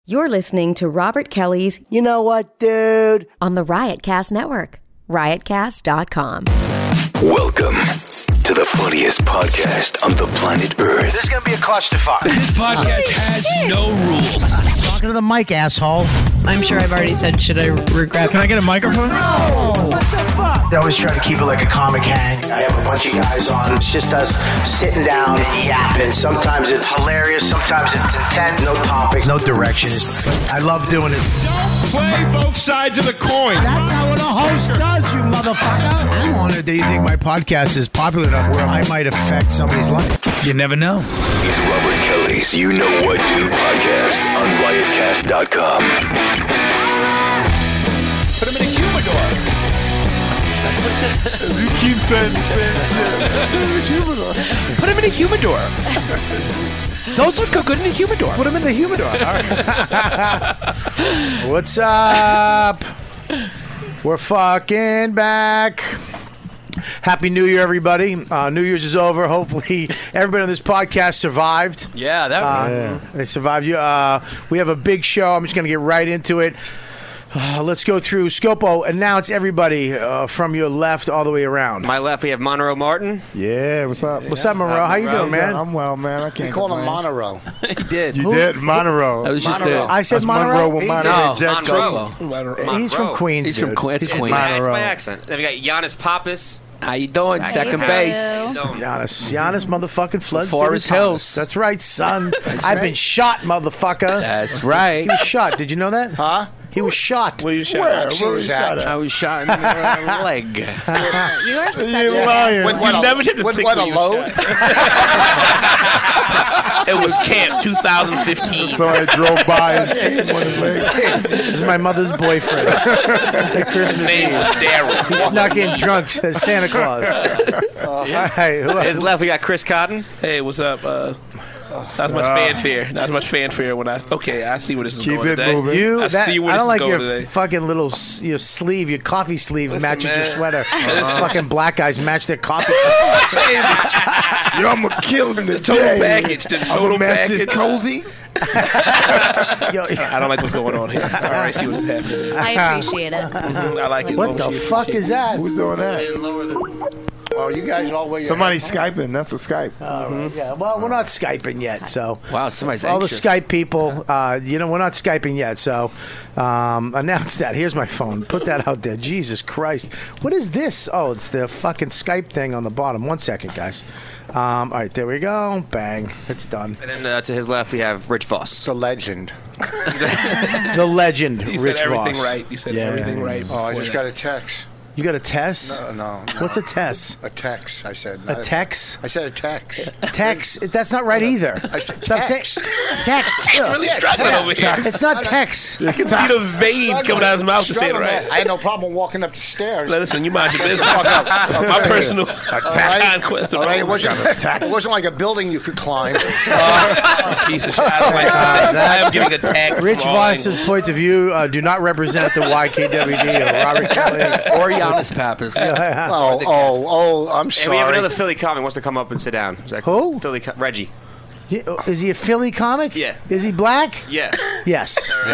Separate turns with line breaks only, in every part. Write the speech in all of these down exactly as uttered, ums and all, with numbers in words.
You're listening to Robert Kelly's
You Know What, Dude?
On the Riotcast Network. riot cast dot com.
Welcome to the funniest podcast on the planet Earth.
This is going to be a clusterfuck.
This podcast has no rules.
Talking to the mic, asshole.
I'm sure I've already said, should I regret?
Can I get a microphone?
No! What the fuck? I always try to keep it like a comic hang. I have a bunch of guys on. It's just us sitting down and yapping. Sometimes it's hilarious. Sometimes it's intent. No topics. No directions. I love doing it.
Play both sides of the coin.
That's how a host does, you motherfucker.
I'm honored that you think my podcast is popular enough where I might affect somebody's life.
You never know.
It's Robert Kelly's You Know What Dude podcast on riot cast dot com.
Put him in a humidor.
You keep saying the same shit.
Put him in a humidor. Those would go good in a humidor.
Put him in the humidor. All right. What's up? We're fucking back. Happy New Year, everybody. Uh, New Year's is over. Hopefully, everybody on this podcast survived.
Yeah, that
Uh,
yeah.
They survived. You. Uh, we have a big show. I'm just going to get right into it. Uh, let's go through. Scopo, announce everybody uh, from your left all the way around.
My left, we have Monroe Martin.
Yeah, what's up?
What's up, Monroe? How you doing, man?
I'm well, man. I can't.
You called him
complain.
Monroe.
He did.
You did Monroe.
That was just
Monroe.
a...
I said
That's
Monroe.
Monroe with
He-
Monroe.
No,
Jets
Monroe.
Monroe.
He's from
Monroe.
Queens.
He's from
dude.
Queens.
He's
It's
from
my,
Queens.
it's
Monroe.
my accent. Then we got Giannis Pappas.
How you doing? Second
How
base.
you doing?
Giannis, Giannis, motherfucking Flood
Forest
City
Hills.
Thomas. That's right, son. I've
right.
been shot, motherfucker.
That's right.
He was shot. Did you know that?
Huh?
He was shot.
Where you shot?
Where?
I've seen
Where
his
was shot
act.
I was shot in the uh, leg.
You are such
You
a...
lying.
With what, a,
never did the
with
thing
what a
where you
load?
It was camp twenty fifteen.
So I drove by and kicked him on the leg.
This is my mother's boyfriend. At Christmas
His name
Eve.
was Daryl.
He snuck in drunk as Santa Claus. All right. Who
To his
else?
left, we got Chris Cotton.
Hey, what's up? Uh, not as much
Uh,
fanfare. Not as much fanfare when I. Okay, I see where this is
Keep
going
it
today.
moving.
You,
I
that,
see where
I
this
don't like
is
your
going today.
fucking little s- your sleeve, your coffee sleeve
Listen,
matches your
man.
sweater.
Listen.
Fucking black guys match their coffee.
Yo, I'm gonna kill him today.
Total package. The
I'm
total
gonna match this
package.
cozy.
Yo,
I don't like what's going on here. All right, see what's happening. Here.
I appreciate it.
Mhm, I like it.
what
Long
the
as you
fuck
appreciate
is that?
Who's doing that?
Oh, you guys all wear your
Somebody's Skyping. That's a Skype.
All right, yeah. Well, we're not Skyping yet, so.
Wow, somebody's
All the
anxious.
Skype people, uh, you know, we're not Skyping yet, so um, announce that. Here's my phone. Put that out there. Jesus Christ. What is this? Oh, it's the fucking Skype thing on the bottom. One second, guys. Um, all right, there we go. Bang. It's done.
And then uh, to his left, we have Rich Voss.
The legend.
The legend,
You
Rich
said everything
Voss.
right. You said
Yeah.
everything right.
Oh, I
before
just
that.
got a text.
You got a test?
No, no. no.
What's a test?
A text, I said.
A
not
text?
I said a text.
Text? That's not right either.
I said
Stop
text.
saying text.
really struggling over here.
It's not text.
You can see those veins coming out of his mouth to say it
Struggling,
right.
man. I had no problem walking up the stairs.
Listen, you mind your business.
Fuck up.
My personal
right.
conquest.
All right, it
of
wasn't, it wasn't like a building you could climb.
a piece of shit. I don't like
Uh,
that. I am getting attacked.
Rich
from all
Voss's
angles.
points of view uh, do not represent the Y K W D or Robert Kelly.
Or Giannis Pappas.
Oh, oh, oh, I'm
And
sorry.
we have another Philly comic who wants to come up and sit down. Is that
Who?
Philly co- Reggie.
He- Is he a Philly comic?
Yeah.
Is he black?
Yeah.
Yes.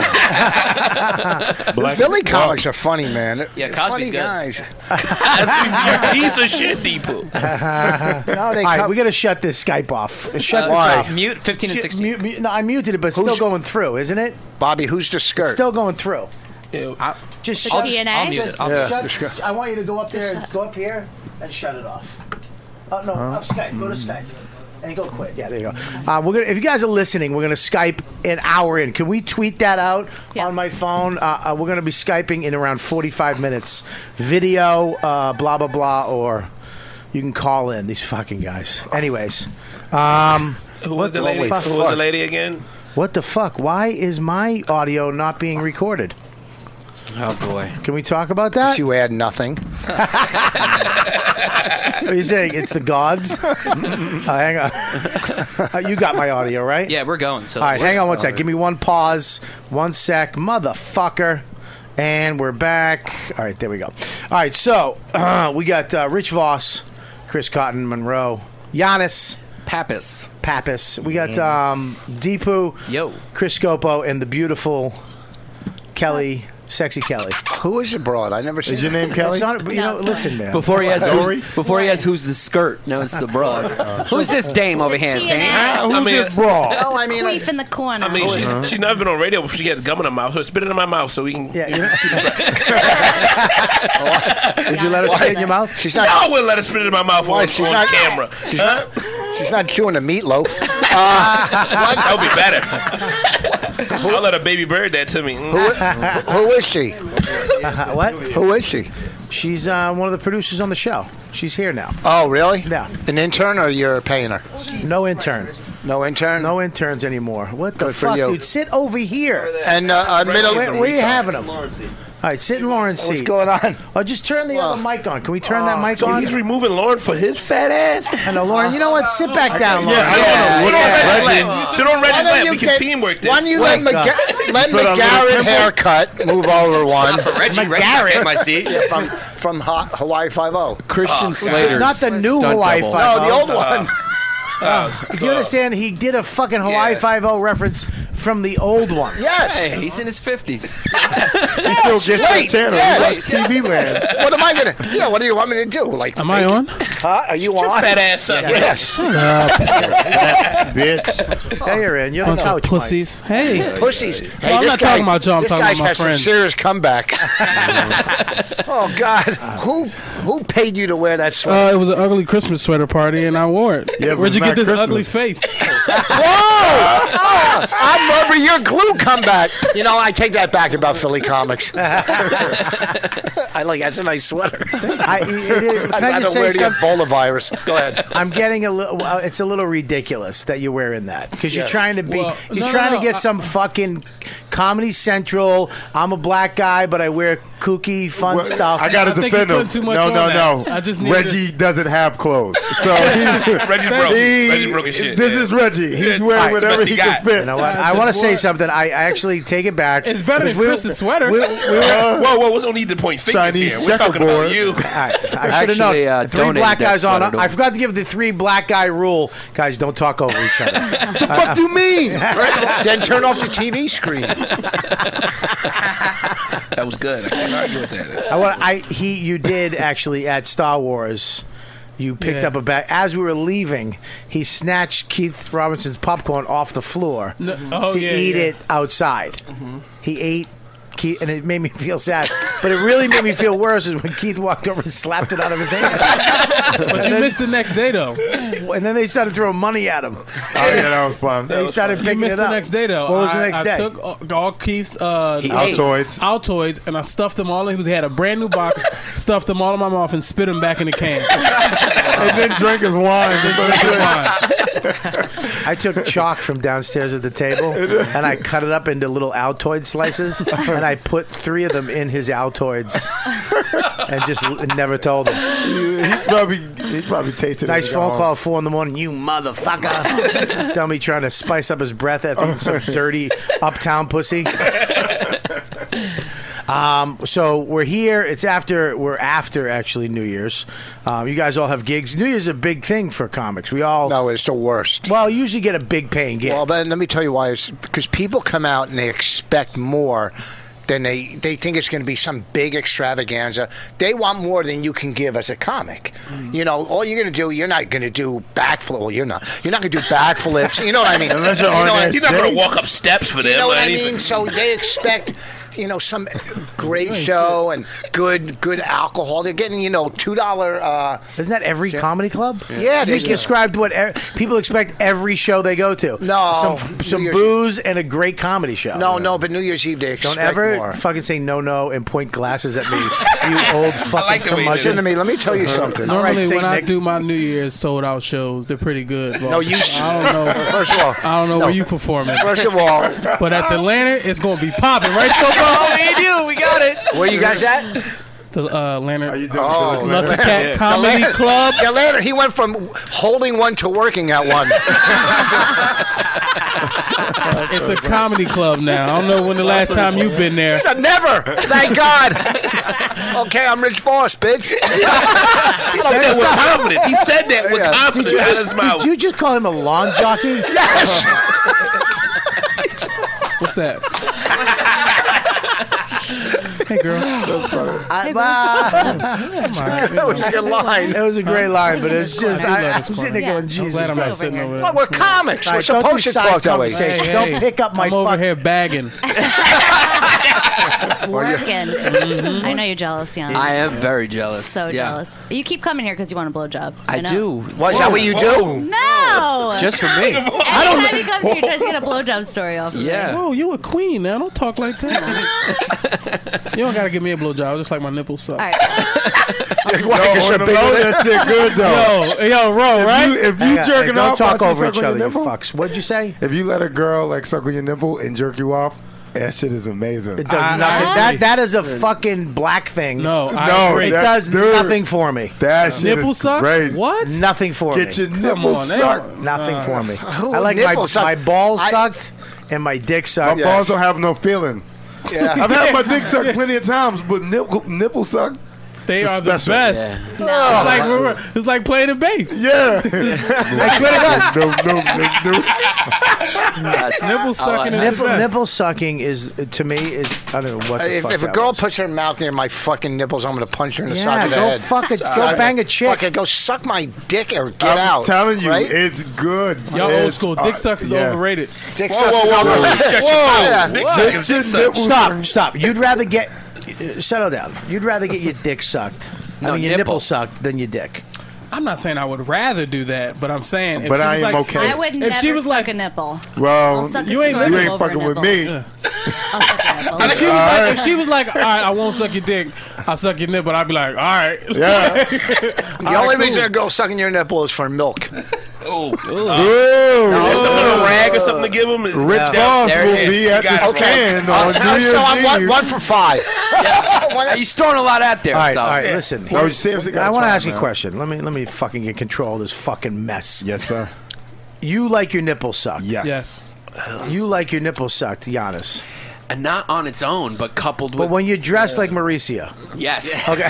The Philly comics are funny, man.
Yeah,
They're
Cosby's
funny
good.
guys.
You piece of shit, Deepu.
No, they
All right,
come-
we got to shut this Skype off. Shut
Uh,
this
why?
off.
Mute fifteen and
Shut-
sixteen.
mute- mute- no, I muted it, but it's still
Who's-
going through, isn't it?
Bobby, who's the skirt?
Still going through.
I'll,
Just
The
shut
T N A?
I'll mute it.
Just
I'll
Yeah.
shut-
the skirt.
I want you to go up there, go up here, and shut it off. Oh no, up Skype. Go to Skype. And go quit. Yeah, there you go. Uh, we're gonna. If you guys are listening, we're gonna Skype an hour in. Can we tweet that out
Yeah.
on my phone? Uh, uh, we're gonna be Skyping in around forty-five minutes. Video, uh, blah blah blah, or you can call in. These fucking guys. Anyways, um,
Who was the
the
lady?
fuck?
Who was the lady again?
what the fuck? Why is my audio not being recorded?
Oh, boy.
Can we talk about that?
You add nothing.
What are you saying? It's the gods? uh, hang on. Uh, you got my audio, right?
yeah, we're going. So
All right, hang on one sec. Give me one pause. One sec. Motherfucker. And we're back. All right, there we go. All right, so uh, we got uh, Rich Voss, Chris Cotton, Monroe, Giannis
Pappas.
Pappas. We got um, Deepu,
Yo.
Chris Scopo, and the beautiful Kelly, sexy Kelly.
Who is your broad? I never seen.
Is your
her.
name Kelly?
It's not, you know,
No, it's
listen, man.
Before he has
Dory?
who's, before he has who's the skirt. No, it's the broad. Who's this dame over here,
T
Sam?
N A.
Ah, who's
I mean-
this broad?
No, I mean, I,
Queef in the corner.
I mean, she's,
Uh-huh.
she's never been on radio before she gets gum in her mouth, so spit it in my mouth so we can.
Yeah, you know,
Did
did you let her spit in your mouth?
she's
No,
not.
I wouldn't let her spit it in my mouth
Why,
on,
she's
on
not-
camera.
She's
Huh?
not. She's not chewing a meatloaf.
That would be better. I'll let a baby bird that to me. Mm.
Who, who is she?
Uh, what?
Who is she?
She's uh, one of the producers on the show. She's here now.
Oh, really?
Yeah.
An intern, or you're paying her?
No intern.
No intern.
No interns anymore. What the
Good for
fuck,
you.
dude? Sit over here.
And uh, uh, middle.
Where, where are you having them? All right, sit in Lauren's seat.
What's going on?
Oh, just turn the
Well,
other mic on. Can we turn that mic
So
on?
he's removing Lauren for his fat ass?
I know, Lauren. You know what? Sit back down, Lauren.
Yeah, I don't know. What
Sit on
about
Reggie's
Reggie?
lap. Sit on Reggie's
Why don't
lap.
you
We can
get-
teamwork this.
Why don't you let,
Wake up.
McGa- let
put on
McGarrett
little
haircut move over one
Reggie, Reggie in my seat.
from from Ha- Hawaii Five-O?
Christian Slater.
Not the new
stunt
Hawaii
double.
Five-O.
No, the old one.
Do you understand? He did a fucking Hawaii
Yeah.
Five-O reference from the old one.
Yes.
Hey, he's in his fifties.
He still gets that
Wait,
channel.
yeah,
He watches
wait.
T V Land.
What am I gonna? Yeah. What do you want me to do? Like,
Am I
fake it?
on?
Huh? Are you
Your
on?
fat ass up.
Yes.
Bitch.
Yeah, you're in. You're the
Bunch of
couch, Mike.
pussies. Hey.
Pussies. Hey,
I'm
this
not
guy,
talking about y'all, I'm
this
talking
guy's
about my
has some
friends.
serious comebacks. Oh God, who who paid you to wear that sweater?
Uh, it was an ugly Christmas sweater party, and I wore it.
Yeah, but
Where'd you
it's
get this
not
ugly
Christmas.
face?
Whoa! Oh, I remember your glue comeback. You know, I take that back about Philly comics. I like that's a nice sweater.
I, it, it,
I'd
can I
rather
just say
wear the
something?
Ebola virus. Go ahead.
I'm getting a little. Well, it's a little ridiculous that you're wearing that because you're
Yeah.
trying to be.
Well,
you're
no, no,
trying
no,
to get
I-
some fucking Comedy Central. I'm a black guy, but I wear kooky, fun
Well,
stuff.
I gotta
I think
defend
you're
him.
putting too much
no,
on
no,
that.
no.
I just needed
Reggie doesn't have clothes, so he's,
Reggie broke.
he-
Reggie broke his shit.
This
yeah.
is Reggie. He's
Yeah.
wearing
Alright, the
whatever
best
he
he
can
got.
fit.
You know what?
I
I
just
want to say
wore-
something. I, I actually take it back.
It's better than
Because we-
Chris's sweater.
We, we were,
Whoa, whoa, we don't need to point fingers
Chinese
here. We're talking about
checkerboard.
you.
I, I should have
Actually,
known.
uh,
three
donated
black
that
guys on.
sweater to
I
him.
forgot to give the three black guy rule. Guys, don't talk over each other.
What do you mean?
Then turn off the T V screen.
That was good. I can't argue with that.
I want. I he. You did actually at Star Wars. You picked
Yeah.
up a bag. As we were leaving, he snatched Keith Robinson's popcorn off the floor
No- oh,
to
yeah,
eat
yeah.
it outside. He ate Keith, and it made me feel sad. But it really made me feel worse is when Keith walked over and slapped it out of his hand.
But you missed the next day, though.
And then they started throwing money at him.
Oh yeah, that was fun.
He started
You
picking
missed
it
the
up.
next day, though.
What was the
I,
next
I
day?
took all, all Keith's uh,
He
Al-
ate.
Altoids.
Altoids, and I stuffed them all in. He was he had a brand new box, stuffed them all in my mouth, and spit them back in the can.
And then drank his wine.
I took chalk from downstairs at the table and I cut it up into little Altoid slices and I put three of them in his Altoids and just l- never told him.
He's probably he's probably tasted.
Nice
it
phone
at
call
home.
at four in the morning. You motherfucker. Dummy trying to spice up his breath after eating some dirty uptown pussy. Um, so we're here. It's after we're after actually New Year's. Um, you guys all have gigs. New Year's is a big thing for comics. We all
No, it's the worst.
well usually get a big paying gig.
Well, but let me tell you why. It's because people come out and they expect more than they they think it's going to be some big extravaganza. They want more than you can give as a comic. You know, all you're going to do, you're not going to do backflip. Well, you're not. You're not going to do backflips. You know what I mean?
Unless you're
You know
on
what I
that
He's not going
Jay?
to walk up steps for them.
You know
or
what I
anything.
mean? So they expect, you know, some great show and good good alcohol. They're getting, you know, two dollar. Uh,
Isn't that every comedy club?
Yeah,
you
they
just
do.
described what er, people expect every show they go to.
No,
some
New
some
Year's-
booze and a great comedy show.
no, no, but New Year's Eve they expect
Don't ever
more.
fucking say no, no, and point glasses at me. You old fucking
like the way you
Listen
curmudgeon.
to me. Let me tell you something.
All right,
Normally,
Saint
when I
Nick.
do my New Year's sold out shows, they're pretty good. Well,
No, you.
I don't know.
First of all,
I don't know
no.
where you performing.
First of all,
But at the Lantern, it's going to be popping, right, Scopo?
Me and you, we got it.
where you guys at?
The uh, Lantern.
Are you doing
Oh,
good?
Lucky
man?
Cat Comedy
Lantern-
Club.
The Lantern, he went from holding one to working at one.
It's a comedy club now. I don't know when the last time you've been there.
Never. Thank God. Okay, I'm Rich Voss, bitch.
He said that with confidence. He said that with
Yeah.
confidence
Did you,
out of
just,
his mouth.
did you just call him a lawn jockey?
Yes.
What's that? Hey, girl.
I,
That was a good line.
It was a great line, but it's just
I do
I,
love
I'm
this corner.
sitting there
Yeah.
going,
I'm
Jesus
glad I'm not
Christ.
sitting over there.
Well, we're comics.
All
We're
right, don't
supposed
do
to
side
talk that way.
conversation.
Hey,
Don't
hey,
pick up my
I'm over
fuck-
here bagging.
It's working. I know you're jealous, Jan.
I am very jealous.
So
Yeah.
jealous. You keep coming here because you want a blowjob.
I
know.
do.
What, is that what you do?
No.
Just for me.
Anytime he comes here, he tries to get a blowjob story off. of me.
Yeah.
Whoa, you a queen now. Don't talk like that. You don't got to give me a blowjob. Just like my nipples suck.
All right.
Yo, on the low, that shit good though.
Yo, yo, Ro, right?
If you, if you
Hang on,
jerking
hey, don't
off,
talk
while she
over each
suck on
other,
your
you
nipple?
fucks. What'd you say?
If you let a girl like suck on your nipple and jerk you off, that shit is amazing.
It does
I-
nothing.
I
that
agree.
that is a fucking black thing.
No, I
No,
agree.
it
that-
does
dude.
nothing for me.
That shit
Nipple
is
sucks?
great.
What?
Nothing for
Get
me.
your nipple
on, they
sucked.
don't-
Nothing
Uh,
for me.
Who
I like
nipple
my,
suck?
my balls
I-
sucked and my dick
My
sucked.
balls don't have no feeling.
Yeah.
I've had my dick sucked plenty of times, but nipple nipple sucked.
They
It's
are the
special.
best.
No.
It's, like, remember, it's like playing the bass.
Yeah.
I swear to God.
no, no, no, no.
Nipple sucking is the
Nipple,
best.
nipple sucking is to me is I don't know what the
If,
fuck
if a
that
girl
was.
puts her mouth near my fucking nipples, I'm gonna punch her in the
Yeah,
side of the
go
head.
fuck it- go
I-
bang a chick.
Fuck it, go suck my dick or get
I'm
out.
telling you,
right?
it's good.
Y'all
It's-
old school. Dick
uh,
sucks is
yeah.
overrated.
Dick
Whoa,
sucks
whoa,
is
whoa, whoa.
overrated.
Shut your
Whoa.
mouth. Big
What?
suck is
Get
dick
your
suck.
nipples-
Stop, stop. You'd rather get uh, settle down. You'd rather get your dick sucked.
No,
I mean your
nipple.
nipple sucked than your dick.
I'm not saying I would rather do that, but I'm saying if
But
she
I
was
am
like,
okay.
I would
If
never
she was
suck
like-
a nipple.
Well,
I'll suck a
you ain't-
squirtle
you ain't
over a
fucking with
nipple.
me.
I'll suck a nipple.
If she, was like, if she was like, all right, I won't suck your dick, I'll suck your nipple, I'd be like, all right.
Yeah.
The only reason a girl's sucking your nipple is for milk.
Oh.
Ooh.
There's some little rag or something to give him.
Rich
Yeah.
Voss
There it
will
is.
be
You
at the
got it.
stand
Uh,
on
uh,
New
so I'm
Year's
one,
Eve.
one for five.
He's throwing a lot out there.
All right,
so.
all right. Listen,
No, you seriously gotta
I want to
try,
ask you a
man.
question. Let me let me fucking get control of this fucking mess.
Yes, sir.
You like your nipple sucked.
Yes.
Yes.
You like your nipple sucked, Giannis.
And not on its own, but coupled
But
with.
when you're dressed like Mauricia.
Yes.
Okay.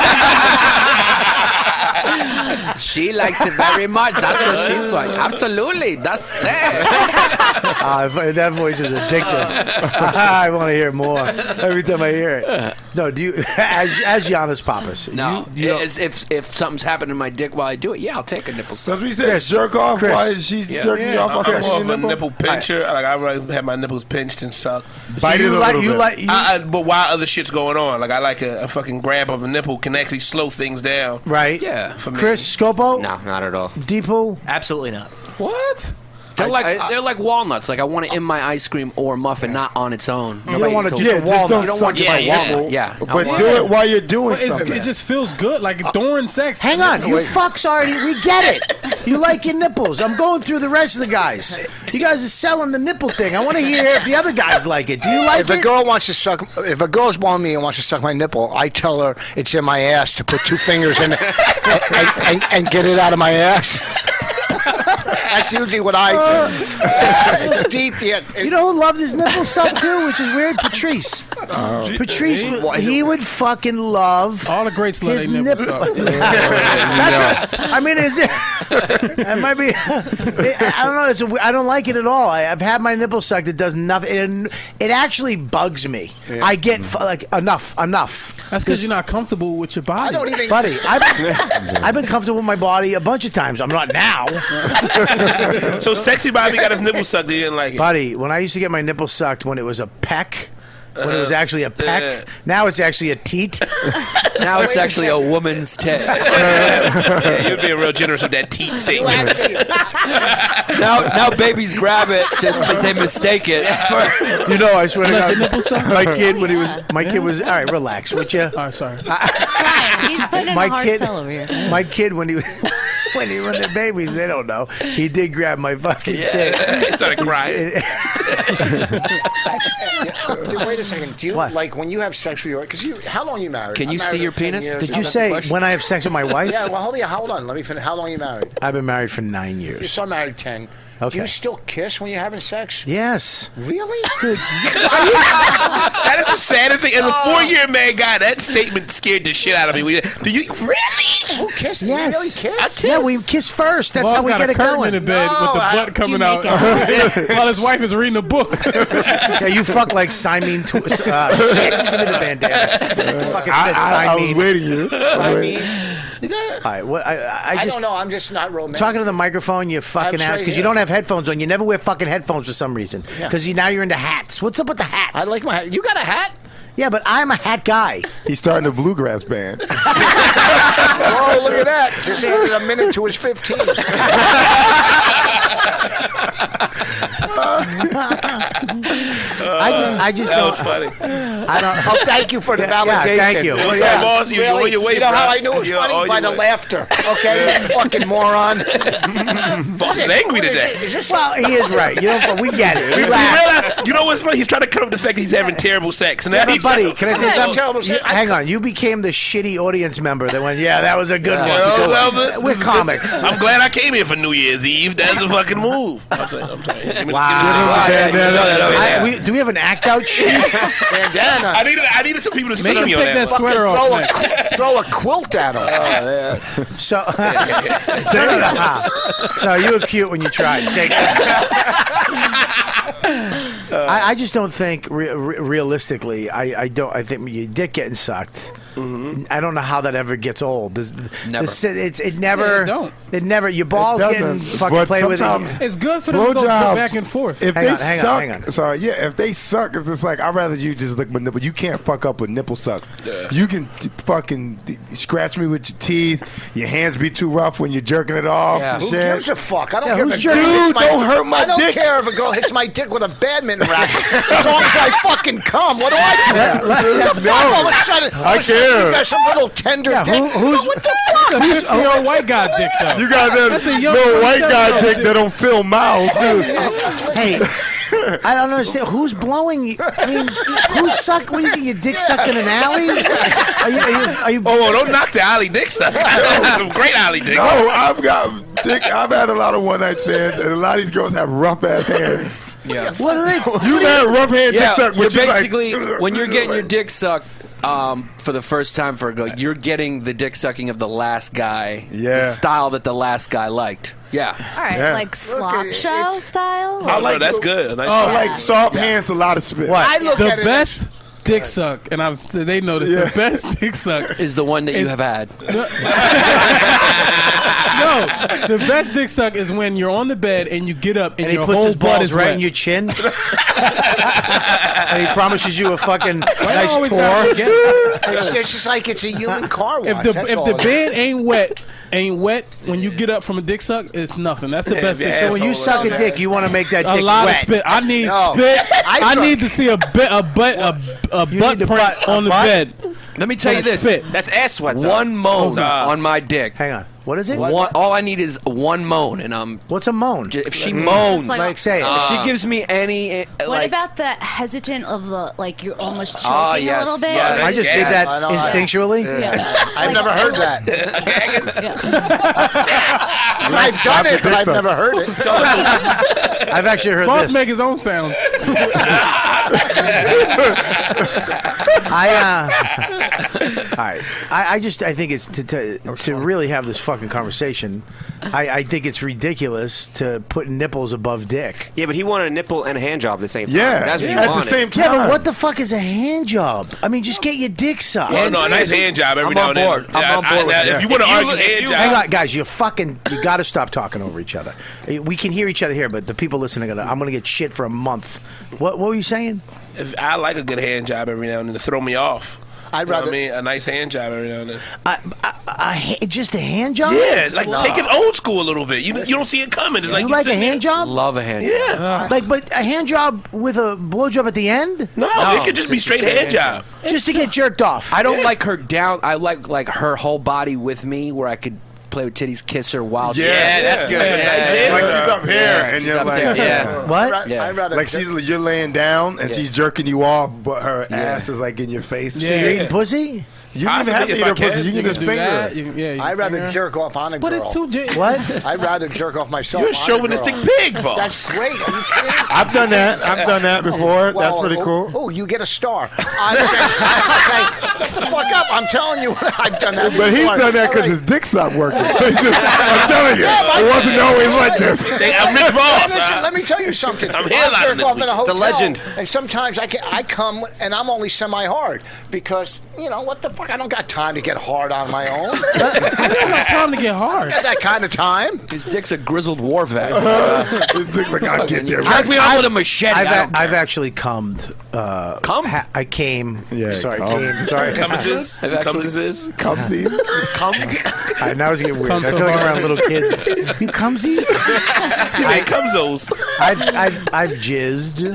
She likes it very much. That's what she's like. Absolutely. That's sad.
Uh, that voice is addictive. I want to hear more every time I hear it. No, do you, as, as Giannis Pappas?
No.
you, you don't-
As if if something's happening to my dick while I do it, yeah, I'll take a nipple suck.
That's what he said.
Chris,
jerk off.
Chris.
Why is she
Yeah.
jerking you
Yeah.
off?
I'm
by
more
sucking
of
your
a nipple pincher. Like I rather have my nipples pinched and sucked.
Bite
you
it a
like
little
you
bit.
like you,
I, I, but while other shit's going on, like I like a, a fucking grab of a nipple can actually slow things down.
right?
Yeah.
For me.
Chris Scopo,
No, not at all.
Deepu.
Absolutely not.
What?
They're like
I-
they're like walnuts. Like I want it in my ice cream or muffin, not on its own.
You don't want to
So-
just
Yeah,
a
just
walnut.
don't
You don't
suck
want
it
just
by
a
yeah,
walnut.
yeah. I
But
want
do
it.
it while you're doing
Well, it's,
something.
it just feels good, like during sex.
Hang on, you fucks already. We get it. You like your nipples. I'm going through the rest of the guys. You guys are selling the nipple thing. I want to hear if the other guys like it. Do you like
If
it?
a girl wants to suck, if a girl's wanting me and wants to suck my nipple, I tell her it's in my ass to put two fingers in it and, and, and get it out of my ass. That's usually what I do. It's deep yet.
You know who loves his nipple sucked too, which is weird? Patrice. Patrice, would- he would fucking love
All the greats love
his
their nipples
nipple.
sucked.
That's what, I mean, is there? It might be. I don't know. It's a, I don't like it at all. I, I've had my nipple sucked. It does nothing. It, it actually bugs me. I get f- like enough, enough.
That's because you're not comfortable with your body.
I don't even.
Buddy, I've, I've been comfortable with my body a bunch of times. I'm not now.
So sexy Bobby got his nipple sucked. He didn't like it.
Buddy, when I used to get my nipple sucked when it was a peck, when it was actually a peck,
Uh,
now it's actually a teat.
Now it's actually a woman's tit.
Yeah, you'd be real generous with that teat statement.
now, now babies grab it just because they mistake it. For,
You know, I swear to
Like the
God,
nipple suck?
my kid when he was, my kid was. All right, relax, would you?
All right, sorry.
He's putting in
My
a hard
kid,
sell over here.
my kid when he was. When he when they're babies, they don't know. He did grab my fucking
He
tit.
started crying.
Wait a second. Do you
What?
like when you have sex with your? Because you, how long you married?
Can
I'm
you
married
see your
for ten
penis?
years.
Did
How
you
long-
say
question.
when I have sex with my wife?
Yeah. Well, hold on. Hold on. Let me finish. How long you married?
I've been married for nine
You're
years.
so married ten.
Okay.
Do you still kiss when you're having sex?
Yes.
Really?
That is the saddest thing. As a four-year man guy, that statement scared the shit out of me. We- Do you really?
Who kisses?
Yes.
You really kiss?
Yeah, we kiss first. That's
Boss
how we
got
get
a
it
curtain
going.
in the bed
No,
with the
I-
blood coming
you
out
make
while his wife is reading a book.
Yeah, you fuck like Simon. Tw- uh, shit, give me the bandana. Fucking
I,
said
I, I was
Simon.
waiting you. I was waiting.
All right, what, I, I,
I
just
don't know. I'm just not romantic.
talking to the microphone. You fucking
I'm
ass
straight
because you
here.
don't have headphones on. You never wear fucking headphones for some reason.
Yeah.
Because you now you're into hats. What's up with the hats?
I like my hat. You got a hat?
Yeah, but I'm a hat guy.
He's starting a bluegrass band.
Oh, look at that. Just added a minute to his fifteen.
I just, I just
That
don't.
was funny.
I don't.
Oh, thank you for the
Yeah,
validation.
yeah, thank you.
Well,
Well,
yeah.
yeah.
Boss, you,
Really?
on your way,
you know
bro.
how I knew it was
You're
funny?
on
By
your
the
way.
laughter. Okay, you fucking moron.
Boss is angry
What is
today.
it? Is this
Well, he is right. You know, we get it. We
You
laugh.
realize- you know what's funny? He's trying to cut up the fact that he's having terrible sex. And
Yeah,
now
but
he-
buddy, can I say
I'm not
something?
terrible.
You-
I-
hang on, you became the shitty audience member that went, yeah, that was a good
Yeah,
one.
well, well,
We're comics.
I'm glad I came here for New Year's Eve. That's a fucking move. I'm sorry. I'm sorry. Give me-
Wow.
give me the-
Yeah, yeah, yeah, yeah,
I-
yeah.
we- do we have an act out sheet?
Bandana.
I needed, I needed some people to
Make
see
him
me on
take
that.
that
one.
sweater
throw,
off
a,
next.
qu- throw a quilt at him.
So, no, you were cute when you tried. Take I, I just don't think re- re- realistically. I, I don't. I think your dick getting sucked.
Mm-hmm.
I don't know how that ever gets old. Does,
Never.
does- it's, it never.
Yeah, it don't.
It never. Your balls getting
doesn't,
fucking
but
played with.
sometimes-
It.
It's good for them to go
Blowjobs,
back and forth.
If
Hang
they
on, hang on,
suck,
hang on.
sorry, yeah, if they suck, it's just like I'd rather you just lick my nipple. You can't fuck up with nipple suck. You can t- fucking t- scratch me with your teeth. Your hands be too rough when you're jerking it off.
Yeah.
and
Who
shit.
gives a fuck? I don't
Yeah,
care
who's
if a
jerking-
girl hits
Dude, don't hurt my
I don't
dick.
care if a girl hits my dick with a badminton racket. As long as I fucking come. What do I care? What the fuck? All of a sudden, all
I
of a sudden
care.
You got some little tender
Yeah,
dick.
who- who's-
what the fuck?
That's a fifty-year-old white guy dick, though.
You got
That's a
that
young
little white
twenty-seven-year-old
guy dick
dick.
that don't fill mouths. too.
Hey, I don't understand. Who's blowing you? I mean, who's suck? What do you think? Your dick sucked in an alley? Are you? Are you? Are you
Oh, don't knock the alley dick suck. Some great alley dick.
No, I've got dick. I've had a lot of one night stands, and a lot of these girls have rough ass hands.
Yeah.
What are they?
You've had rough hand
Yeah,
dick suck,
you're
but you like-
basically when you're getting your dick sucked um, for the first time for a girl, you're getting the dick sucking of the last guy,
Yeah.
the style that the last guy liked. Yeah,
All right,
Yeah.
like slop
Okay,
show
it's-
style.
Oh,
like
no, that's
to-
good. A nice
I
try.
like soft hands, a lot of spit.
What?
I look
The
at it
best dick suck, and I was they noticed
Yeah.
the best dick suck.
is the one that you
It-
have had.
No, the best dick suck is when you're on the bed and you get up and,
And he
your
puts
whole
his
butt
balls
is
right
wet.
in your chin. And he promises you a fucking
Why
nice
always
tour.
gotta get-
It's, it's just like it's a human car wash.
If the
That's
if
all
the
it is.
bed ain't wet, ain't wet when you get up from a dick suck, it's nothing. That's the
Yeah,
best
yeah,
dick
So
suck.
when you suck a dick, you want to make that
A
dick
lot
wet.
of spit. I need
No.
spit.
I
I,
drunk-
need to see a bit a butt a, a
You
butt
need the
print
butt- a
on the
butt?
bed.
Let me tell you this:
Spit.
That's ass sweat, though.
one moan
Nah.
on my dick.
Hang on. What is it?
One, all I need is one moan, and I'm.
What's a moan?
If she moans,
like-
Like say it.
if she gives me any, uh,
What
like,
about the hesitant of the like you're almost choking
Ah,
a
yes,
little bit?
yes.
I just
Yeah.
did that
I know, I-
instinctually.
Yeah.
I've never heard that.
Yeah.
I've done it, but I've never heard it.
I've actually heard
Boss
this.
make his own sounds.
I uh, all right. I, I just I think it's to to, to really have this fucking conversation. I, I think it's ridiculous to put nipples above dick.
Yeah, but he wanted a nipple and a hand job at the same time.
Yeah,
That's what he
at the
wanted.
same time.
Yeah, but what the fuck is a hand job? I mean, just get your dick sucked.
Oh, no, a nice hand job every
I'm
now
on
and
board.
then.
I'm
Yeah,
on
I-
board with
I-
that.
If you want to
If you-
argue
if
hand
you-
job,
Hang on, guys. You fucking you got to stop talking over each other. We can hear each other here, but the people listening are gonna. I'm gonna get shit for a month. What What were you saying?
if I like a good hand job every now and then to throw me off.
I'd
You know what
rather.
I mean, a nice hand job every now and then.
I, I, I, ha- just a hand job?
Yeah, like take it old school a little bit. You you don't see it coming. It's like
you like a
sitting
hand
there-
job?
love a hand.
Yeah.
Like, but a hand job with a blowjob at the end,
No,
No,
it could just be
just a
straight
straight
hand
hand
job.
just to get jerked off.
I don't like her down. I like like her whole body with me, where I could play with titties, kiss her while.
Yeah,
Yeah, that's good.
Yeah,
Yeah,
yeah,
like
yeah.
she's up here,
Yeah,
and
she's
you're
up
like,
there.
Yeah.
What?
I'd,
Yeah.
I'd rather.
like she's you're laying down and
Yeah.
she's jerking you off, but her ass is like in your face.
So you're eating pussy?
You don't even have to eat her pussy. You can just finger
that.
her.
You can- yeah, you
I'd rather
finger her.
jerk off on a girl.
But it's too. J-
What?
I'd rather jerk off myself.
You're a
on a
chauvinistic
girl.
pig, Voss.
That's great. Are you kidding?
I've done that. I've done that before. That's
Well,
pretty
oh,
cool.
Oh, you get a star. I'm saying, okay, get the fuck up. I'm telling you, I've done that.
But he's
before.
done that because
All right.
his dick stopped working. So he's just, I'm telling you,
Yeah, but-
it wasn't always like this.
They, I'm Rich
Hey,
Voss.
listen,
uh,
let me tell you something.
I'm
I
headlining
jerk
this
off in a
week.
hotel,
The legend.
and sometimes I can, I come and I'm only semi-hard because you know what the fuck? I don't got time to get hard on my own.
I don't got time to get hard.
Got that kind of time.
His dick's a grizzled war vet.
His dick like, I'll get there.
Check me out with a machete.
I've,
I don't
a, I've
care.
actually cummed. Uh,
Cum?
ha- I came.
Yeah,
sorry,
cum.
came. Sorry.
Cummises.
I've actually-
Cummises.
Cumsies.
Cum?
All right, now it's getting weird.
Cum
I
so
feel like I'm
hard.
around little kids. You cumsies?
They Cumzos.
I've, I've, I've jizzed.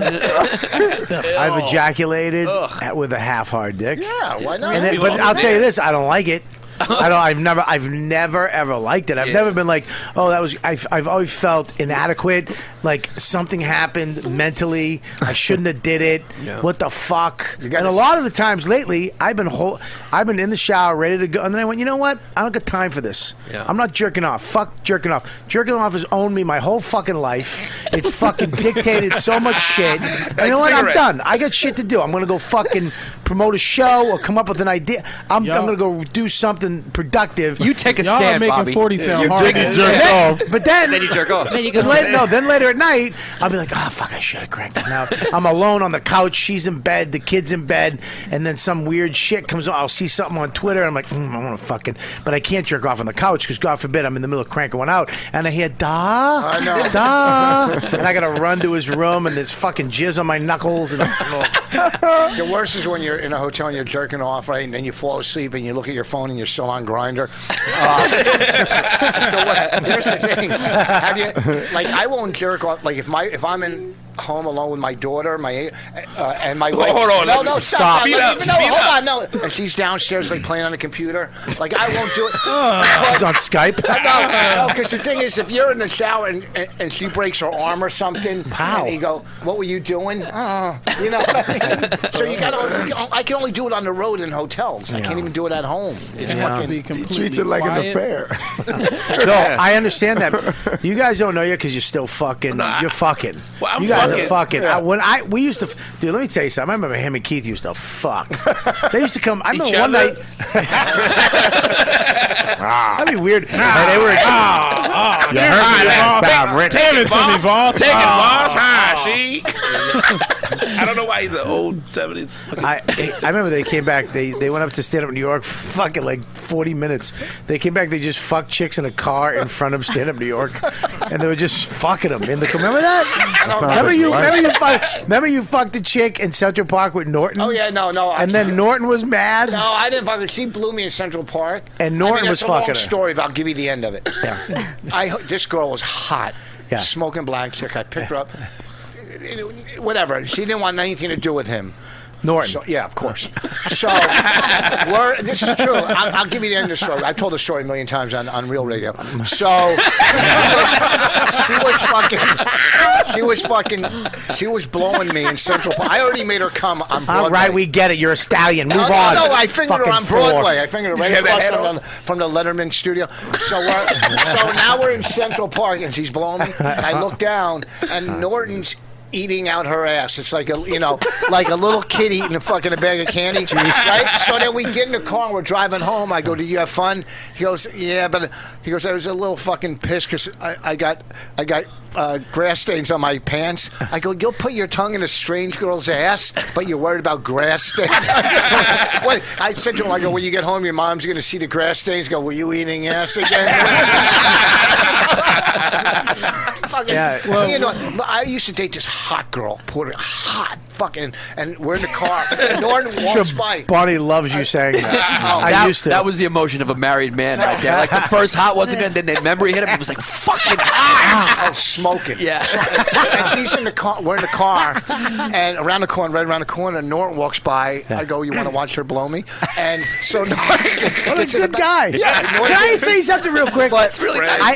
I've ejaculated at- with a half hard dick.
Yeah, why not?
And then, but I'll tell you this: I don't like it. I don't. I've never. I've never ever liked it. I've
Yeah.
never been like, oh, that was. I've. I've always felt inadequate. Like something happened mentally. I shouldn't have did it.
Yeah.
What the fuck?
gotta
And a
s-
lot of the times lately, I've been whole. I've been in the shower, ready to go, and then I went. You know what? I don't got time for this.
Yeah.
I'm not jerking off. Fuck jerking off. Jerking off has owned me my whole fucking life. It's fucking dictated so much shit. And you know what? I'm
cigarettes.
done. I got shit to do. I'm gonna go fucking promote a show or come up with an idea. I'm,
Y'all-
I'm gonna go do something productive.
You take a
Y'all are
stand,
making
Bobby.
forty sound
Your
hard.
dick is jerked
then,
off.
but then,
Then you jerk off.
Then you go.
then later, no, then later at night, I'll be like, oh, fuck, I should have cranked it out. I'm alone on the couch. She's in bed. The kid's in bed. And then some weird shit comes on. I'll see something on Twitter. And I'm like, mm, I want to fucking, but I can't jerk off on the couch because, God forbid, I'm in the middle of cranking one out. And I hear, da,
I know.
da. And I got to run to his room and there's fucking jizz on my knuckles. And
The worst is when you're in a hotel and you're jerking off, right, and then you fall asleep and you look at your phone and you're still on Grindr. Uh, the way- here's the thing: have you like I won't jerk off like if my if I'm in home alone with my daughter, my uh, and my wife.
Hold on,
no,
let's-
no,
stop.
stop,
Speed
Let
up,
me- no,
speed
hold
up.
on, no, and she's downstairs like playing on the computer. Like I won't do it.
He's on Skype.
No, because the thing is, if you're in the shower and, and, and she breaks her arm or something,
How?
and you go, "What were you doing?" Uh, you know. So you got to. I can only do it on the road in hotels. I can't even do it at home. It's
It has to
fucking-
be
He
completely
treats it like an
quiet.
affair.
No, I understand that. You guys don't know yet because you're still fucking.
No, I-
you're fucking.
Well, I'm
you guys
fucking.
are fucking.
Yeah.
I, when I we used to, f- dude. Let me tell you something. I remember him and Keith used to fuck. They used to come. I remember
Each
one
other?
night. That'd be weird. Hey, they were.
Ah,
You heard me last time, Rick.
Damn it to me, Voss.
Take it,
Ah.
Voss. Hi, she. I don't know why he's an old seventies.
I, I remember they came back. They they went up to stand up New York. Fucking like forty minutes. They came back. They just fucked chicks in a car in front of stand up New York, and they were just fucking them in the. Remember that? Remember you? Remember you? Fuck, remember you fucked a chick in Central Park with Norton?
Oh yeah, no, no. I
And then
can't.
Norton was mad.
No, I didn't fuck her. She blew me in Central Park.
And Norton
I mean,
was
that's a long
fucking her.
story, but I'll give you the end of it.
Yeah.
I this girl was hot.
Yeah.
Smoking black chick. I picked her up. Whatever. She didn't want anything to do with him.
Norton.
So, yeah, of course. So, we're, this is true. I'll, I'll give you the end of the story. I've told the story a million times on, on Real Radio. So, she was, she was fucking, she was fucking, she was blowing me in Central Park. I already made her come on Broadway.
All right, we get it. You're a stallion. Move
no,
on.
No, no, I fingered her
Fucking
on Broadway.
fraud.
I fingered her right
You had that
across
hat
from the, from the Letterman studio. So, we're, so now we're in Central Park, and she's blowing me. And I look down, and Norton's eating out her ass. It's like a you know, like a little kid eating a fucking a bag of candy, right? So then we get in the car and we're driving home. I go, "Did you have fun?" He goes, "Yeah," but he goes, "I was a little fucking pissed because I, I got I got uh, grass stains on my pants." I go, "You'll put your tongue in a strange girl's ass, but you're worried about grass stains." What? I said to him, "I go, when you get home, your mom's going to see the grass stains. Go, were you eating ass again?" Fucking,
Yeah,
well-
you know, I used to date this hot girl, Puerto hot, fucking, and we're in the car. And Norton walks
Sure,
by.
Bonnie loves you saying that.
Oh,
I
that,
used to.
that was the emotion of a married man right there. Like the first hot wasn't good, then the memory hit him. It was like fucking hot.
Oh, smoking.
Yeah.
So, and she's in the car. We're in the car, and around the corner, right around the corner, Norton walks by. I go, "You want to watch her blow me?" And so Norton
What a
gets in the
good
back-
guy.
Yeah. Norton
Can I
gets-
say something real quick?
But-
really
I,
nice.
well, we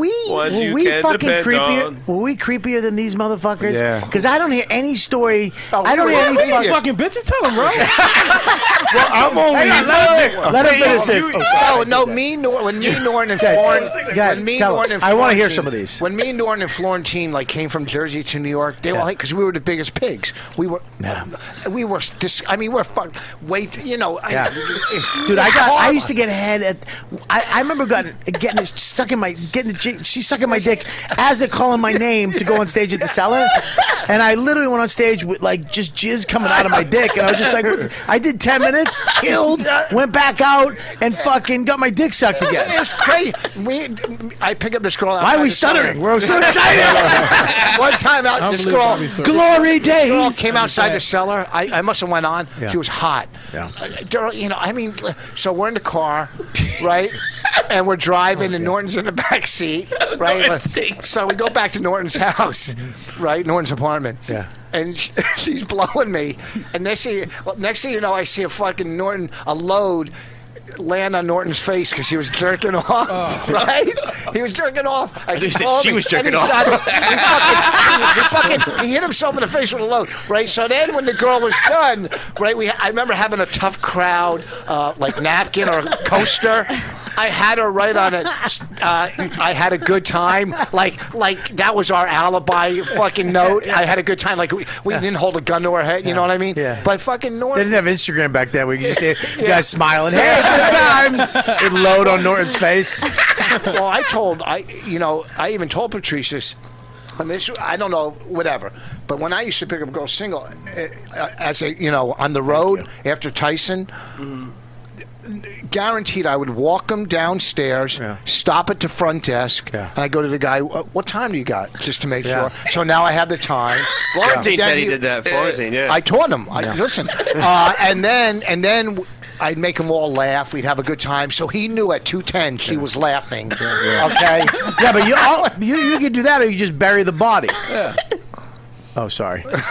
we
Ones
were
you
we
can
fucking
depend
creepier?
on.
Were we creepier than these motherfuckers?
Yeah.
Because I don't hear any story.
Oh,
I don't
we
hear
were-
any
we were
fucking.
Fucking bitches, tell them, bro.
Well, I'm only.
Hang on, let him, let him finish this.
No, no, me, Nor- when me, Norton, and
Go ahead.
Florentine,
Go ahead,
when me,
tell
Norton,
him.
and
I wanna hear
Florentine-
some of these.
When me, Norton, and Florentine like came from Jersey to New York, they were
Yeah.
like, because we were the biggest pigs. We were,
Yeah.
we were. Dis- I mean, we're fuck. Wait, you know. I-
Yeah.
it-
Dude,
it
I
was
got. I
horrible.
used to get head at. I, I remember getting getting this stuck in my getting. The, she's sucking my dick as they're calling my name to go on stage at the Cellar, and I literally went on stage with like just jizz coming out of my dick, and I was just like, what the- I did ten minutes, killed, went back out, and fucking got my dick sucked again.
It's crazy. We, I pick up this girl.
Why are we stuttering? We're so excited.
One time out, this girl,
Glory days.
girl came outside the cellar. I, I must have went on.
Yeah.
She was hot.
Yeah.
Uh, girl, you know, I mean, so we're in the car, right? And we're driving, and Norton's in the back seat, right?
Norton stinks.
So we go back to Norton's house, right? Norton's apartment.
Yeah.
And she, she's blowing me, and next thing, well, next thing you know, I see a fucking Norton, a load, land on Norton's face because he was jerking off, right? He was jerking off. I
thought you said
called
she
me,
was jerking
and he
off.
shot- he, fucking, he, fucking, he hit himself in the face with a load, right? So then when the girl was done, right, we I remember having a tough crowd, uh, like napkin or coaster. I had her right on it. Uh, I had a good time. Like, like that was our alibi fucking note. I had a good time. Like we, we didn't hold a gun to her head. You know what I mean?
Yeah.
But fucking
They
Norton.
didn't have Instagram back then. We could just see you guys smiling. Hey, good times. It'd load on Norton's face.
Well, I told I, you know, I even told Patrice this. I mean, this- I don't know, whatever. But when I used to pick up girls single, uh, as a, you know, on the road after Tyson, guaranteed I would walk them downstairs,
Yeah.
stop at the front desk,
Yeah.
and I go to the guy, "Uh, what time do you got? Just to make
Yeah.
sure. So now I have the time.
Florentine
Then
said he did that. Florentine, yeah.
I taught him. I, Listen, uh, and then and then I'd make them all laugh. We'd have a good time. So he knew at two ten she was laughing. Okay.
Yeah, but you, all, you you can do that, or you just bury the body. Yeah. Oh, sorry.
Wow.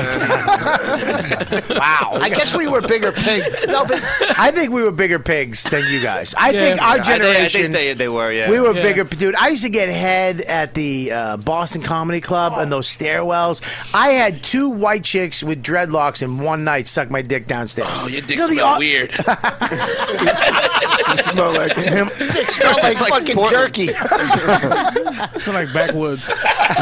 I guess we were bigger pigs. No, but
I think we were bigger pigs than you guys. I
Yeah.
think our
I think- I think
generation.
they- they were, yeah.
We were
Yeah.
bigger, dude. I used to get head at the uh, Boston Comedy Club and those stairwells. I had two white chicks with dreadlocks in one night suck my dick downstairs.
Oh, your dick
You know, the
smell
au-
weird.
It smell like him.
it smelled like, fucking jerky.
Smell like backwoods.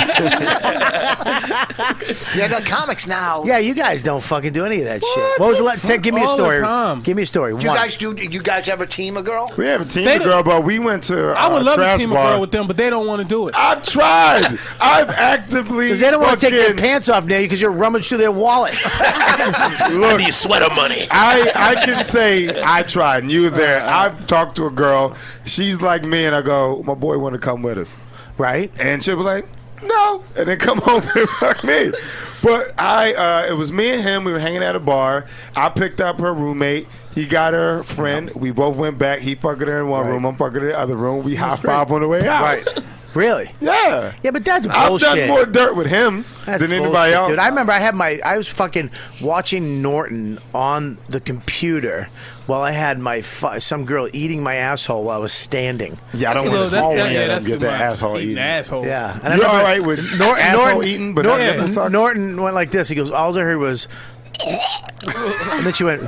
Yeah, the comics now.
Yeah, you guys don't fucking do any of that shit. What was the last? Ted, give me a
All the
story.
time.
Give me a story.
Do you
One.
guys do? You guys ever team a girl?
We have a team
They
of
don't-
girl, but we went to.
I would
uh,
love to
trash
team a
bar.
girl with them, but they don't want to do it.
I've tried. I've actively.
Because they don't want to take their
fucking-
pants off now because you're rummaging through their wallet.
Look,
Your sweater money.
I, I can say I tried, and you were there. I've talked to a girl. She's like me, and I go, my boy want to come with us.
Right?
And she'll be like, no. And then come home and fuck me. But I, uh, it was me and him. We were hanging at a bar. I picked up her roommate. He got her friend. We both went back. He fucking her in one
Right.
room. I'm fucking in the other room. We high five on the way out.
Right. Really?
Yeah.
Yeah, but that's
I've
bullshit.
done more dirt with him
That's
than anybody
bullshit,
else.
dude. I remember I had my I was fucking watching Norton on the computer while I had my fu- some girl eating my asshole while I was standing.
Yeah, I
That's
don't
a
want
little-
to
that's-
fall
yeah,
in
yeah,
and
that's
get
too
that
much.
asshole
Eating
eaten.
asshole.
Yeah,
You're all right with
Nor-
asshole
Norton
eating, but
Norton,
not nipple sucks?
Norton went like this. He goes, all I heard was, and then she went.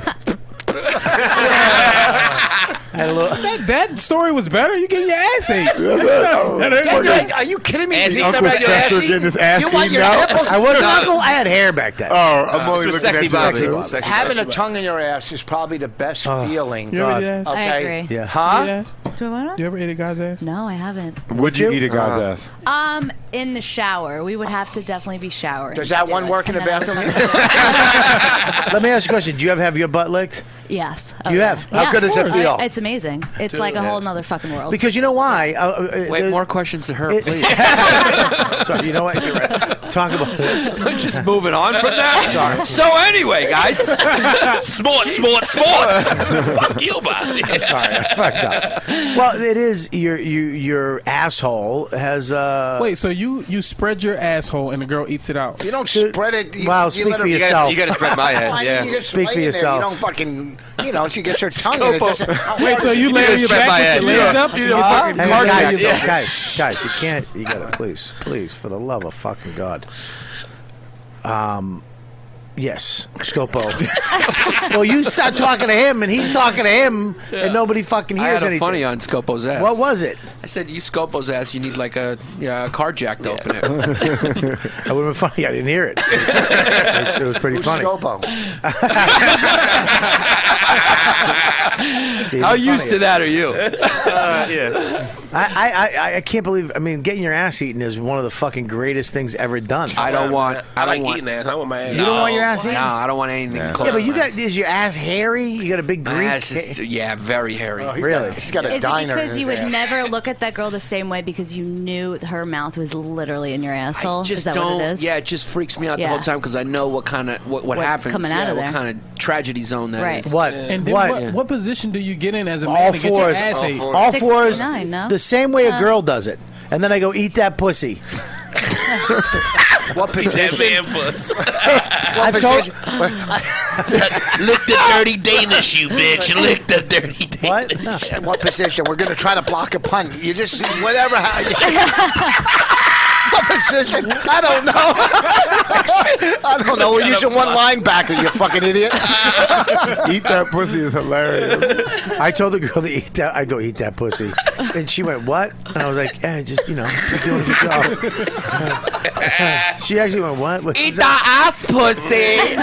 Had a little,
That, that story was better. You getting your ass ate.
Are, are you kidding me?
Ass
You
eaten
never
by
had
your
your
ass
ass
Uncle Fester
eaten?
getting his ass
You want
eaten
your
out?
nipples?
I wasn't
No.
uncle. I had hair back then.
Oh, I'm only
It's
looking
a sexy
at
Bob.
sexy
dude.
Bob.
Sexy
Having a
Bob.
tongue in your ass is probably the best feeling.
You ever ate ass?
Okay.
I agree.
Yeah.
Huh?
Eat ass?
Do I wanna?
You ever ate a guy's ass?
No, I haven't.
Would you eat a guy's ass?
Um, in the shower, we would have to definitely be showering.
Does
to
that
do
one
it.
work in the
And then I
bathroom?
Let me ask you a question. Do you ever have your butt licked?
Yes.
You
yeah.
have?
How
Yeah.
good does it
Uh,
feel?
It's amazing. It's like a whole nother fucking world.
Because you know why? Uh, uh,
Wait,
there-
more questions to her,
It-
please.
Sorry, you know what? You're right. talk about
We're just moving on from that.
Sorry.
So anyway, guys,
sports, sports, sports. Fuck you, buddy.
I'm sorry, I fucked up. Well, it is your you, your asshole has. Uh,
Wait, so you you spread your asshole and the girl eats it out?
You don't spread it. You,
Well,
you
speak
let
for
her-
yourself.
You gotta spread my ass,
I mean,
yeah.
you just
Speak
lay
for
in there.
yourself.
You don't fucking. You know, she gets her tongue in it. Doesn't,
Wait, so you lay on your
spread my
back with your
ass.
legs up? You
Huh?
fucking
Hey,
cardio.
guys,
Yeah.
guys, guys, you can't. You gotta please, please, for the love of fucking God. Um, yes, Scopo. Well, you start talking to him, and he's talking to him, and nobody fucking
I
hears
had a
anything.
funny on Scopo's ass.
What was it?
I said, you Scopo's ass, you need like a, yeah, a car jack to open it.
That would have been funny. I didn't hear it. It was, it was pretty
Who's
funny.
Scopo?
How used to that are you?
Uh, yeah.
I, I, I, I can't believe. I mean, getting your ass eaten is one of the fucking greatest things ever done.
I don't want.
I,
I don't
like
want,
eating ass. I want my ass.
You don't want your ass eaten?
No, I don't want anything close.
Yeah, but
to
you
my
got
ass.
is your ass hairy? You got a big
My
Greek.
ass is, yeah, very hairy.
Oh, he's
Really?
Got, he's got a
Is it
diner.
because
in
you
his
would
ass.
never look at that girl the same way because you knew her mouth was literally in your asshole?
I just
is that
don't.
what it is?
Yeah, it just freaks me out
Yeah.
the whole time because I know what kind of what, what
What's
happens.
coming
yeah,
out of
what
there.
kind of tragedy zone that is.
Right.
What?
And then
what?
what, what position do you get in as a man
All
to get your
fours.
ass
All
ate?
fours. All fours.
sixty-nine, no?
The same way a
Uh.
girl does it, and then I go eat that pussy.
What
That
position?
man puss.
I've told.
Lick the dirty Danish, you bitch. Lick the dirty Danish.
What? No.
What position? We're going to try to block a punt. You just whatever. How, what position? I don't know. I don't know. We're using one linebacker. You fucking idiot.
Eat that pussy is hilarious.
I told the girl to eat that. I go eat that pussy, and she went, "What?" And I was like, "Yeah, just you know, you're doing a good job." She actually went, "What?" What
Eat
is
the
that?
ass pussy.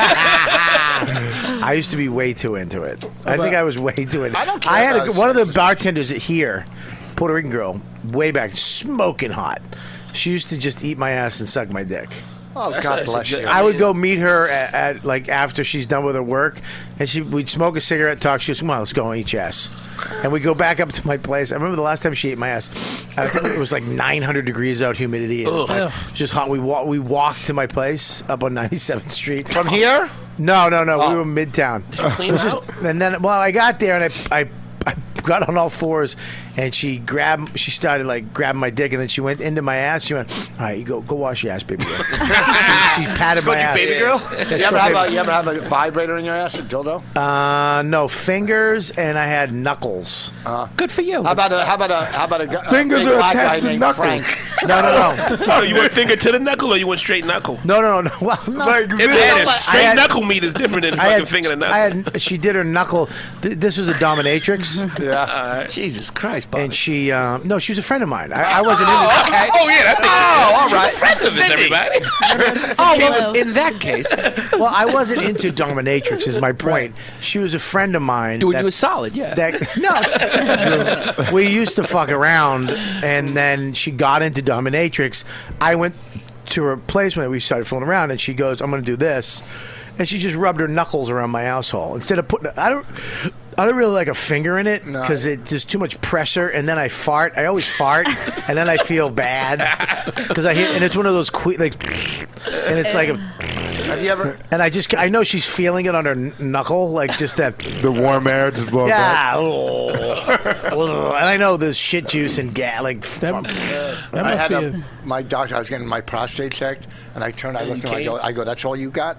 I used to be way too into it. I think I was way too into it.
I don't care
I had
about
a, one of the bartenders here, Puerto Rican girl, way back, smoking hot. She used to just eat my ass and suck my dick.
Oh,
That's
God
actually
bless
good.
you.
I would go meet her at, at like after she's done with her work, and she we'd smoke a cigarette, talk. She goes, "Come on, let's go and eat your ass." And we go back up to my place. I remember the last time she ate my ass. I think it was like nine hundred degrees out, humidity, and it was like just hot. We walk, we walked to my place up on ninety-seventh Street
From here?
No, no, no.
Oh.
We were Midtown.
clean
It was
out?
just, and then, well, I got there and I, I, I got on all fours, and she grabbed, she started like grabbing my dick, and then she went into my ass. She went, "All right, you go, go wash your ass, baby girl." she, she patted my ass.
baby girl?
Yeah,
You
she
ever,
go,
have
baby-
a, you ever have a vibrator in your ass, a dildo?
Uh, no fingers, and I had knuckles.
Good for you.
How about a how about a how about a gu-
Fingers
a big
are
black
attached
guy
to
named
knuckles.
Frank?
No, no, no,
Oh, you went finger to the knuckle or you went straight knuckle?
no, no, no. Well, no.
Like
It
this.
matters.
I
Straight
had-
knuckle meat is different than
I
fucking
had,
finger to knuckle.
I had, she did her knuckle. Th- this was a dominatrix,
Yeah.
Jesus Christ, Bobby.
and she, um, no, she was a friend of mine. I, I wasn't into.
Oh, okay. Oh, yeah, that thing.
Oh, all right.
Friend of this, everybody.
Oh, well, in that case,
Well, I wasn't into dominatrix. Is my point. She was a friend of mine.
doing
that-
you a solid, yeah.
That no, we used to fuck around, and then she got into dominatrix. I went to her place when we started fooling around, and she goes, "I'm going to do this," and she just rubbed her knuckles around my asshole instead of putting. I don't. I don't really like a finger in it because it there's too much pressure, and then I fart. I always fart, and then I feel bad because I hit, and it's one of those que- like, and it's like a.
Have you ever?
And I just, I know she's feeling it on her kn- knuckle, like just that.
The warm air just blows up.
Yeah. And I know there's shit juice and gas. Like,
That,
from-
that
I
must
had
be
a,
a,
my doctor. I was getting my prostate checked, and I turned. I
And
looked
you
at him. I go.
came?
I go. That's all you got.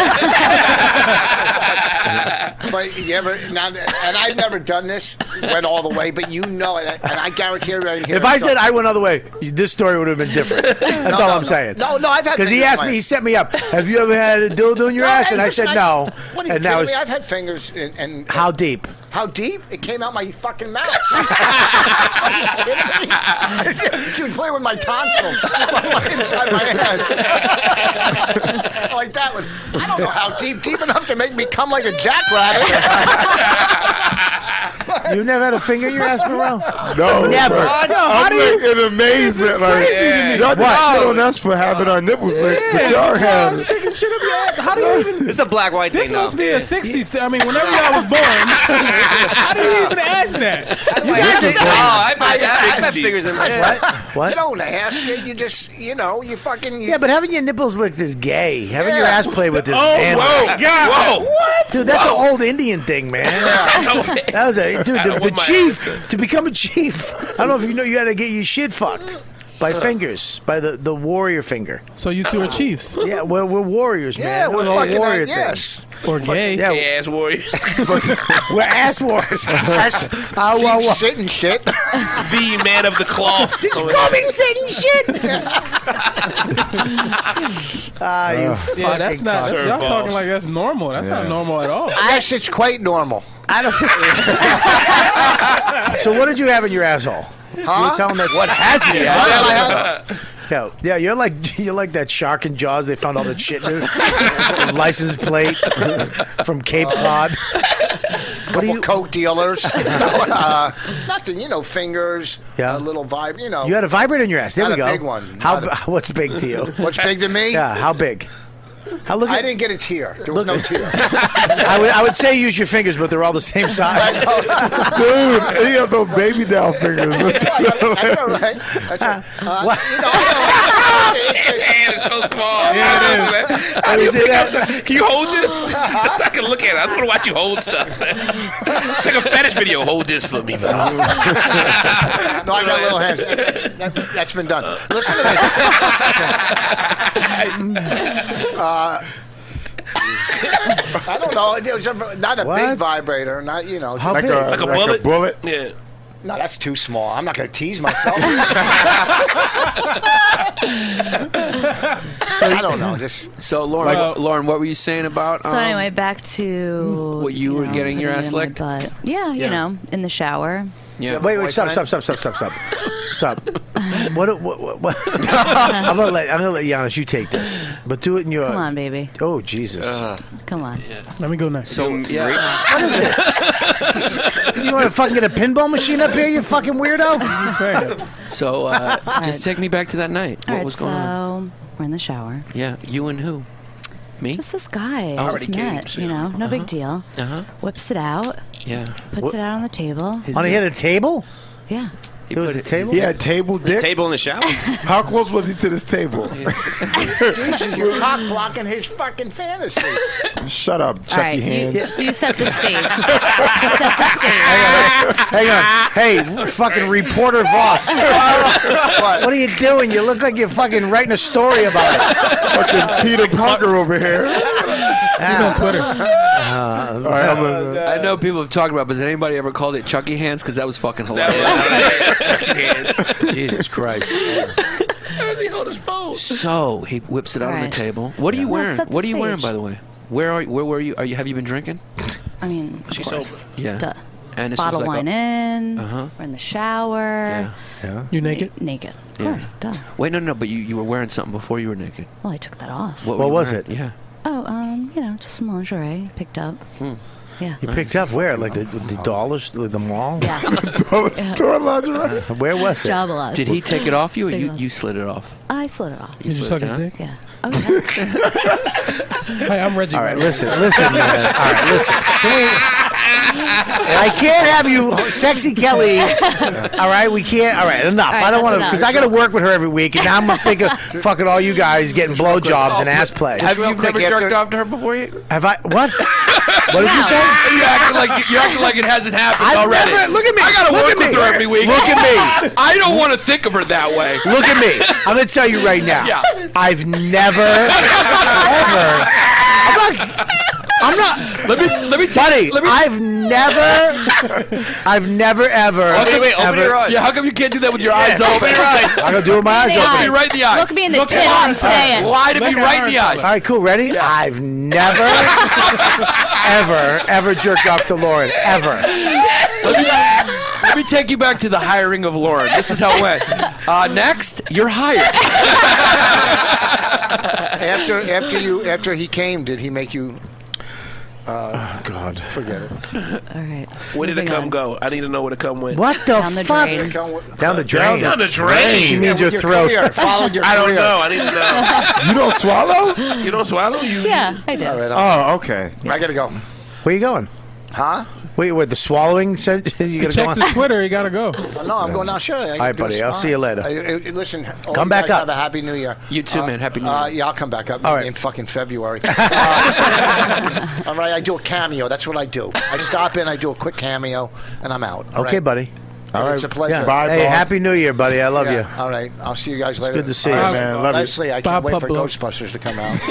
But you ever? Now, and I've never done this. Went all the way, but you know, and I guarantee everybody here.
if I said I went all the way, this story would have been different. That's
No,
all
no,
I'm
no.
saying.
No, no, I've had
Because he
fingers
asked
in
me,
my-
he set me up. Have you ever had a dildo in your ass? And I
listen,
said no.
What are you
And
kidding
that was
me? I've had fingers in, and
how deep?
how deep? It came out my fucking mouth. Are you kidding me? She would play with my tonsils inside my ass. Like that one. I don't know how deep. Deep enough to make me come like a jackrabbit.
You never had a finger in your ass, Morel?
No,
Never.
Like,
No, how
I'm
do you-
like in amazement. Like, y'all just
What?
shit on us for having our nipples licked, but y'all have.
Sticking shit up your ass.
What? How do you even?
It's a black white
This
thing.
must
now.
be a sixties thing. I mean, whenever y'all was born, how do you even ask that?
You guys
Oh, I I, I, I got figures in my
What?
What?
You don't ask it. You just, you know, you fucking. You,
Yeah, but having your nipples licked is gay. Having your
Yeah.
ass played with is
Oh,
manly.
whoa, God.
Whoa.
What? Dude, that's an old Indian thing, man. That was a dude. The, the
With my
chief to become a chief. I don't know if you know. You had to get your shit fucked by fingers, by the, the warrior finger.
So you two are chiefs
Yeah, we're, we're warriors, man.
yeah, we're
all
fucking.
warrior
Uh, yes.
or gay?
Yeah,
Gay ass warriors.
we're ass warriors. That's how
Keep
well.
sitting shit.
The man of the cloth.
Did you call me sitting shit? Ah, you
Yeah,
fucking
that's not. That's,
Serve
y'all
balls.
talking like that's normal. That's not normal at all.
Yes, it's quite normal.
I don't. So what did you have in your asshole?
Huh?
You tell them that's
What has he had?
Yeah, yeah, you're like you're like that shark in Jaws. They found all that shit, dude. License plate from Cape Cod.
What do you coke dealers? uh, nothing, you know, fingers.
Yeah.
A little vibe, you know.
You had a vibrator in your ass. There
Not
we
a
go.
big one.
How?
Not
What's big to you?
What's big to me?
Yeah. How big? How look
I
at?
didn't get a tear. There was no tear.
I would I would say use your fingers, but they're all the same size.
Dude, he have those baby down fingers.
That's all right. That's all right. Uh,
What?
you know,
hand is so small.
Yeah, it is.
How do you
Is it
pick up
that-
the- Can you hold this? Just so I can look at it. I just want to watch you hold stuff. Take a fetish video. Hold this for me.
no, I got little hands. That's, that, that's been done. Listen to this. uh, I don't know. It was a, not a
What?
big vibrator. Not you know.
How
like,
big?
a,
Like a
like
bullet?
a bullet.
Yeah.
No, that's too small. I'm not going to tease myself. I don't know. Just
So, Lauren,
Like-
Lauren, what were you saying about?
So
um,
anyway, back to
What, you were getting your
putting
ass
it in my
licked?
butt. Yeah, you
Yeah.
know, in the shower.
Yeah.
Wait, wait, stop, stop, stop, stop, stop, stop, stop. What? What? What? what? I'm gonna let I'm gonna let Giannis. You take this, but do it in your.
Come on, baby.
Oh Jesus!
Come on.
Let me go next.
So, yeah.
What is this? You want to fucking get a pinball machine up here? You fucking weirdo!
So, uh, just take me back to that night.
All
What
right,
was
so
going on?
we're in the shower.
Yeah, you and who? Me?
Just this guy
Oh.
I just
Already came,
met,
so-
you know, no big deal.
Uh huh.
Whips it out,
Yeah.
puts
What?
it out on the table.
His
On he
name-
had a table.
Yeah.
There was
put
a
it-
table.
He had table dick.
Table in the shower.
How close was he to this table?
Jesus, you're cock blocking his fucking fantasy.
Shut up,
All
Chucky
right, you,
hands.
you set the stage. You set the stage.
Hang on. Hey, fucking reporter Voss. what? What are you doing? You look like you're fucking writing a story about it.
Fucking Peter Parker over here.
He's on Twitter.
All right, I'm gonna,
I know people have talked about it, but has anybody ever called it Chucky hands? Because that was fucking hilarious.
Jesus Christ.
He hold his phone.
So he whips it out
All
on
right.
the table. What are you
Well,
wearing?
set the
What are you wearing,
stage.
by the way? Where are where were you? Are you have you been drinking?
I mean, of
She's
course.
sober.
Yeah.
Duh.
And this
Bottle
was like
wine
a,
in.
Uh-huh.
We're in the shower.
Yeah.
You naked?
Na- naked. Of
Yeah.
course. Duh.
Wait, no, no, but you, you were wearing something before you were naked.
Well, I took that off.
What,
What
were you
was
wearing?
it?
Yeah.
Oh, um, you know, just some lingerie picked up.
Hmm.
Yeah.
You picked up where? Like the the dollars, like the mall?
Yeah.
store lingerie.
Where was it?
Jabba.
Did he take it off you, or
Big
you,
one.
you slid it off?
I slid it off.
Did you suck his
Huh?
dick?
Yeah. Oh, yeah.
Hey, I'm Reggie.
All right, listen, listen, man. All right, listen. Can we- I can't have you, sexy Kelly. All right, we can't. All right, enough.
All right,
I don't want to
that's
because I got
enough.
to work with her every week, and now I'm thinking fucking all you guys getting blowjobs and ass play.
Have you
real quick,
never jerked
after-
off to her before? You?
Have I? What? What did you say?
You're acting like you're acting like it hasn't happened
I've
already.
never- look at me.
I gotta
Look
work
at me.
with her every week.
Look at me.
I don't want to think of her that way.
Look at me. I'm gonna tell you right now.
Yeah.
I've never, ever. I'm not. I'm not.
Let me let me tell
Buddy,
you. Let me.
I've never, I've never ever.
Okay, wait, open
ever,
your eyes. Yeah, how come you can't do that with your eyes open? Your eyes.
I'm gonna do it with my eyes
The
open.
Look me
eyes.
right in the eyes.
Look me in the
Look
tits
at
and
her.
say it.
Lie to me
Look at
right
her
in the
and
eyes.
All right, cool. Ready? I've never, ever, ever jerked off to Lauren. Ever.
Let me, let me take you back to the hiring of Lauren. This is how it went. Uh, next, you're hired.
After after you after he came, did he make you?
Uh, oh, God.
Forget it.
All right.
Where did it
Moving
come
on.
go? I need to know where to come went.
What the
Down the
fuck?
drain.
Down the drain.
Down the drain.
She means your
Your
throat.
career. Follow your
I don't
career.
know. I need to know.
You don't swallow?
You don't swallow? You?
Yeah, I do.
All right, I'll-
Oh, okay.
I gotta go.
Where you going?
Huh?
Wait, wait, the swallowing said you
You
gotta go
check
on?
his Twitter. You gotta go.
Oh, no, I'm going now. Sure. All
right, buddy, I'll see you later.
listen, all
Come
you
back
guys
up.
Have a happy New Year.
You too,
Uh,
man. Happy New
Uh,
Year.
yeah, I'll come back up
All
maybe
right.
in fucking February. Uh, all right, I do a cameo. That's what I do. I stop in, I do a quick cameo, and I'm out. All
Okay,
right?
buddy.
All right.
It's a pleasure.
Yeah.
Bye,
Hey,
boss.
Happy New Year, buddy. I love
Yeah,
you.
All right, I'll see you guys later.
good to see
All
you.
right, man. Love you.
Leslie, I
Bye,
can't wait for
Pablo.
Ghostbusters to come out.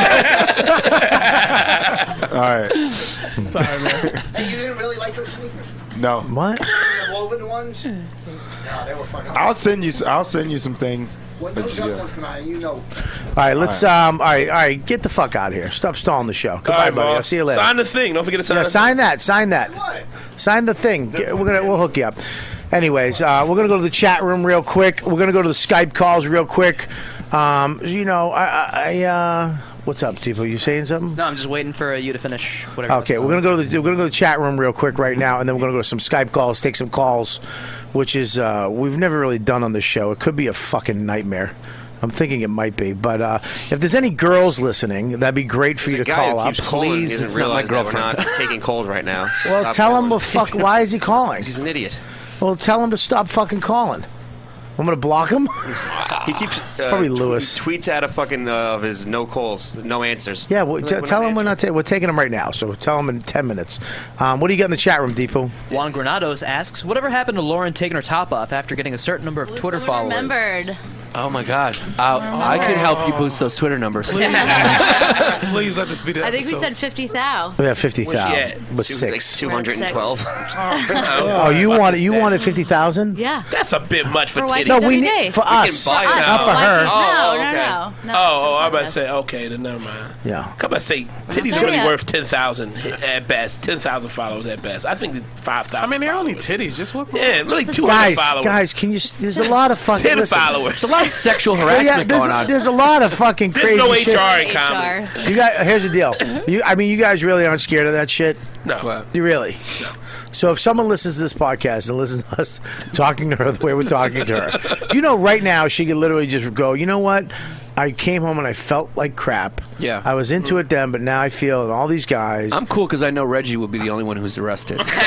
All right.
Sorry, man.
Hey, you didn't really like those sneakers?
No.
What?
The woven ones? No, they were fucking.
I'll send you. I'll send you some things.
When
that
those
you
other
get.
ones come out, you know.
All right, let's. Um. All right, all right. Get the fuck out of here. Stop stalling the show. Goodbye,
All right,
buddy.
boss.
I'll see you later.
Sign the thing. Don't forget to sign
Yeah,
the
sign that. Sign that.
What?
Sign the thing. Get- We're gonna. We'll hook you up. Anyways, uh, we're gonna go to the chat room real quick. We're gonna go to the Skype calls real quick. Um. You know, I. I, I uh. What's up, Tipo? You saying something?
No, I'm just waiting for you to finish whatever.
Okay, we're gonna go to the we're gonna go to the chat room real quick right now, and then we're gonna go to some Skype calls, take some calls, which is uh, we've never really done on this show. It could be a fucking nightmare. I'm thinking it might be, but uh, if there's any girls listening, that'd be great for you to
guy
call
who
up.
keeps calling
Please,
doesn't
it's not my
realize that we're
girlfriend.
not taking calls right now. So
Well,
stop
tell him.
calling.
Well, fuck. Why is he calling?
He's an idiot.
Well, tell him to stop fucking calling. I'm gonna block him.
He keeps uh,
probably
tw-
Lewis.
He tweets out of fucking uh, of his no calls, no answers.
Yeah, well,
We're
t-
not
tell him we're
answering.
not. Ta- we're taking him right now. So tell him in ten minutes. Um, what do you got in the chat room, Deepu?
Juan Granados asks, whatever happened to Lauren taking her top off after getting a certain number of Twitter followers?
Remembered.
Oh my God! Uh, I could help you boost those Twitter numbers.
Please let this be the
I think we
episode.
said fifty thou.
We have fifty
Where's she
thousand
at?
with
Two-
six.
Like two hundred and twelve.
Oh, you wanted you wanted fifty thousand?
Yeah.
That's a bit much for,
For
titties.
Y P
No,
W
we
D.
need for
We can
us,
buy it
Us,
now.
not for her.
No,
Oh,
no,
okay.
no, no.
Oh, oh, I'm about to say, okay, then never mind.
Yeah.
Come on, say titties
Okay.
only
Yeah.
worth ten thousand at best, ten thousand followers at best. I think five thousand.
I mean, they're only titties. Just what?
Yeah, really two hundred
Guys,
followers.
guys, can you? s- There's a lot of fucking.
ten
listen,
followers.
There's a lot of sexual
Yeah,
harassment
there's,
going on.
there's a lot of fucking
There's
crazy
no
shit.
H R in
H
comedy.
R.
You got here's the deal. You, I mean, you guys really aren't scared of that shit.
No.
What?
You really? So if someone listens to this podcast and listens to us talking to her the way we're talking to her, you know, right now she could literally just go, you know what? I came home and I felt like crap.
Yeah.
I was into it then, but now I feel and all these guys.
I'm cool because I know Reggie will be the only one who's arrested. So.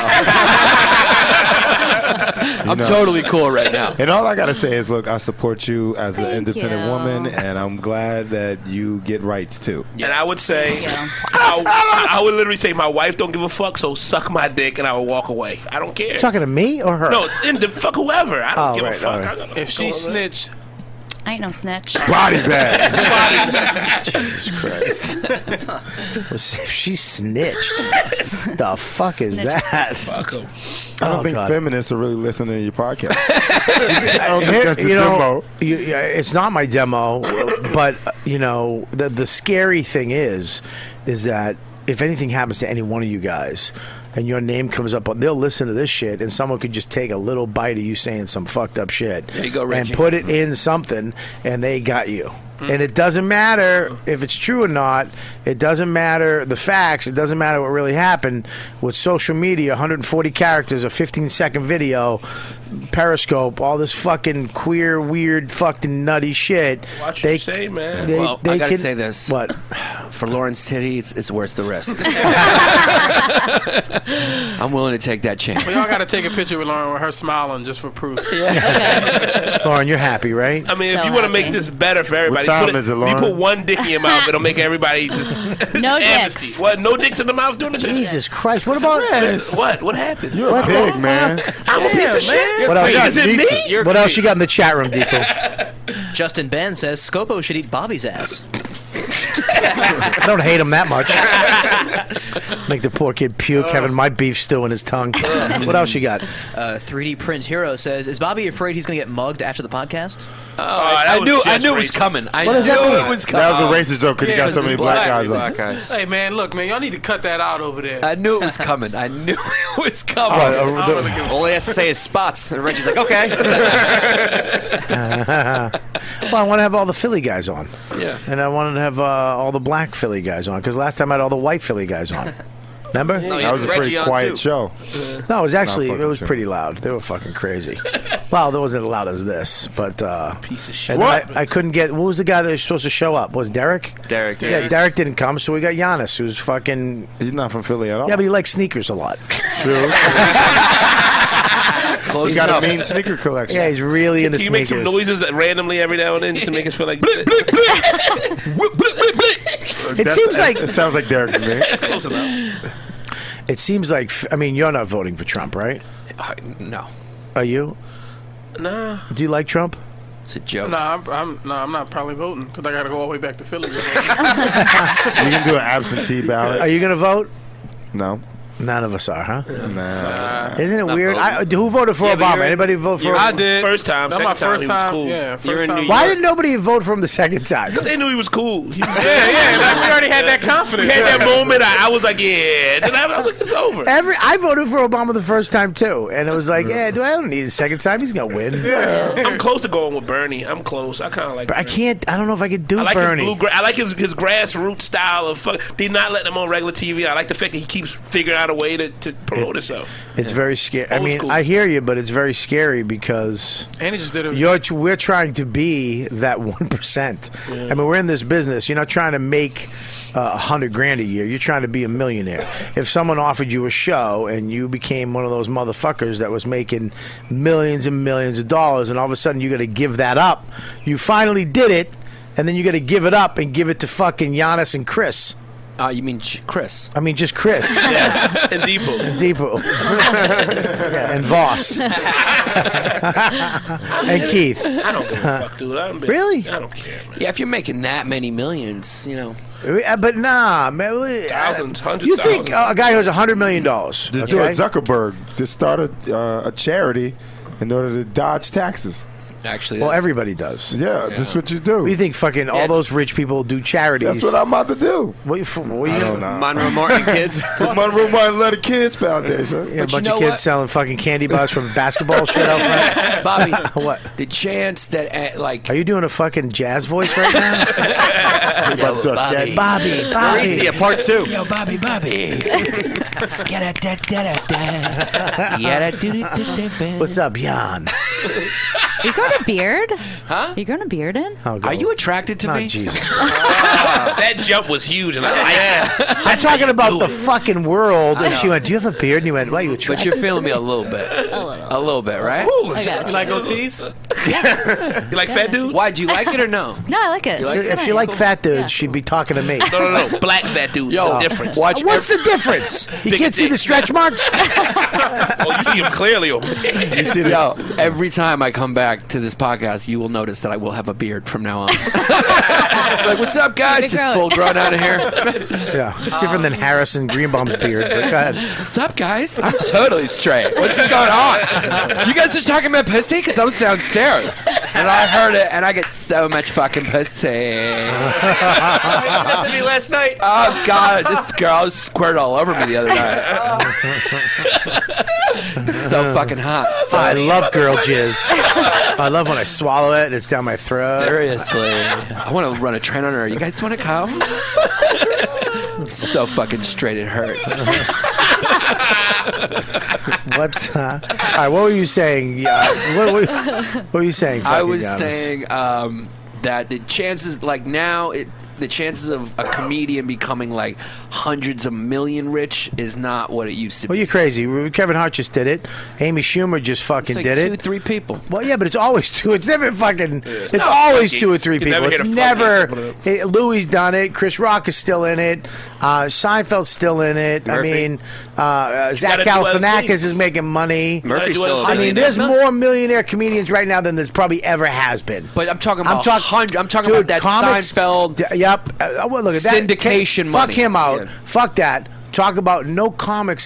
I'm
know.
totally cool right now.
And all I gotta say is, look, I support you as an
Thank
independent
you.
woman, and I'm glad that you get rights too.
And I would say, I, I would literally say, my wife don't give a fuck, so suck my dick, and I would walk away. I don't care.
talking to me or her?
No, in the fuck whoever. I don't
Oh,
give
right,
a fuck.
all right.
I gotta
If
go
she
over
snitch,
I ain't no snitch.
Body bag.
Jesus Christ. If she snitched, the fuck is
Snitches.
that?
Fuck 'em.
I don't
Oh,
think
God.
feminists are really listening to your podcast. I don't think
Here-
that's the
you know,
demo.
you- yeah, it's not my demo, but uh, you know, the the scary thing is, is that if anything happens to any one of you guys, and your name comes up, they'll listen to this shit, and someone could just take a little bite of you saying some fucked up shit,
There you go,
and
Reggie.
put it in something, and they got you. And it doesn't matter if it's true or not. It doesn't matter the facts. It doesn't matter what really happened. With social media, one hundred forty characters, a fifteen second video, Periscope, all this fucking queer, weird, fucking nutty shit.
Watch what
they
you say, man.
They,
Well,
they
I gotta
can,
say this.
What?
For Lauren's titty, it's, it's worth the risk. I'm willing to take that chance.
we all got to take a picture with Lauren with her smiling just for proof.
Lauren, you're happy, right?
I mean,
So
if you want to make
happy.
this better for everybody,
time
put
is it,
you
Lauren?
put one dick in your mouth, it'll make everybody just
No
amnesty.
dicks.
What? No dicks in the mouth doing the shit?
Jesus Christ! What about
What? What happened?
You're
What
a
the
pig,
fuck?
man.
I'm a piece of shit.
What else?
Wait,
you
is it me?
You're
What else
creep.
you got in the chat room, Deepu?
Justin Ben says Scopo should eat Bobby's ass.
I don't hate him that much. Make the poor kid puke, having my beef stew in his tongue. What else you got?
Uh, three D Print Hero says, is Bobby afraid he's going to get mugged after the podcast?
Oh,
that
I
was
knew, I
just
knew it was
racist.
coming. I
What does
knew
that mean?
it was coming.
That was a racist joke because
Yeah,
you got so
because
many
it's
black
black.
guys on.
Black guys.
Hey man, look man, y'all need to cut that out over there.
I knew it was coming. I knew it was coming.
What, uh, the-
All he has to say is spots, and Reggie's like, okay.
well, I want to have all the Philly guys on.
Yeah.
And I wanted to have uh, all all the black Philly guys on because last time I had all the white Philly guys on. Remember?
No, you
That
had
was a
Reggie
pretty
on,
quiet
too.
show.
No, it was actually
Not
it
fucking
was
true.
pretty loud. They were fucking crazy. Well, it wasn't as loud as this, but uh,
Piece of
and
shit.
What?
I, I couldn't get. What was the guy that was supposed to show up? Was Derek?
Derek.
Yeah, Derek didn't come, so we got Giannis, who's fucking.
He's not from Philly at all.
Yeah, but he likes sneakers a lot.
True.
Close
He got
enough.
a mean sneaker collection.
Yeah, he's really into
Can you make
sneakers.
some noises that randomly every now and then just to make us feel like
It
That's-
seems like
it sounds like Derek to me.
it's close enough.
it seems like. I mean, you're not voting for Trump, right?
Uh, no,
Are you?
Nah.
Do you like Trump?
it's a joke.
No, I'm, I'm no, I'm not probably voting because I got to go all the way back to Philly.
You can do an absentee ballot.
Are you going to vote?
No.
None of us are, huh?
Nah.
Isn't it
Not
weird? I,
voting.
who voted for
Yeah, but
Obama?
you're-
Anybody vote for
you're-
Obama?
I did.
First time,
That's
second
my
time,
first
he was
time.
cool.
Yeah,
You're
first
in
time.
New
Why
York.
did nobody vote for him the second time?
They knew he was cool. He was,
Yeah, yeah. Like, we already had that confidence.
we had that moment. I, I was like, yeah. Then I, I was like, it's over.
Every I voted for Obama the first time too, and it was like, yeah, do I don't need a second time? He's gonna win.
I'm close to going with Bernie. I'm close. I kind of like.
But I
Bernie.
can't. I don't know if I could do
I like
Bernie.
his blue. I like his his grassroots style of fuck. They not letting him on regular T V. I like the fact that he keeps figuring out a way to, to promote himself.
It's very scary. I
Old
mean,
school.
I hear you, but it's very scary because
And he just did it.
you're we're trying to be that one percent. I mean, we're in this business. You're not trying to make uh, a hundred grand a year. You're trying to be a millionaire. If someone offered you a show and you became one of those motherfuckers that was making millions and millions of dollars, and all of a sudden you got to give that up, you finally did it, and then you got to give it up and give it to fucking Giannis and Chris.
Uh, you mean Ch- Chris?
I mean, just Chris.
Yeah, and Depot.
And Depot. Yeah, and Voss. And Keith.
I don't give a fuck, dude. I'm big.
Really?
I don't care, man.
Yeah, if you're making that many millions, you know.
Uh, But nah, man. uh,
Thousands, hundreds,
You think
thousands.
uh, a guy who has a hundred million dollars?
Just do it, Zuckerberg. Just start a, uh, a charity in order to dodge taxes.
Actually,
Well,
that's-
everybody does.
Yeah, that's what you do.
What do you think? Fucking all
Yes.
those rich people do charities.
That's what I'm about to do.
What you, what you
I don't know.
Monroe Martin kids.
The Monroe Martin Let the Kids Foundation.
Yeah, a
But you
bunch
know
of kids
what?
selling fucking candy bars from basketball shit out front.
Bobby,
What?
the chance that uh, like
Are you doing a fucking jazz voice right now?
You about to start scatting.
Bobby, Bobby.
Marisia, part two.
Yo, Bobby, Bobby.
What's up, Jan?
Are you growing a beard?
Huh?
Are you growing a beard in?
Oh, go.
Are you attracted to
Not
me?
Jesus.
That jump was huge, and I like it.
I'm talking about the fucking world. And she went, "Do you have a beard?" And you went, "Why are you
But
attracted?"
you're feeling me a little bit.
A little.
A little bit, right?
Ooh,
I got
You like goatees?
you like fat dudes?
Why? Do you like it or no?
No, I like it.
You like
It's
it?
good
If she liked
idea.
fat dudes,
Yeah.
she'd be talking to me.
No, no, no. Black fat dudes.
Yo,
No difference.
watch
What's the difference? You
Bigger
can't see
dick.
the stretch marks.
Oh, you see them clearly. Over there.
You see the,
Yo, every time I come back to this podcast, you will notice that I will have a beard from now on. Like, what's up, guys?
Big
Just
grow.
full grown out of here.
Yeah, it's different than Harrison Greenbaum's beard. But go ahead.
What's up, guys? I'm totally straight. What's going on? You guys just talking about pussy? Because I was downstairs. And I heard it, and I get so much fucking pussy.
That's me last night.
Oh, God. This girl squirted all over me the other night. So fucking hot. So
I love girl jizz. I love when I swallow it and it's down my throat.
Seriously. I want to run a train on her. You guys want to come? So fucking straight it hurts.
What? Uh, all right, what were you saying? Uh, what, what, what were you saying?
I
fucking
was
Giannis?
saying um, that the chances, like now, it, the chances of a comedian becoming like hundreds of million rich is not what it used to
Well,
be.
you're crazy. Kevin Hart just did it. Amy Schumer just fucking
It's like
did
two,
it.
three people.
Well, yeah, but it's always two. It's never fucking. it's
not
always
floodgates.
two or three
You
people.
never
It's
hit a
never.
floodgate.
It, Louis done it. Chris Rock is still in it. Uh, Seinfeld's still in it. I
Murphy.
mean, uh, uh, Zach
gotta do other
Galifianakis
things.
is making money.
Murphy's
do other
still.
I
things.
mean, there's more millionaire comedians right now than there's probably ever has been.
But I'm talking about
I'm talking.
hundred. I'm talking
dude,
about that
comics,
Seinfeld.
D- Yep. Uh, well, look at that.
Syndication
Fuck
money.
him out.
Yeah.
Fuck that. Talk about no comics.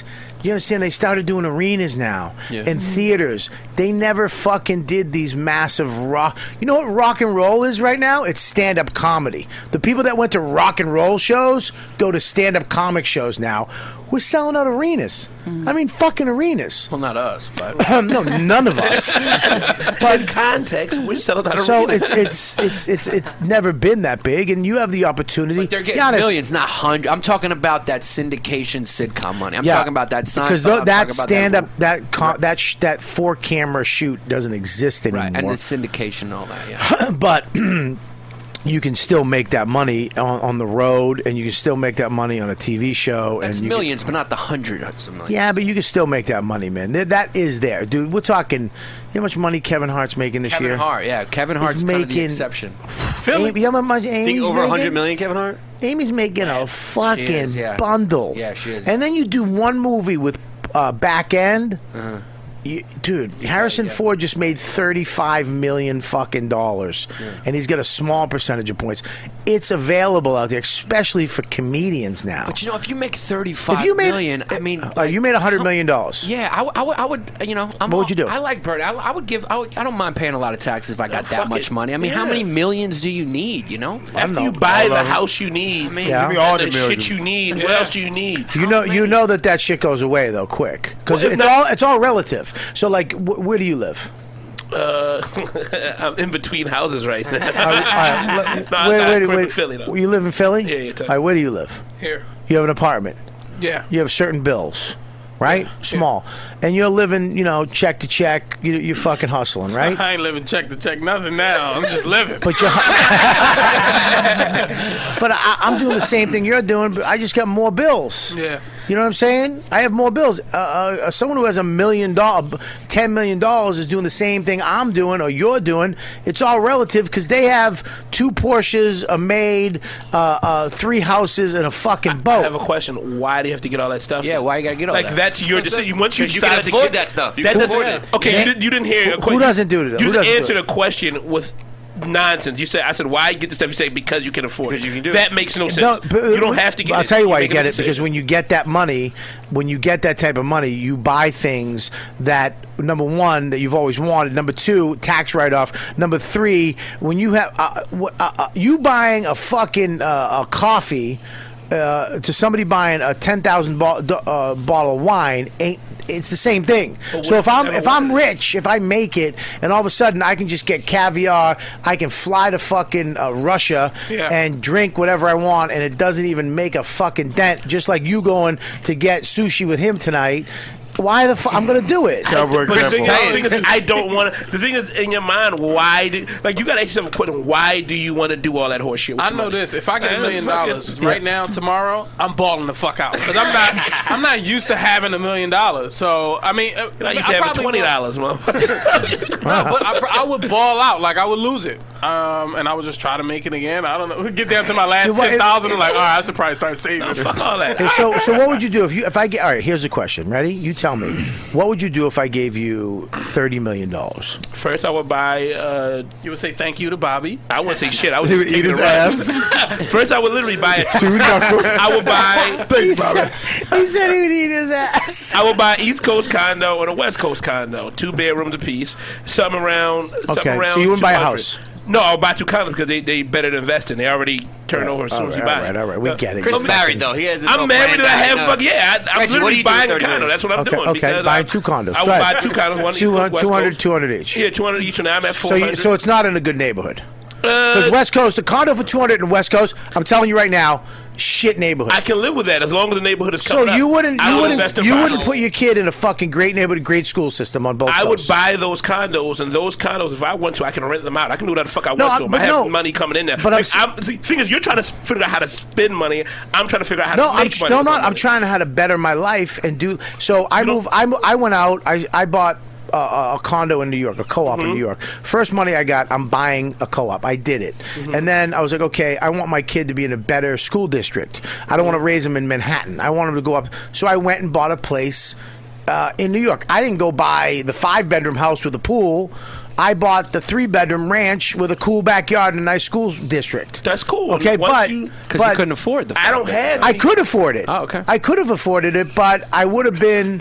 You understand? They started doing arenas now
Yeah.
and theaters. They never fucking did these massive rock. You know what rock and roll is right now? It's stand-up comedy. The people that went to rock and roll shows go to stand-up comic shows now. We're selling out arenas. I mean, fucking arenas.
Well, not us, but
no, none of us.
But in context, we're selling out
So
arenas.
it's it's it's it's it's never been that big, and you have the opportunity.
But they're getting
Be honest.
millions, not hundred. I'm talking about that syndication sitcom money. I'm
Yeah,
talking about that Seinfeld.
because
I'm
tho-
talking
that
about
stand up that con- that sh- that four camera shoot doesn't exist anymore.
Right, and the syndication and all that. Yeah.
But you can still make that money on, on the road, and you can still make that money on a T V show.
That's
and you
millions, but not the hundreds of millions.
Can, yeah, but you can still make that money, man. Th- That is there, dude. We're talking. You know how much money Kevin Hart's making this
Kevin
year?
Hart, yeah. Kevin
He's
Hart's kind of the
making-
exception.
Philly. You know how much Amy's
Think over
making?
a hundred million, Kevin Hart.
Amy's making a fucking
is, yeah.
bundle.
Yeah, she is.
And then you do one movie with uh, back end.
Uh-huh.
You, dude, Harrison Ford just made thirty-five million fucking dollars, and he's got a small percentage of points. It's available out there, especially for comedians now.
But you know, if you make thirty-five
If you made-
million, I mean,
Uh, you made a hundred million dollars.
yeah, I, w- I would, I would, you know, I'm
What would you do?
I like Bernie. I, I would give. I, would, I don't mind paying a lot of taxes if I got that
fuck
much
it.
money. I mean, how
Yeah.
many millions do you need? You know,
After you buy the house you need,
I mean,
Yeah.
Give me all
the
the
shit
millions.
you need, what else do you need?
You know, you know that that shit goes away though, quick, because
Well, if
it's
not-
all it's all relative. So, like, wh- where do you live?
Uh, I'm in between houses right now.
All right, all right,
no,
let-
I'm
wait,
not.
wait,
I'm
wait.
in Philly, though.
You live in Philly?
Yeah, yeah,
All right, where do you live?
Here.
You have an apartment.
Yeah.
You have certain bills, right? Small, and you're living, you know, check to check. You, you're fucking hustling, right?
I ain't living check to check nothing now. I'm just living.
But you're, but I, I'm doing the same thing you're doing. But I just got more bills.
Yeah.
You know what I'm saying? I have more bills. Uh, uh, someone who has a million dollars, ten million dollars, is doing the same thing I'm doing or you're doing. It's all relative because they have two Porsches, a maid, uh, uh, three houses, and a fucking boat.
I have a question. Why do you have to get all that stuff?
Yeah, why you gotta get all
like
that?
that's your decision. Once you
'Cause you can
decided to
afford
get
that stuff. You
that
can
doesn't.
afford it.
Okay,
Yeah.
you, did, you didn't hear a
Who
question.
doesn't do that?
You
Who
just
doesn't do
answered
it?
a question with nonsense. You said, "I said, why get the stuff?" You say, "Because you can afford it."
Because you can do
that
it.
makes no sense.
No, but-
you don't have to get
I'll
it.
tell you why you
make a
get it,
decision.
because when you get that money, when you get that type of money, you buy things that, number one, that you've always wanted. Number two, tax write-off. Number three, when you have uh, w- uh, uh, you buying a fucking uh, a coffee uh, to somebody buying a ten thousand bo- uh, bottle of wine ain't. It's the same thing.
But
So
what
if
if you
I'm
never
if I'm
wanted
rich, if I make it, and all of a sudden I can just get caviar, I can fly to fucking uh, Russia
Yeah.
and drink whatever I want, and it doesn't even make a fucking dent. Just like you going to get sushi with him tonight. Why the fuck? I'm gonna do it.
Cowboy
But the thing, is,
Careful.
the thing is, I don't want to. The thing is, in your mind, why do like you got to ask yourself a question? Why do you want to do all that horse shit? with
I
your
know
money?
this. If I get a
Man,
million
fucking-
dollars right now, tomorrow, I'm balling the fuck out because I'm not. I'm not used to having a million dollars. So I mean, uh,
I used
I
to have
probably
twenty
won't-
dollars, man.
No, but I, I would ball out. Like I would lose it, um, and I would just try to make it again. I don't know. Get down to my last
Yeah, well,
ten thousand. I'm like, all right, I should probably start saving.
Fuck all that.
Hey, so, so what would you do if you if I get all right? Here's the question. Ready? You tell me. What would you do if I gave you thirty million dollars?
First, I would buy. Uh,
You would say thank you to Bobby.
I wouldn't say shit. I would
He would
just take
eat
it
his
around. First, I would literally buy it.
Two knuckles.
I would buy.
Thanks, Bobby.
He said he would eat his ass.
I would buy East Coast condo and a West Coast condo, two bedrooms apiece, something around. Something
Okay,
around
so you wouldn't buy a
two hundred.
house?
No, I'll buy two condos because they they better to invest in. They already turn over as soon
All
as
right,
you buy.
all right, all right. We
Uh,
get it.
Chris
You
married
fucking-
though. He has. His
I'm
little
married
plan
and I have
now.
fuck yeah. I, I'm
Reggie, what do
literally
you do with
buying a
thirty
condo.
million?
That's what I'm
Okay,
doing.
okay.
because
Buying
I,
two condos.
I
Go
would
ahead.
buy two condos. One East
Two
Coast,
hundred,
West
two hundred,
Coast.
two hundred each.
Yeah, two hundred each, and I'm at
So,
four
you,
hundred.
so it's not in a good neighborhood.
Uh,
Because West Coast, the condo for two hundred in West Coast, I'm telling you right now, shit neighborhood.
I can live with that as long as the neighborhood is
So
coming up.
you wouldn't,
I
you
would invest
wouldn't,
in
you
property.
wouldn't put your kid in a fucking great neighborhood, great school system on both.
I would
coasts.
buy those condos, and those condos, if I want to, I can rent them out. I can do whatever the fuck I
No,
want
I-
to them.
but
I have
no.
money coming in there.
But I'm
Like,
s-
I'm, the thing is, you're trying to figure out how to spend money. I'm trying to figure out how
No,
to
I'm
make money.
no,
with
not.
my
I'm
money.
trying to how to better my life and do. So I move. I mo- I went out. I I bought. Uh, a condo in New York, a co-op
Mm-hmm.
in New York. First money I got, I'm buying a co-op. I did it,
Mm-hmm.
and then I was like, okay, I want my kid to be in a better school district. I don't want to raise him in Manhattan. I want him to go up. So I went and bought a place uh, in New York. I didn't go buy the five-bedroom house with a pool. I bought the three bedroom ranch with a cool backyard and a nice school district.
That's cool.
Okay,
Once
but
you-
'Cause
but
you couldn't afford the.
I don't have.
I
any-
could afford it.
Oh, okay.
I could have afforded it, but I would have been.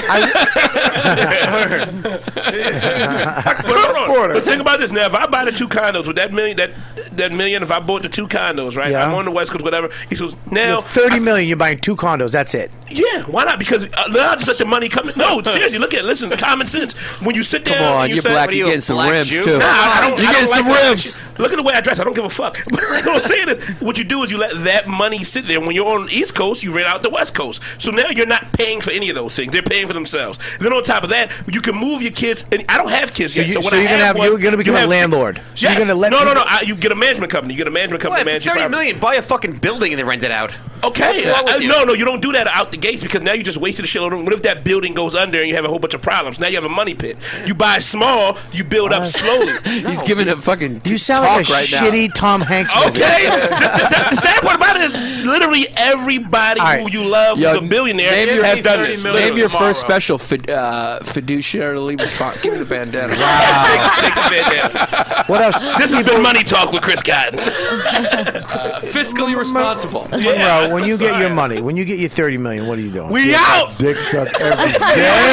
But hold on. But think about this now. If I buy the two condos with that million, that that million, if I bought the two condos, right?
Yeah.
I'm on the West Coast, whatever. He says now.
With thirty million, you're buying two condos. That's it.
Yeah, why not? Because uh, now I just let the money come in. No, seriously, look at it. Listen, common sense. When you sit down,
Come on,
and you
you're
say,
black.
what are
You're
you,
getting some
black
rims
Jew?
too.
Nah, I don't,
You're
I
getting
don't
some
like that
rims.
shit. Look at the way I dress. I don't give a fuck. But what I'm saying is, what you do is you let that money sit there. When you're on the East Coast, you rent out the West Coast. So now you're not paying for any of those things. They're paying for themselves. Then on top of that, you can move your kids. And I don't have kids
So,
yet.
you,
so when
so
I
you're gonna
have
have
one,
you're gonna become
you
a
have-
landlord. So
Yes.
you're gonna let
no, no,
people-
no. I, you get a management company. You get a management company.
What,
to manage your
thirty
property.
million, buy a fucking building and then rent it out.
Okay,
What's wrong with
uh,
you?
no, no, you don't do that out the gates because now you just wasted a shitload of. What if that building goes under and you have a whole bunch of problems? Now you have a money pit. You buy small, you build up slowly.
He's giving a fucking.
You sound
talk
like a
right
shitty Tom Hanks movie.
Okay, the, the, the sad part about it is literally everybody
All right.
who you love
Yo,
who's a billionaire
name your-
has done this.
Name your
tomorrow.
first special fid, uh, fiduciarily responsible. Give me the bandana.
Take the bandana.
What else?
This has been Money Talk with Chris Cotton.
Uh, fiscally responsible.
Monroe, when you get your money, when you get your thirty million, what are you doing?
We out.
Dick suck every day.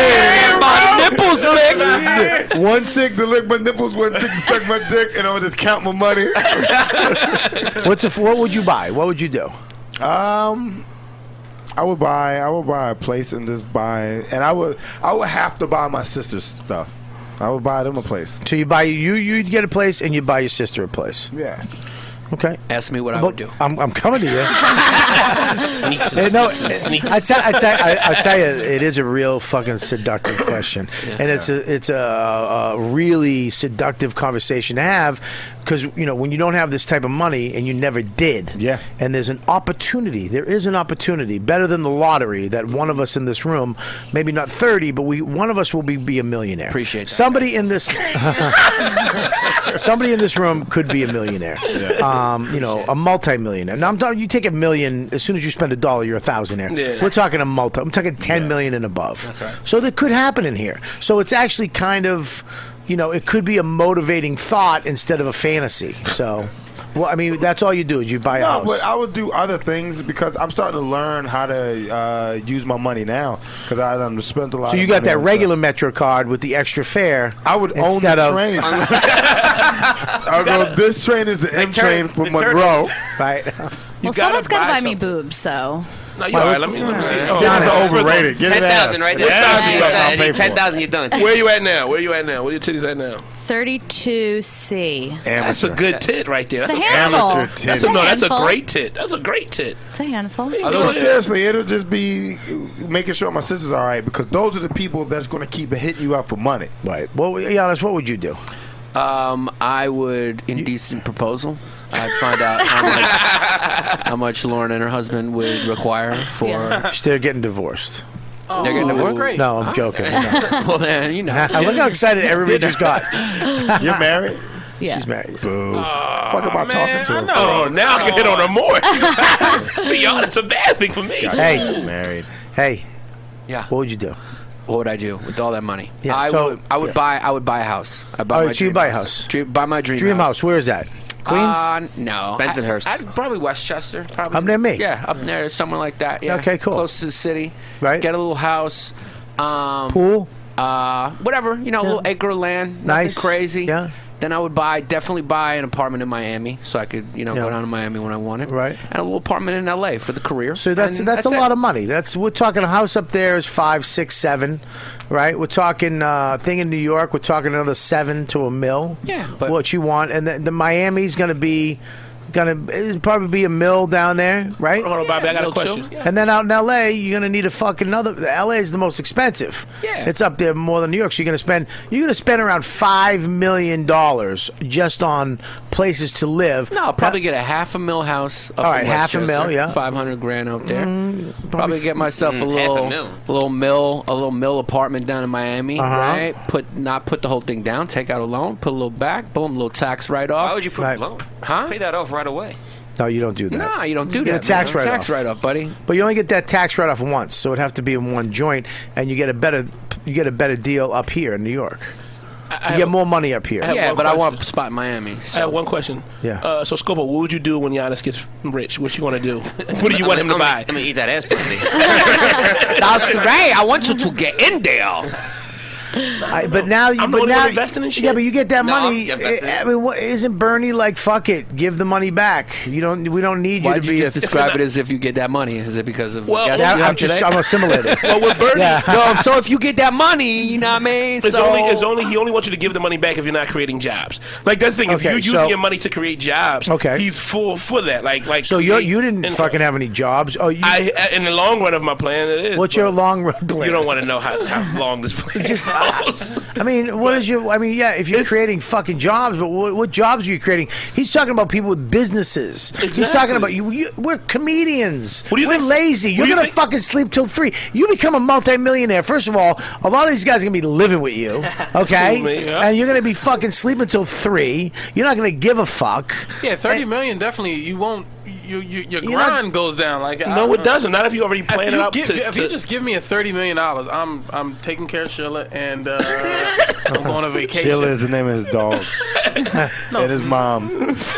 My nipples, big.
One chick to lick my nipples, one chick to suck my dick, and I'm gonna just count my money.
What's a, what would you buy? What would you do?
Um, I would buy. I would buy a place and just buy. And I would. I would have to buy my sister's stuff. I would buy them a place.
So you buy you you'd get a place and you buy your sister a place.
Yeah.
Okay.
Ask me what I
But
would do.
I'm, I'm coming to you.
Sneaks
Hey,
and
no,
sneaks and sneaks.
I tell, I, tell, I, I tell you, it is a real fucking seductive question, and it's a it's a, a really seductive conversation to have because you know when you don't have this type of money and you never did,
Yeah.
and there's an opportunity. There is an opportunity better than the lottery that one of us in this room, maybe not thirty, but we one of us will be be a millionaire.
Appreciate that,
somebody in this. Somebody in this room could be a millionaire. Um, you know, a multi-millionaire. Now I'm talking. You take a million. As soon as you spend a dollar, you're a thousandaire.
Yeah.
We're talking a multi. I'm talking ten million and above. That's right. So that could happen in here. So it's actually kind of, you know, it could be a motivating thought instead of a fantasy. So, well, I mean, that's all you do is you buy a
No,
house.
but I would do other things because I'm starting to learn how to uh, use my money now because I done spent a lot.
so you
of
got
money
that
on
regular Metro card with the extra fare.
I would own
instead
the
of,
train. I'll go. This train is the M train from Monroe.
Right.
Well, someone's got to buy me boobs, so.
No, you all right. Let me, let me see.
Oh, these are overrated. Get
Ten
it
thousand right there.
What size you got?
I'll pay for
Ten
it.
thousand, you're done.
Where you at now? Where you at now? Where your titties at now?
thirty-two C.
That's a good tit right there. That's
It's a
a
handful.
amateur tit.
That's a, no, that's a
handful.
great tit. That's a great tit.
It's a handful.
No, seriously, it'll just be making sure my sister's all right because those are the people that's going to keep hitting you up for money.
Right. Well, Giannis, what would you do?
Um, I would indecent proposal. I'd find out how much, how much Lauren and her husband would require for.
Yeah.
They're getting divorced.
They're getting
That's
divorced.
great. No, I'm joking. No.
Well, then you know.
Look how excited everybody just got.
You're married?
Yeah.
She's married.
Boo. Fuck am I talking to her?
Oh, now I can hit on her more. Be honest, it's a bad thing for me.
Hey,
married.
Hey.
Yeah.
What would you do?
What would I do with all that money?
Yeah,
I
so-
would. I would
yeah.
buy. I would buy a house. I'd buy
All
my
right, so you
dream
buy a
house.
house.
Dream, buy my dream,
Dream house. Where is that? Queens?
Uh, no,
Bensonhurst.
I, I'd probably Westchester. Probably
Up near me?
Yeah, up there, somewhere like that. Yeah.
Okay, cool.
Close to the city.
Right.
Get a little house. Um,
Pool?
Uh, whatever. You know, a little acre of land. Nothing
Nice.
crazy.
Yeah.
Then I would buy, definitely buy an apartment in Miami, so I could, you know,
Yeah.
go down to Miami when I wanted.
Right.
And a little apartment in L A for the career.
So that's
And
that's, a
it.
lot of money. That's we're talking a house up there is five, six, seven, right? We're talking uh, thing in New York. We're talking another seven to a mil.
Yeah, but-
what you want, and the, the Miami's going to be going to probably be a mill down there, right?
Hold on, Bobby. I got a
Little chill.
question.
Yeah.
And then out in L A, you're gonna need a fucking another. L A is the most expensive.
Yeah.
it's up there more than New York. So you're gonna spend you're gonna spend around five million dollars just on places to live.
No, I'll probably get a half a mil house. Up
All right,
in
half a
Westchester,
mil, yeah.
five hundred grand out there.
Mm,
probably get myself a
Mm, half a
little,
mil.
a little mill, a little mill apartment down in Miami.
Uh-huh.
Right? Put not put the whole thing down. Take out a loan. Put a little back. Boom, little tax write off.
Why would you put
Right.
a loan?
Huh?
Pay that off right away.
No, you don't do that.
Nah, you don't do
You get
that.
a tax
man.
write-off.
Tax write off, buddy.
But you only get that tax write off once, so it'd have to be in one joint, and you get a better you get a better deal up here in New York.
I
you get more money up here.
I have
Yeah,
one
but I
question.
want a spot in Miami.
I have one question.
Yeah.
Uh, so, Scopo, what would you do when Giannis gets rich? What you want to do? What do you want him to
I'm,
buy?
I'm gonna eat that ass pussy.
That's right. I want you to get in there.
I, but now, you,
I'm the
but
only
now,
one investing in shit?
yeah, but you get that
No,
money.
I'm investing.
I mean, what, isn't Bernie like, fuck it, give the money back? You don't. We don't need you
Why'd
to
you
be.
just
a,
describe it as if you get that money? Is it because of
Well,
guests
well,
you
I'm
have
just.
today?
I'm assimilated.
Well, with Bernie,
Yeah.
No, so if you get that money, you know what I mean?
it's
So-
only it's only he only wants you to give the money back if you're not creating jobs. Like that's the thing. If
Okay,
you're using
so-
your money to create jobs,
Okay.
he's full for that. Like like.
So you
create
you didn't
income.
fucking have any jobs. Oh, you,
I in the long run of my plan, it is.
what's
but
your long run plan?
You don't want to know how, how long this plan
Just,
goes.
I mean, what is your? I mean, yeah, if you're creating fucking jobs, but what, what jobs are you creating? He's talking about people with businesses. He's talking
Exactly.
about you. you we're comedians.
What do you
we're
think-
lazy.
what
You're
do you
gonna
think-
fucking sleep till three. You become a multimillionaire. First of all, a lot of these guys are gonna be living with you, okay?
Cool, man, yeah.
And you're gonna be fucking sleeping till three. You're not gonna give a fuck.
Yeah, thirty
And-
million definitely. You won't. You, you, your
You're not-
grind goes down. Like I
No,
don't
it
know.
doesn't. Not if you already
If
plan it
you,
out.
give,
to,
if
to-
you just give me a thirty million dollars, I'm I'm taking care of Sheila and uh, I'm going on vacation.
Sheila is the name of his dog. And his mom.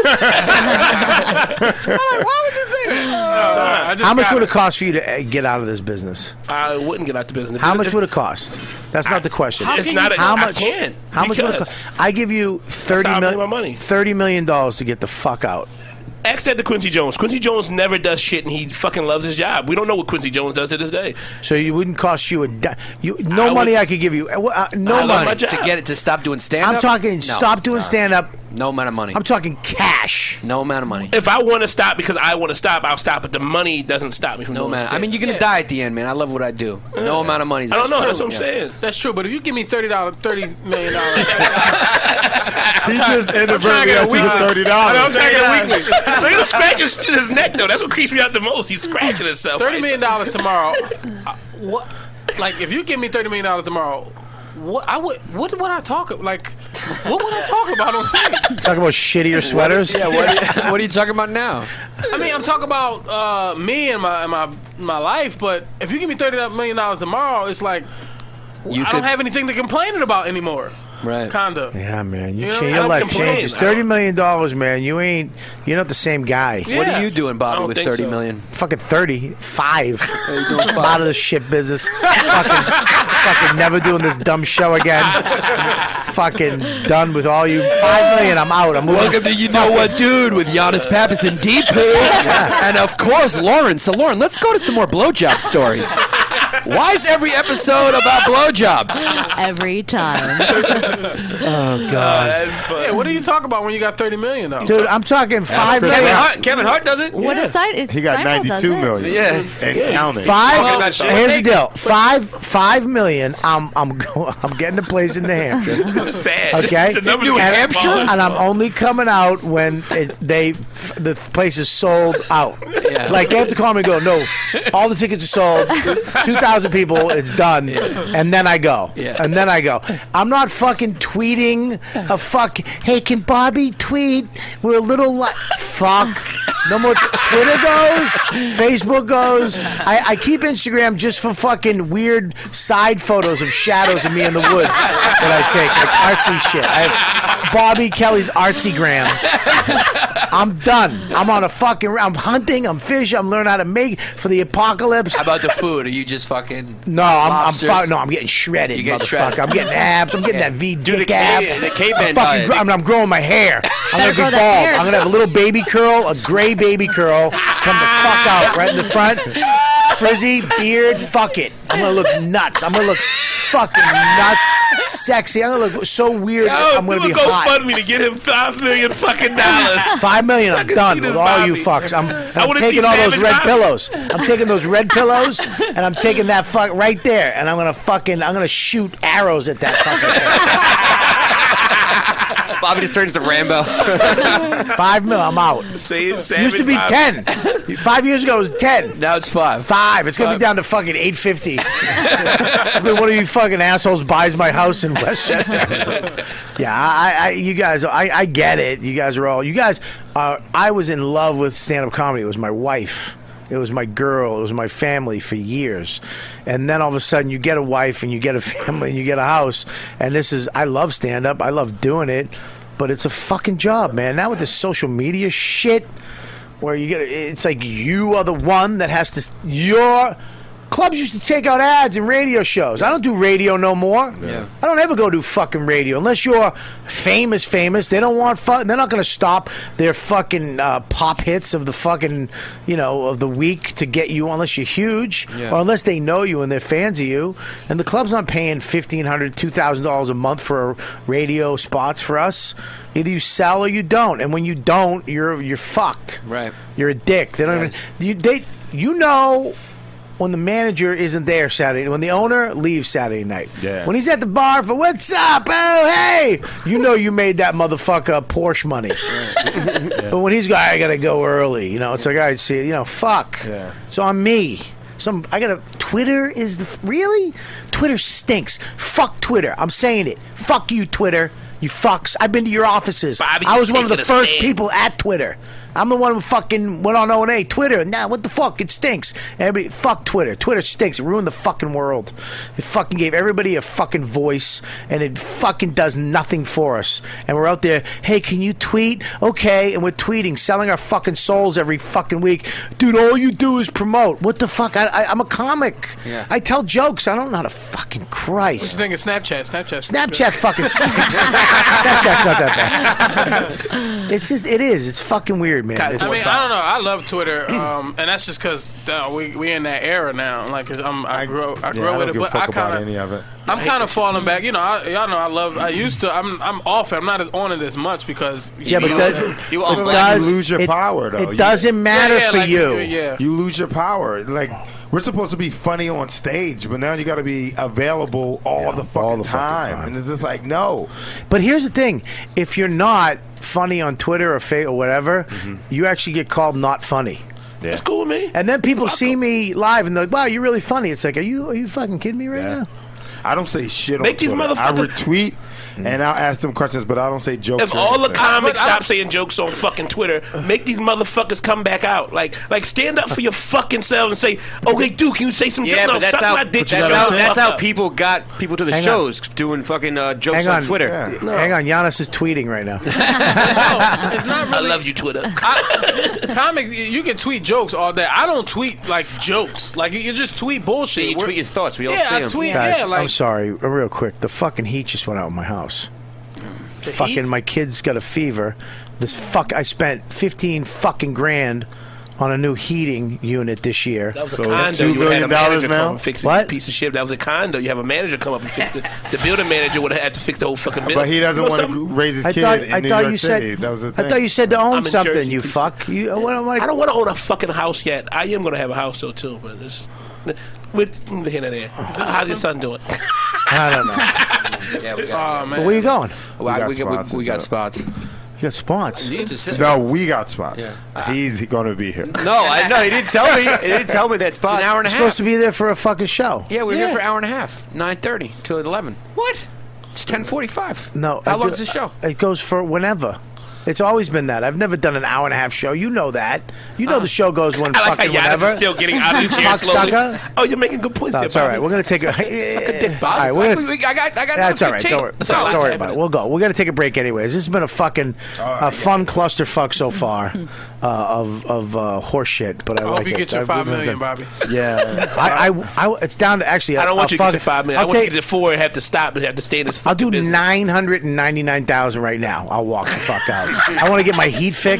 Why would you say that? I just
How much
got
would
it.
it cost for you to uh, get out of this business?
I wouldn't get out the business.
How much would it cost? That's not the question.
How It's can not you- a-
how
I
much?
can't,
How much would it
because-
cost? I give you thirty
how I
million.
make my money.
Thirty million dollars to get the fuck out.
Ask that to Quincy Jones. Quincy Jones never does shit, and he fucking loves his job. We don't know what Quincy Jones does to this day.
So you wouldn't cost you a di- you no
I
money
would-
I could give you. Uh, uh, no
I love
money
my job.
to get it to stop doing stand up.
I'm talking stop doing stand up.
No amount of money.
I'm talking cash.
No amount of money.
If I want to stop because I want to stop, I'll stop. But the money doesn't stop me from
No
doing
man.
shit.
I mean, you're gonna die at the end, man. I love what I do. No amount of money.
I don't know. That's
true.
what I'm
Yeah.
saying.
That's true, but if you give me thirty dollars, thirty million dollars,
He just ended
I'm trying to get a
with
weekly.
thirty dollars.
I'm trying to get a weekly.
Look at him scratching his, his neck though. That's what creeps me out the most. He's scratching himself.
Thirty
right
million dollars tomorrow. uh, what? Like, if you give me thirty million dollars tomorrow, what I would what would I talk like? What would I talk about on stage?
Talk about shittier sweaters.
Yeah. What are, you, what are you talking about now?
I mean, I'm talking about uh, me and my and my my life. But if you give me thirty million dollars tomorrow, it's like
You
I
could-
don't have anything to complain about anymore.
Right.
Kinda.
Yeah, man. You
You know,
change,
I
your
don't
life
complain.
changes. Thirty million dollars, man. You ain't. You're not the same guy.
Yeah.
What are you doing,
I
Bobby,
don't
with
think
thirty
so.
million?
Fucking thirty five.
you doing
I'm
five?
out of the shit business. fucking, fucking never doing this dumb show again. fucking done with all you. Five million. I'm out. I'm moving.
Welcome to You Know What Dude with Giannis Pappas and Deepu. And of course, Lauren. So, Lauren, let's go to some more blowjob stories. Why is every episode about blowjobs?
Every time.
Oh god,
Hey, what do you talk about when you got thirty million though?
dude. I'm talking five
Kevin
million.
Hart, Kevin Hart does it.
What is side? Is
He got
Seinfeld does
ninety-two
it?
million.
Yeah.
And counting.
Five.
Talking about shit.
Here's the deal. Five. Five million. I'm. I'm. Go, I'm getting a place in New Hampshire.
This is sad.
Okay.
The numbers
and,
get smaller.
and I'm only coming out when it, they f- the place is sold out.
Yeah.
Like they have to call me and go, no, all the tickets are sold. Two thousand people. It's done. And then I go.
Yeah.
And then I go. I'm not fucking tweeting a fuck. Hey, can Bobby tweet? We're a little li- fuck. No more. Twitter goes. Facebook goes. I, I keep Instagram just for fucking weird side photos of shadows of me in the woods that I take, like artsy shit. I have Bobby Kelly's artsy gram. I'm done. I'm on a fucking. I'm hunting. I'm fishing. I'm learning how to make for the apocalypse.
How about the food? Are you just fucking?
No, I'm, I'm
lobsters?
fu- no, I'm getting shredded,
You getting
motherfucker.
shredded.
I'm getting abs. I'm getting
Yeah.
that V
Do the
dick ab.
cave- the caveman
I'm, fucking
diet.
gr- I mean, I'm growing my hair. I'm gonna
Better
be
grow
bald.
that beard.
I'm gonna have a little baby curl, a gray baby curl, come the fuck out right in the front. Frizzy beard, fuck it. I'm gonna look nuts. I'm gonna look fucking nuts, sexy. I'm gonna look so weird.
Yo,
I'm gonna
do
be
a
hot.
GoFundMe to get him five million fucking dollars.
Five million. I'm
can
done
see
with
this
all you
Bobby.
fucks. I'm,
I
I'm
wanna
taking
see
all those
Savage
red
Bobby.
pillows. I'm taking those red pillows, and I'm taking that fuck right there, and I'm gonna fucking, I'm gonna shoot arrows at that fucking
Bobby just turns to Rambo.
thing. Five mil. I'm out.
Save,
Used to be ten. Five years ago, it was ten.
Now it's five.
Five. It's gonna be down to fucking eight fifty. I mean, one of you fucking assholes buys my house in Westchester. Yeah, I, I, you guys, I, I get it. You guys are all. You guys are. I was in love with stand-up comedy. It was my wife. It was my girl. It was my family for years. And then all of a sudden you get a wife and you get a family and you get a house. And this is, I love stand-up. I love doing it. But it's a fucking job, man. Now with this social media shit where you get, it's like you are the one that has to, your clubs used to take out ads in radio shows. I don't do radio no more.
Yeah.
I don't ever go do fucking radio unless you're famous, famous. They don't want fun. They're not going to stop their fucking uh, pop hits of the fucking, you know, of the week to get you unless you're huge
Yeah.
or unless they know you and they're fans of you. And the club's not paying fifteen hundred dollars, two thousand dollars a month for radio spots for us. Either you sell or you don't. And when you don't, you're you're fucked.
Right.
You're a dick. They don't
Yes.
even. You, they, you know. When the manager isn't there Saturday, when the owner leaves Saturday night,
Yeah.
when he's at the bar for what's up, oh hey, you know you made that motherfucker Porsche money. But when he's got, I gotta go early. You know, it's like I see, you know, fuck.
Yeah.
It's on me. Some I gotta. Twitter is the f- really. Twitter stinks. Fuck Twitter. I'm saying it. Fuck you, Twitter. You fucks. I've been to your offices.
Bobby,
I was one of the
taking a
first
stand.
people at Twitter. I'm the one who fucking went on O and A. Twitter. Nah, what the fuck? It stinks. Everybody, fuck Twitter. Twitter stinks. It ruined the fucking world. It fucking gave everybody a fucking voice, and it fucking does nothing for us. And we're out there, hey, can you tweet? Okay, and we're tweeting, selling our fucking souls every fucking week. Dude, all you do is promote. What the fuck? I, I, I'm a comic.
Yeah.
I tell jokes. I don't know how to fucking
What's
Christ.
the thing of Snapchat? Snapchat.
Snapchat fucking stinks. Snapchat's not that bad. It's just, it is. It's fucking weird, man.
I
It's-
mean, I don't know. I love Twitter, um, and that's just because uh, we we in that era now. Like, I'm, I grew I grew
Yeah, I
with
don't
it,
give a
but
fuck
I
about
kind
any
of
of it.
I'm kind of falling back. You know, I, y'all know I love. I used to. I'm I'm off it. I'm not as on it as much because
Yeah, but
you
that,
know,
You
it
like
does,
you lose your
it-
power, though.
It
You-
doesn't matter
Yeah, yeah,
for
like,
you.
yeah.
You lose your power. Like we're supposed to be funny on stage, but now you got to be available all the fucking
all the fucking
time.
time.
and it's just like no.
But here's the thing: if you're not funny on Twitter or fa- or whatever, you actually get called not funny.
Yeah.
That's cool with me.
And then people see me live and they're like, "Wow, you're really funny." It's like, are you are you fucking kidding me right
Yeah.
now?
I don't say shit
Make
on
these
Twitter. I
motherfuckers-
retweet and I'll ask them questions, but I don't say jokes.
If
or
all the
anything.
comics
I-
stop saying jokes on fucking Twitter, make these motherfuckers come back out. Like, like stand up for your fucking selves and say, "Okay, dude, can you say some
Yeah,
jokes?"
but
No,
that's
suck
how
my dick.
that's
shut
how,
the
that's
fuck
how
up.
people got people to the
Hang on.
shows doing fucking uh, jokes
Hang
on,
on,
Twitter.
Yeah.
Hang on, Giannis is tweeting right now.
no, it's not
I
really.
love you, Twitter.
I, comic, you can tweet jokes all day. I don't tweet like jokes. Like you just tweet bullshit.
Yeah, you
We're-
tweet your thoughts. We all
yeah,
see
I
them.
tweet.
Guys,
yeah, like
I'm sorry, uh, real quick. The fucking heat just went out in my house.
The
fucking,
heat?
my kid's got a fever. This fuck, I spent fifteen fucking grand on a new heating unit this year.
That was a
So
condo.
two
You would have had
million
a
dollars
manager
now?
come and fix it.
What?
You piece of shit. That was a condo. You have a manager come up and fix it. The building manager would have had to fix the whole fucking building.
But he doesn't
You know
want to
something?
raise his
I
kid
thought
in
I
New
thought
York
you
City.
said
That was the
I
thing.
thought you said to
I'm
own
in
something.
Jersey,
You
piece of
fuck. You, what, what,
I don't want to own a fucking house yet. I am going to have a house though too, but it's with the here and there. How's your son doing?
I don't know.
Yeah, we
oh
got,
man,
Where you going?
we got,
got
we got,
spots
we, we
and
got
stuff.
spots.
You got spots.
Just-
No, we got spots.
Yeah.
He's going to be here.
No, I no, he didn't tell me. He didn't tell me that
It's
spot.
an hour and a
You're
half.
supposed to be there for a fucking show.
Yeah, we were
Yeah.
here for an hour and a half. nine thirty to eleven.
What?
It's ten forty-five.
No.
How
I
long
do-
is the show?
It goes for whenever. It's always been that. I've never done an hour and a half show. You know that. You know the show goes one
I like how
fucking
Giannis
whenever.
is still getting out of the chair slowly.
Cocksucker.
Oh, you're making good points
No,
there,
it's all right.
Bobby.
We're gonna take a.
Suck a dick,
All
boss.
right, we're
We-
gonna,
we- I got, I got
that's all right.
fifteen.
Don't worry,
That's all
don't
I
worry
have.
about it. We'll go. We're gonna take a break anyways. This has been a fucking a fun clusterfuck so far uh, of of uh, horse shit. But I,
I
like
hope you
it.
get your
I-
five
we've
million,
been-
Bobby.
Yeah, I, I, I, it's down to actually.
I don't want
I'll
you to get
fuck-
to five million. I
I'll
want you
take-
to get to four and have to stop and have to stay in this
I'll
fucking
do
business.
nine hundred and ninety nine thousand right now. I'll walk the fuck out. I want to get my heat fixed,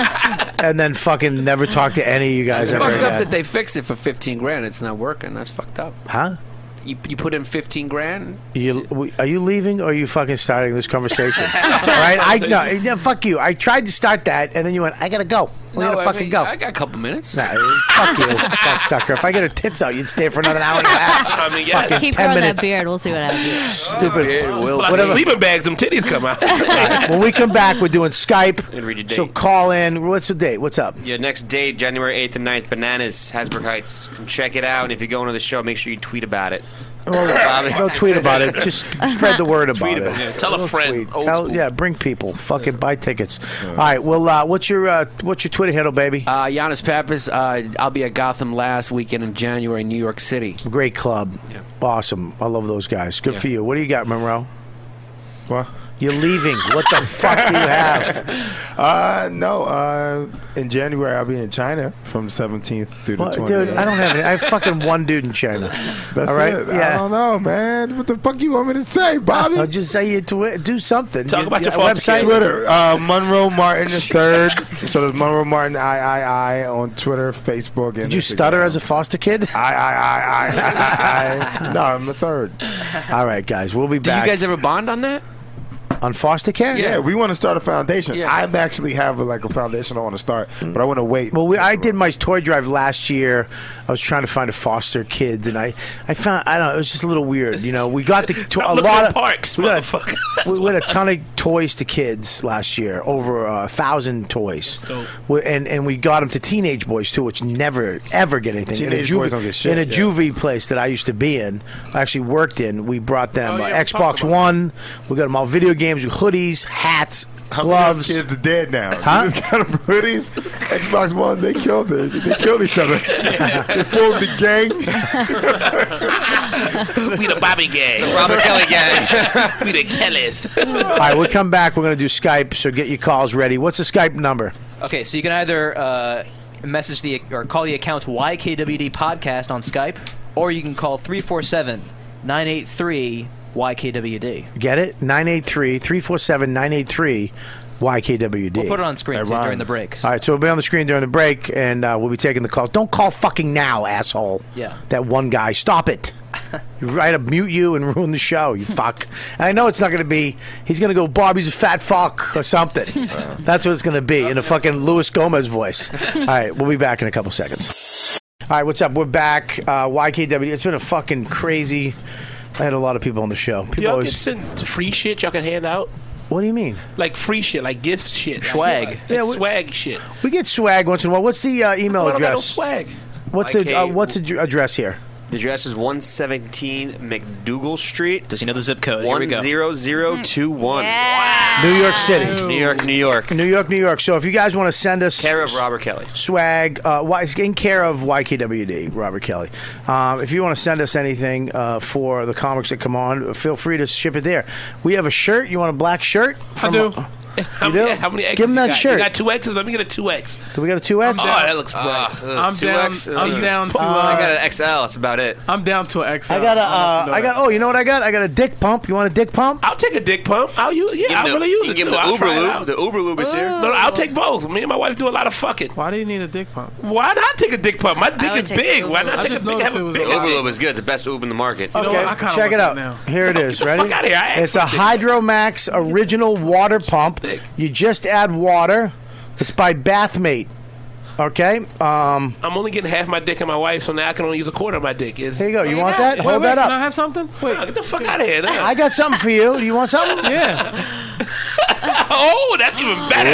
and then fucking never talk to any of you guys
It's
ever
fucked up
again.
that they fixed it for fifteen grand. It's not working. That's fucked up.
Huh?
You, you put in fifteen grand.
You, we- are you leaving or are you fucking starting this conversation? Right? I no, yeah, fuck you. I tried to start that, and then you went, I gotta go. We
No,
gotta
I
fucking
mean,
go.
I got a couple minutes.
Nah, fuck you, cocksucker. If I get a tits out, you'd stay for another hour and a half.
I mean, yes.
Fucking
Keep
ten
growing
minute
that beard. We'll see what happens.
stupid.
Pull out the
Whatever.
sleeping bags, them titties come out.
Right, when we come back, we're doing Skype.
And read your date.
So call in. What's the date? What's up?
Yeah, next date, January eighth and ninth, Bananas, Hasbrook Heights. Come check it out. And if you're going to the show, make sure you tweet about it.
Well, don't tweet about it. Just spread the word about
Tweet
it.
about it. Tell a
Don't
friend.
tweet.
Old
Tell,
school.
yeah, bring people. Fucking buy tickets. All right. Well, uh, what's your uh, what's your Twitter handle, baby?
Uh, Giannis Pappas. Uh, I'll be at Gotham last weekend in January in New York City.
Great club.
Yeah.
Awesome. I love those guys. Good
Yeah.
for you. What do you got, Monroe?
What?
You're leaving. What the fuck do you have?
Uh, no. Uh, in January, I'll be in China from the seventeenth through the
Well,
twentieth.
dude, I don't have any. I have fucking one dude in China.
That's
All right?
it. I
Yeah.
don't know, man. What the fuck you want me to say, Bobby?
I'll just say you to do something.
Talk
You-
about your
you-
foster
website.
kid.
Twitter, uh, Monroe Martin the third. So there's Monroe Martin I I I on Twitter, Facebook, and
Did you stutter as a foster kid?
I I I I I. I. No, I'm the third.
All right, guys, we'll be
Did
back.
you guys ever bond on that?
on foster care?
Yeah, we want to start a foundation.
Yeah.
I actually have a, like a foundation I want to start, but I want to wait.
Well, we, I did my toy drive last year. I was trying to find a foster kids, and I, I found I don't know. It was just a little weird, you know. We got the to, a
looking
lot
at
of
parks,
We got
motherfucker.
a, we, we had a ton of toys to kids last year, over a thousand toys, we, and and we got them to teenage boys too, which never ever get anything.
Teenage
in a
boys don't get shit,
in a
yeah.
juvie place that I used to be in, I actually worked in. We brought them
Oh,
uh,
yeah, we talked
Xbox
about
One. We got them all video games, hoodies, hats,
How
gloves.
many of those kids are dead now?
Huh?
You just got them hoodies. Xbox One, they killed it. They killed each other. They formed the gang.
We the Bobby gang.
The Robert Kelly gang.
We the Kellys.
All right, we'll come back. We're going to do Skype, so get your calls ready. What's the Skype number?
Okay, so you can either uh, message the or call the account Y K W D Podcast on Skype, or you can call three four seven, nine eight three, Y K W D.
Get it? nine eight three, three four seven, nine eight three Y K W D.
We'll put it on screen
That
too, during
rhymes.
the break.
All right, so we'll be on the screen during the break, and uh, we'll be taking the calls. Don't call fucking now, asshole.
Yeah.
That one guy. Stop it. You're right to mute you and ruin the show, you fuck. And I know it's not going to be, he's going to go, Bobby's a fat fuck or something. That's what it's going to be in a fucking Luis Gomez voice. All right, we'll be back in a couple seconds. All right, what's up? We're back. Uh, Y K W. It's been a fucking crazy. I had a lot of people on the show. People
Y'all can
always,
send free shit y'all can hand out?
what do you mean?
Like free shit, like gift shit.
Swag.
Like,
Yeah,
like
we-
swag shit.
We get swag once in a while. What's the uh, email
I don't got no
address?
swag.
What's the
Y K
uh, what's the dr- address here?
The address is one seventeen McDougal Street.
Does he know the zip code? Here we
One
go.
zero zero two one.
New York City.
New York, New York.
New York, New York. So if you guys want to send us
Care of Robert Kelly.
swag, uh, y- it's in care of Y K W D, Robert Kelly. Um, if you want to send us anything uh, for the comics that come on, feel free to ship it there. We have a shirt. You want a black shirt?
I do.
How
You
many,
do?
how many X's
Give him
you
that
got?
shirt.
You got two X's? Let me get a two X.
Do we got a two X?
Oh, that looks bright.
I'm down. I'm down to. Uh,
I got an X L. That's about it.
I'm down to an X L.
I got a.
don't know if
Uh,
you know
I got.
that.
Oh, you know what I got? I got a dick pump. You want a dick pump?
I'll take a dick pump. I'll use. Yeah, I'll
Give him
really
the-
use
you
it.
give him
too.
the
I'll
Uber
try it
lube.
out.
The Uber lube is here.
No, no, I'll take both. Me and my wife do a lot of fucking.
Why do you need a dick pump?
Why not take a dick pump? My dick
would
is
take
big.
the
Why
Uber
not
I
take a
just
big?
noticed
Have
it
a
was
big
a
The Uber
lot.
lube is good. It's the best lube in the market.
You know
Okay,
what? I kinda
check it
want
out.
that now.
Here it is.
Get the
Ready?
fuck outta here. I asked
It's a
for this.
Hydromax original water pump. You just add water. It's by Bathmate. Okay. Um,
I'm only getting half my dick in my wife, so now I can only use a quarter of my dick. Is
here you go. You want
go.
that?
Wait,
Hold
wait,
that
Can I
up.
have something? Wait.
get the fuck out of here. Now.
I got something for you. Do you want something?
Yeah.
Oh, that's even better,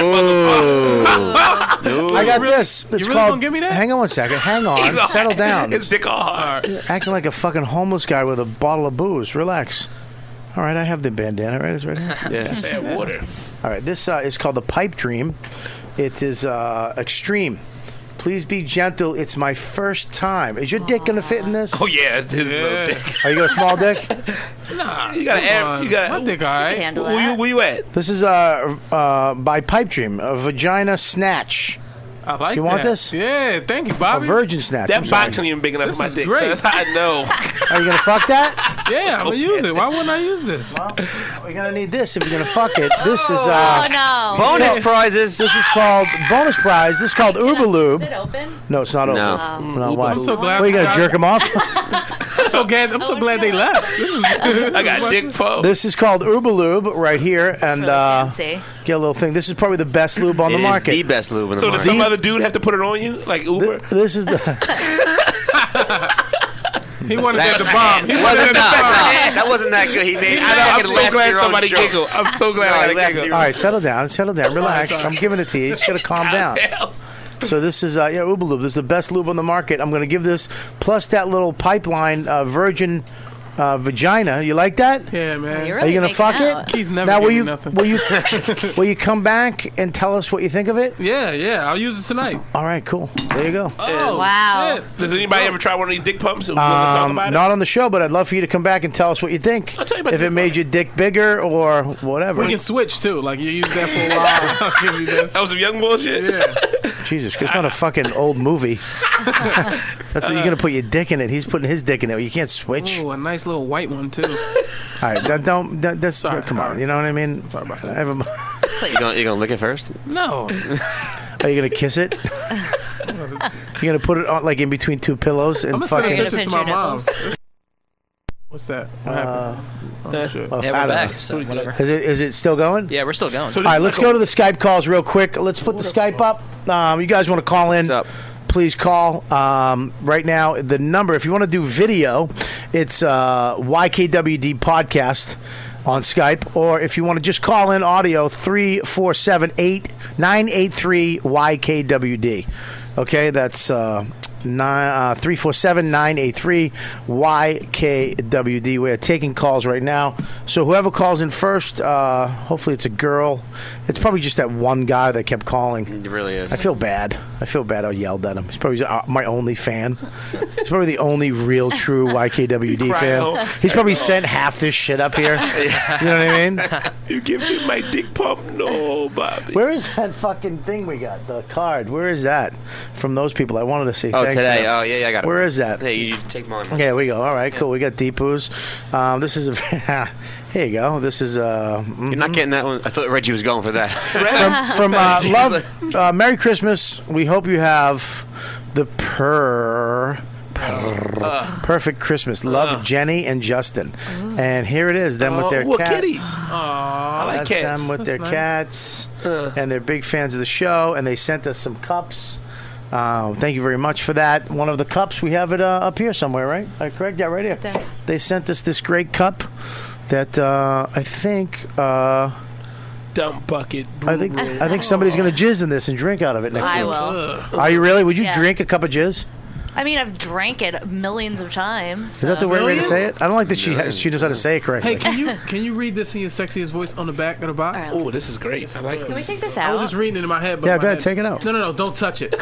motherfucker.
I got this. It's
really
called.
gonna give me that?
Hang on one second. Hang on. Settle down.
It's dick all hard.
Acting like a fucking homeless guy with a bottle of booze. Relax. All right, I have the bandana. Right, it's right here.
Yeah.
Bad water.
All right, this uh, is called the Pipe Dream. It is uh, extreme. Please be gentle. It's my first time. Is your dick gonna fit in this?
Oh yeah, it's his little dick.
Are you got a small dick?
Nah.
You got
come
an.
on.
You got.
My dick, all
You can
right.
handle
Where you,
that.
where you at?
This is uh, uh, by Pipe Dream, a vagina snatch,
I like
You want
that.
this?
Yeah, thank you,
a
Bobby.
virgin snatch. I'm
That
sorry.
box ain't even big enough
This
for my
is
dick.
great.
So that's how I know.
Are you gonna fuck that?
Yeah, I'm gonna use it. Why wouldn't I use this?
We're gonna need this if you're gonna fuck it. This is
Oh
uh,
no!
Bonus prizes.
this is called bonus prize. This is called Uber Lube.
Is it open?
No, it's not open.
No.
No, why?
I'm so glad.
What, you gonna
I-
jerk him off?
I'm so glad. I'm so glad they left. This is,
I got dick pump.
This is called Uber Lube right here, and
really
uh,
fancy.
get a little thing. This is probably the best lube on
It
the
is
market.
the best lube in the
So does
market.
some other dude have to put it on you, like Uber?
This is the.
he wanted that to bomb. He
That
wanted
wasn't,
that to bomb.
that, that wasn't that good. He made.
I know. I'm
fucking
so
laughed
glad
your own
somebody
joke.
giggled. I'm so glad
No,
I
I
got a
laughed
giggle.
your
All right, settle down, settle down, relax. I'm giving it to you. You just gotta calm down. So this is uh, yeah, Uber Lube. This is the best lube on the market. I'm gonna give this plus that little pipeline uh, virgin uh, vagina. You like that?
Yeah, man.
You're
Are you
really
gonna fuck
making
it?
out.
Keith never
now, will
gave me
you
nothing.
will you will you come back and tell us what you think of it?
Yeah, yeah. I'll use it tonight.
All right, cool. There you go.
Oh,
Wow.
shit.
Does anybody ever try one of these dick pumps? And we'll talk
Um,
about it?
not on the show, but I'd love for you to come back and tell us what you think.
I'll tell you about
if
the
it made your dick bigger or whatever.
We can switch too. Like you use that for a while. I'll give you this.
That was some young bullshit.
Yeah.
Jesus, it's not a fucking old movie. That's you're gonna put your dick in it. He's putting his dick in it. You can't switch.
Ooh, a nice little white one too.
All right, that don't. That, that's
Sorry,
come on. You know what I mean? Sorry about that. I have a,
You gonna, you gonna lick it first?
No.
are you gonna kiss it? You're gonna put it on like in between two pillows
I'm
and
gonna send a
fucking.
picture to
pinch
my
your
mom.
nipples.
What's that? What
Uh,
happened? Oh shit.
oh,
Yeah,
I
we're
don't
back.
know.
So whatever.
Is it is it still going?
Yeah, we're still going.
All right, let's go to the Skype calls real quick. Let's put the Skype up. Um, you guys want to call in?
What's up?
Please call um, right now. The number, if you want to do video, it's uh, Y K W D Podcast on Skype. Or if you want to just call in audio, three four seven, eight nine eight three Y K W D. Okay, that's uh, nine, uh, three four seven, nine eight three Y K W D. We're taking calls right now. So whoever calls in first, uh, hopefully it's a girl. It's probably just that one guy that kept calling.
It really is.
I feel bad. I feel bad I yelled at him. He's probably uh, my only fan. He's probably the only real, true Y K W D fan. He's probably sent half this shit up here. You know what I mean?
You give me my dick pump? No, Bobby.
Where is that fucking thing we got? The card. Where is that? From those people. I wanted to say
Oh,
thanks to
today.
them.
Oh, yeah, yeah, I got it.
Where is that?
Hey, you take mine.
Yeah, we go. All right, cool. We got Deepu's. Um, this is a. Here you go. This is uh.
You're not getting that one. I thought Reggie was going for that.
from from uh, love. Uh, Merry Christmas. We hope you have the per. per- perfect Christmas. Love, Jenny and Justin. And here it is. Them with their
Oh,
cats.
kitties. I like
That's
cats.
them with their
nice.
cats, and they're big fans of the show. And they sent us some cups. Uh, thank you very much for that. One of the cups we have it uh, up here somewhere, right? Uh, correct? Yeah, right here.
There.
They sent us this great cup that uh, I think uh,
Dump bucket.
I think I think somebody's gonna jizz in this and drink out of it next
I
week.
will.
Are you really? Would you
Yeah.
drink a cup of jizz?
I mean, I've drank it millions of times.
Is that the right way to say it? I don't like that she has, she knows how to say it correctly.
Hey, can you can you read this in your sexiest voice on the back of the box?
Oh, this is great. I like
Can we
this.
take this
I was
out?
just reading it in my head. But
Yeah,
my
go ahead,
head-
take it out.
No, no, no, don't touch it.
now?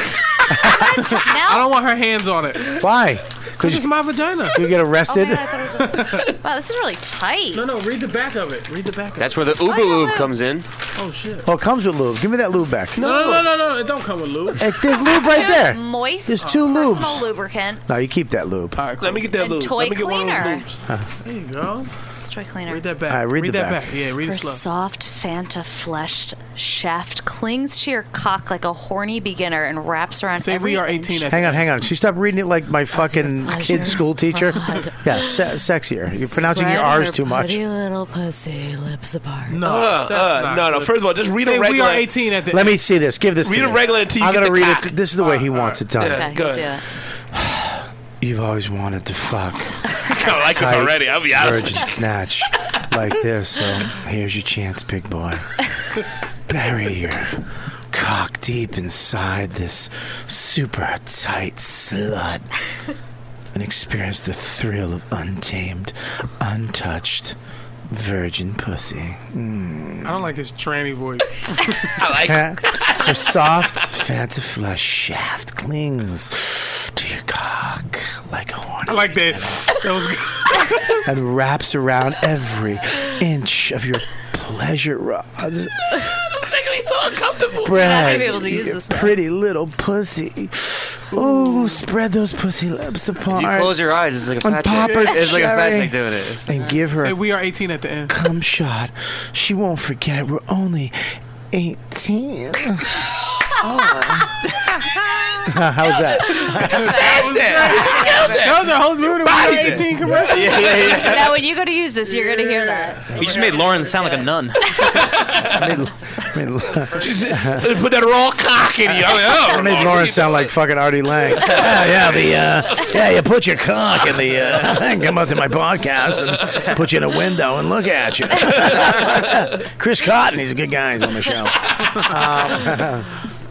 I don't want her hands on it.
Why?
Because it's my vagina.
You get
Oh,
arrested?
man, I thought it was wow, this is really tight.
No, no, read the back of it. Read the back of
That's
it.
where the Uber
yeah,
Lube
look.
comes in.
Oh, shit.
Oh, it comes with lube. Give me that lube back.
No, no, no, no, no. It don't come with lube.
Hey, there's lube right there.
Moist
There's two
personal
lubes.
lubricant.
No, you keep that lube.
All right, cool.
Let me get that
And
lube.
toy
Let me get one
cleaner.
of those lubes.
There you go.
It's toy cleaner.
Read that back.
All right, read the
that
back.
back. Yeah, read
Her
it slow.
soft Fanta fleshed shaft clings to your cock like a horny beginner and wraps around
Say
every
we are
inch.
eighteen. At
Hang on, hang on. She stopped reading it like my fucking
pleasure.
kid's school teacher. Yeah, se- sexier. You're pronouncing your
Spread
R's
her
too much.
Pretty little pussy lips apart.
No,
Uh,
that's
uh,
not
no, no.
good.
First of all, just read
Say
a
we
regular.
are eighteen at the
Let me see this. Give this
Read
to
a
me.
regular until you
I'm
get
gonna
the
read
cock.
it. This is the way he wants it done.
Yeah,
Okay,
go
do
ahead.
it.
You've always wanted to fuck.
I like this
Tight
already. I'll be honest.
Virgin snatch like this. So here's your chance, big boy. Bury your cock deep inside this super tight slut and experience the thrill of untamed, untouched virgin pussy. Mm.
I don't like his tranny voice.
I like it.
Her soft, Fanta flesh shaft clings to your cock like a horn
I like that. That was good.
and wraps around every inch of your pleasure rod.
It's making me so uncomfortable.
Brad,
be able to use
you
this now.
pretty little pussy. Oh, spread those pussy lips apart.
You close your eyes. It's like a
And
fat
pop
chick.
her
It's like a fat
cherry.
chick doing it. It's-
And give her
Say
a
we are eighteen at the end.
cum shot. She won't forget we're only eighteen. How's that?
Smash that.
That was the whole movie. We are eighteen commercial.
Yeah, yeah, yeah.
Now, when you go to use this, you're going to hear that.
You just made Lauren sound like a nun.
I made, I made,
She said, put that raw cock in you. Oh,
I made Lauren sound like fucking Artie Lang. Yeah, yeah, the uh, yeah, you put your cock in the uh, thing, come up to my podcast and put you in a window and look at you. Chris Cotton, he's a good guy. He's on the show. Um,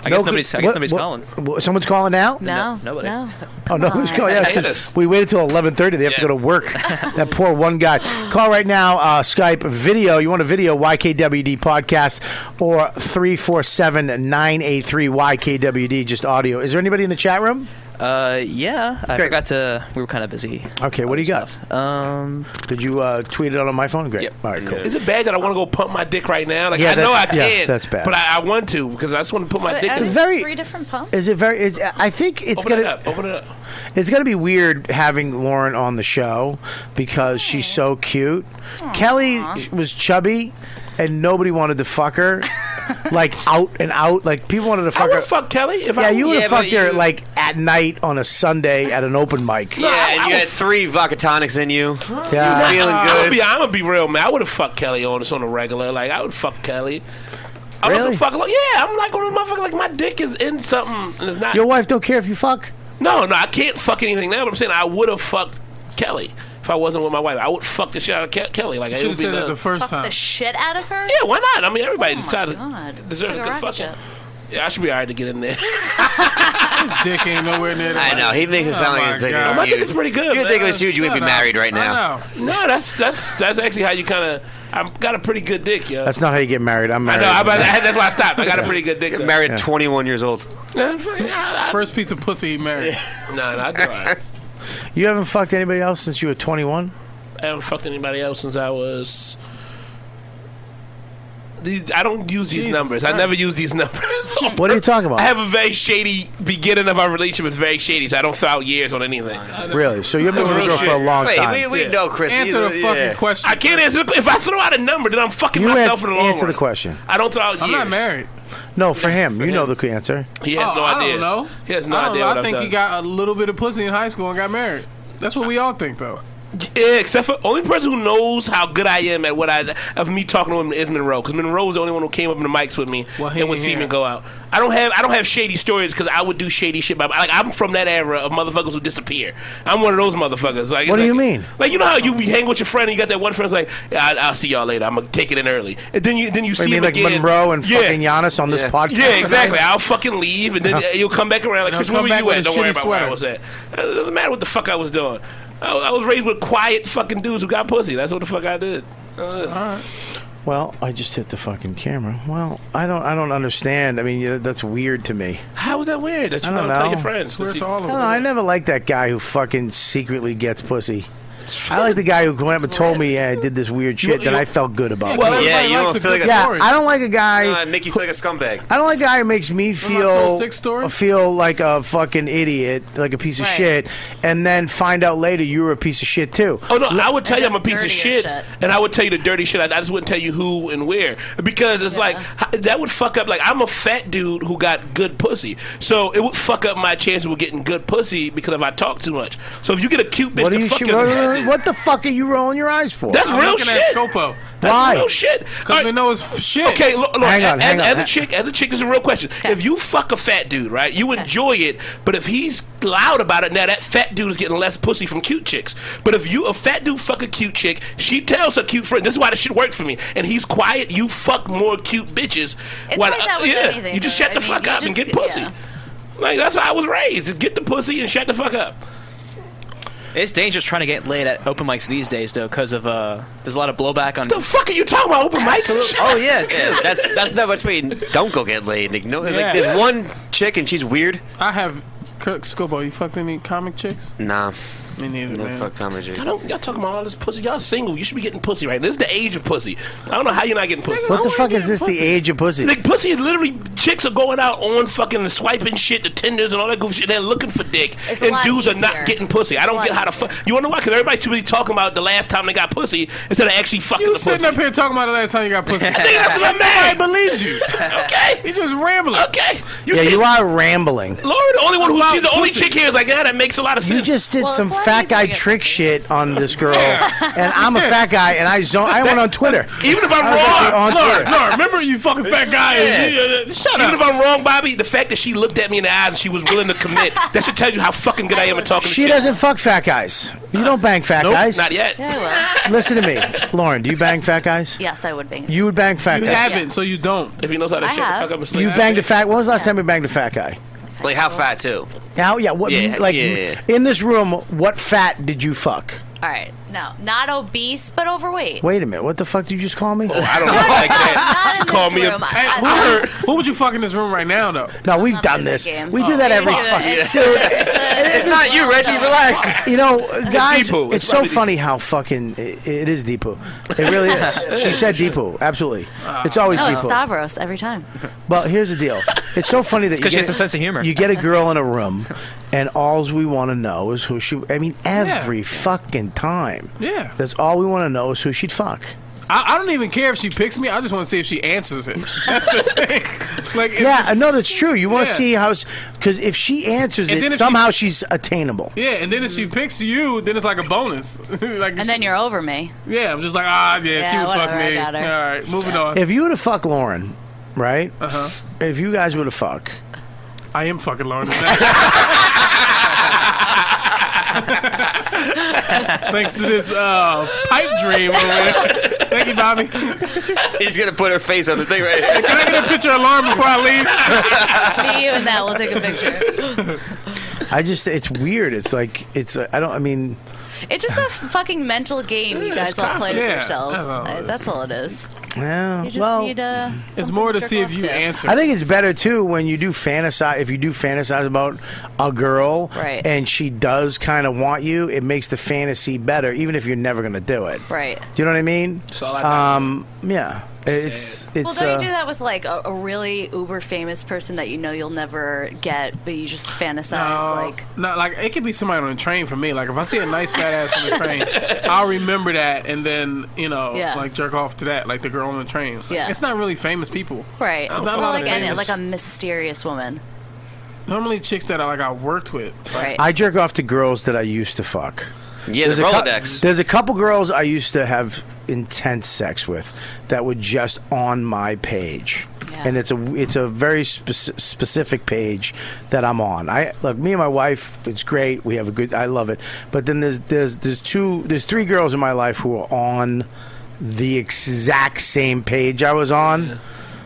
I guess nobody's. I guess nobody's calling.
What, someone's calling now?
No,
No, nobody.
No.
Oh, nobody's calling. Yes,
Hit
'cause
us.
we waited till eleven thirty. They have to go to work. That poor one guy. Call right now. Uh, Skype video. You want a video? Y K W D podcast or three four seven nine eight three Y K W D. Just audio. Is there anybody in the chat room?
Uh, yeah. I
Great.
forgot to. We were kind of busy.
Okay, what do you got?
Um,
Did you uh, tweet it out on my phone? Great.
Yep.
All right, cool.
Is it bad that I want to go pump my dick right now? Like
Yeah,
I know I
that's- yeah,
can,
that's bad.
but I, I want to because I just want to put my
But
dick.
are
in.
there
very-
three different pumps?
Is it very? Is, I think it's
Open
gonna.
it up. Open it up.
It's gonna be weird having Lauren on the show because she's so cute. Kelly was chubby, and nobody wanted to fuck her, like out and out. Like people wanted to
I
fuck
would
her.
fuck Kelly if
yeah,
I.
you would have
Yeah, but
fucked her
you-
like at night on a Sunday at an open mic.
Yeah, and you had three vodka tonics in you.
Yeah.
You were feeling
I'm gonna
good.
be, I'm gonna be real, man. I would have fucked Kelly on this on a regular. Like I would fuck Kelly. I
Really?
was fuck like yeah. I'm like one of those motherfuckers. Like my dick is in something and it's not.
Your wife don't care if you fuck.
No, no, I can't fuck anything now. But I'm saying I would have fucked Kelly if I wasn't with my wife. I would fuck the shit out of Ke- Kelly. Like it
Should
would
have
be
said that
the,
the first
Fuck
time.
the shit out of her?
yeah. Why not? I mean, everybody
Oh my
decided
God.
deserves
Like
a
a
good
rocket
fucking.
ship.
Yeah, I should be alright to get in there.
His dick ain't nowhere near the
I know. He makes it sound
Oh
like
my
his dick
God.
is
My
huge.
dick is pretty good.
If your dick
man.
was huge, you would be
Shut up.
married right now.
I know.
No, that's that's that's actually how you kind of. I've got a pretty good dick, yo.
That's not how you get married. I'm
I
married.
know. I, I, that's why I stopped. I got a pretty good dick.
Get
though.
married at twenty-one years old.
Yeah, it's like, yeah, I-
First piece of pussy he married.
No, no, I do. all right.
You haven't fucked anybody else since you were twenty-one.
I haven't fucked anybody else since I was. These, I don't use these
Jesus
numbers. I
Christ.
never use these numbers.
What are you talking about?
I have a very shady beginning of our relationship. It's very shady, so I don't throw out years on anything.
Really? So you've been
That's
with a
real
girl for a
shit.
long
Wait,
time.
we, we
Yeah.
know, Chris.
Answer the
You-
fucking
yeah.
question.
I can't answer. The, if I throw out a number, then I'm fucking
You
myself
an-
in the long
answer
run.
the question.
I don't throw out
I'm
years.
not married.
No, for him. You know the answer.
He has
oh,
no
I
idea.
don't know.
He has no
I don't
idea
know.
what
I
I've
think
done.
he got a little bit of pussy in high school and got married. That's what we all think, though.
Yeah, except for only person who knows how good I am at what I of me talking to him is Monroe, because Monroe was the only one who came up in the mics with me
Well, he
and would
ain't
see me
here.
go out. I don't have I don't have shady stories because I would do shady shit. By, like I'm from that era of motherfuckers who disappear. I'm one of those motherfuckers. Like,
What do
like-
you mean?
Like you know how you be hanging with your friend and you got that one friend who's like, yeah, I, I'll see y'all later. I'm gonna take it in early, and then you then you
What,
see
you mean
him
like
again.
Monroe and
yeah.
fucking Giannis on this
Yeah.
podcast?
Yeah, exactly.
tonight?
I'll fucking leave, and then uh, you'll come back around like,
And
Chris,
he'll
where
come
were
back
you
with
at?
a
Don't worry
shitty
about where I
sweater.
was at. It doesn't matter what the fuck I was doing. I, I was raised with quiet fucking dudes who got pussy. That's what the fuck I did. Uh,
Well, I just hit the fucking camera. Well, I don't. I don't understand. I mean, yeah, that's weird to me.
How is that weird? That you
I don't
don't tell
know.
your friends.
It's weird
That
to
you-
all of
I don't
us.
know. I never liked that guy who fucking secretly gets pussy. I like the guy who went up and told me yeah, I did this weird shit
You-
that
you-
I felt good about.
Well,
Yeah,
everybody
you
likes
don't
a
feel
good
like a-
yeah,
story.
I don't like a guy.
Uh, make you feel like a scumbag.
I don't like a guy who makes me
like
feel
those six stories?
feel like a fucking idiot, like a piece of
Right.
shit, and then find out later you were a piece of shit too.
Oh no! I would tell you I'm a
just
piece of
dirtier
shit,
shit.
and I would tell you the dirty shit. I, I just wouldn't tell you who and where because it's like h- that would fuck up. Like I'm a fat dude who got good pussy, so it would fuck up my chances of getting good pussy because if I talk too much. So if you get a cute bitch
What are
to
you?
fuck
Sh-
you,
what, what the fuck are you rolling your eyes for?
that's
I'm
real
looking
shit.
at Scopo.
That's
Why?
real shit.
Because we know it's f- shit.
Okay, look, look
Hang on,
as,
hang on.
as a chick, as a chick, this is a real question. If you fuck a fat dude, right, you enjoy it, but if he's loud about it, now that fat dude is getting less pussy from cute chicks. But if you a fat dude fuck a cute chick, she tells her cute friend, "This is why this shit works for me," and he's quiet. You fuck more cute bitches.
It's
Why-
like that with
yeah,
anything,
you just
though.
shut the
I mean,
fuck
you
up and
just-
get pussy.
yeah.
Like that's how I was raised: just get the pussy and shut the fuck up.
It's dangerous trying to get laid at open mics these days, though, because of uh, there's a lot of blowback on.
The fuck are you talking about? Open mics? and shit?
Oh yeah, yeah. That's that's not what's me. Don't go get laid. Like, no,
Yeah.
like, there's one chick and she's weird.
I have. Kirk Scopo, you fucked any comic chicks?
Nah,
Me neither,
no
man.
fuck comedy.
Y'all, don't, y'all talking about all this pussy? Y'all single? You should be getting pussy right now. This is the age of pussy. I don't know how you're not getting pussy.
What the fuck is this? The age of pussy?
Like pussy is literally chicks are going out on fucking swiping shit, the Tinders and all that goofy shit. They're looking for dick,
It's a
and
lot
dudes are
easier.
not getting pussy. I don't
It's a
get
lot
how the
easier.
fuck. You wanna know why? Because everybody's too busy talking about the last time they got pussy instead of actually fucking
You
the
sitting
pussy.
up here talking about the last time you got pussy.
I think that's what I'm
I
mad.
believe you.
Okay,
You just rambling.
okay. You
yeah,
see,
you are rambling.
Laura, the only one who
About
she's the only
pussy.
chick here is like, yeah, that makes a lot of sense.
You just did
Well,
some
it's like
fat guy trick shit on this girl, and I'm a fat guy, and I zone. I went on Twitter.
Even if I'm
I was actually
wrong,
on
no,
Twitter.
no, remember you fucking fat guy.
Yeah.
Shut Even up. if I'm wrong, Bobby, the fact that she looked at me in the eyes and she was willing to commit, that should tell you how fucking good I am at talking.
She
shit.
doesn't fuck fat guys. You don't bang fat
Nope,
guys.
not yet.
Yeah, I
Listen to me, Lauren. Do you bang fat guys?
will. Yes, I would bang.
You would bang fat
You
guys.
haven't, so you don't.
If he knows how to
I
shut the
have.
fuck up and sleep.
You banged a fat. When was the last time you banged a fat guy?
Like how fat too?
How? Yeah. What?
Yeah,
like
yeah, yeah.
in this room, what fat did you fuck?
All right, no, not obese, but overweight.
Wait a minute. What the fuck did you just call me?
Oh, I don't know like that.
Not in
Call
this
me a-
room. I-
Hey,
I-
who, would, who would you fuck in this room right now, though?
No, we've
Not
done
the
this.
game.
We
Oh,
do that
we
every
do it.
fucking.
It's,
Dude,
it's, uh,
It's not you, Reggie. Relax.
You know, guys,
Deepu. It's
it's so
probably
funny how fucking it, it is Deepu. It really is. She said Deepu. Absolutely. It's always
No, it's
Deepu.
Stavros every time.
But here's the deal. It's so funny that you
'cause she
get
has a sense of humor.
You get a girl in a room, and all we want to know is who she. I mean, every fucking time.
Yeah.
That's all we want to know is who she'd fuck.
I, I don't even care if she picks me. I just want to see if she answers it. That's the thing. Like, if,
Yeah, I know that's true. You want to
Yeah.
see how, because if she answers
And then
it,
if
somehow she's attainable.
Yeah, and then if she picks you, then it's like a bonus. like,
And then you're over me.
yeah, I'm just like, ah, yeah,
Yeah,
she would fuck
whatever, I
me.
got her.
All right, moving on.
If you would have fucked Lauren, right?
Uh huh.
If you guys would have fucked,
I am fucking Lauren. Thanks to this uh, pipe dream over there. Thank you, Bobby.
He's gonna put her face on the thing right here.
Can I get a picture of Lauren before I leave?
Me, you, and that. We'll take a picture.
I just, it's weird. It's like, it's, uh, I don't, I mean,
It's just a f- fucking mental game you guys
it's
all play with
yeah,
yourselves.
that's all it
Uh,
is.
That's all it is.
yeah,
You just
well,
need uh,
It's
something
more to
jerk
see if
off
you
to.
answer.
I think it's better too when you do fantasize. If you do fantasize about a girl,
Right.
and she does kind of want you, it makes the fantasy better, even if you're never going to do it.
Right.
Do you know what I mean?
That's all I got.
Um, yeah, it's it's.
Well, don't
uh,
you do that with like a, a really uber famous person that you know you'll never get, but you just fantasize
No,
like.
no, like it could be somebody on the train for me. Like if I see a nice fat ass on the train, I'll remember that and then you know
Yeah.
like jerk off to that, like the girl on the train. Like,
Yeah.
it's not really famous people.
Right.
Not
Or
a lot
like
of
any,
famous-
like a mysterious woman.
Normally chicks that I like I worked with.
Right.
I jerk off to girls that I used to fuck.
Yeah,
There's
the
a cou-
Rolodex.
there's a couple girls I used to have intense sex with that were just on my page.
Yeah.
And it's a it's a very spec- specific page that I'm on. I look, me and my wife, it's great. We have a good I love it. But then there's there's there's two there's three girls in my life who are on the exact same page I was on.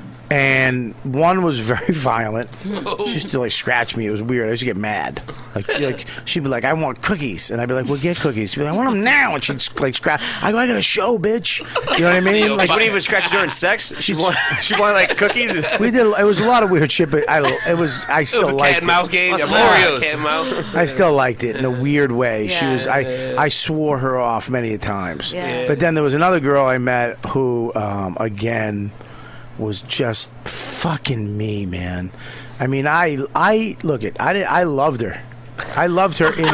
And one was very violent. She used to like scratch me. It was weird. I used to get mad. Like, like she'd be like, "I want cookies," and I'd be like, "Well, get cookies." She'd be like, "I want them now," and she'd like scratch. I go, "I got a show, bitch." You know what I mean?
Like, wouldn't even scratch you during sex. She wanted, she wanted like cookies.
We did. It was a lot of weird shit, but I it was I
It
still
was a
liked
cat and mouse
it.
game.
Must
Yeah,
Oreos.
Cat and mouse.
I still liked it in a weird way. She
Yeah.
was I I swore her off many a times.
Yeah.
But then there was another girl I met who um, again was just fucking me, man. I mean, I I look it. I did, I loved her. I loved her in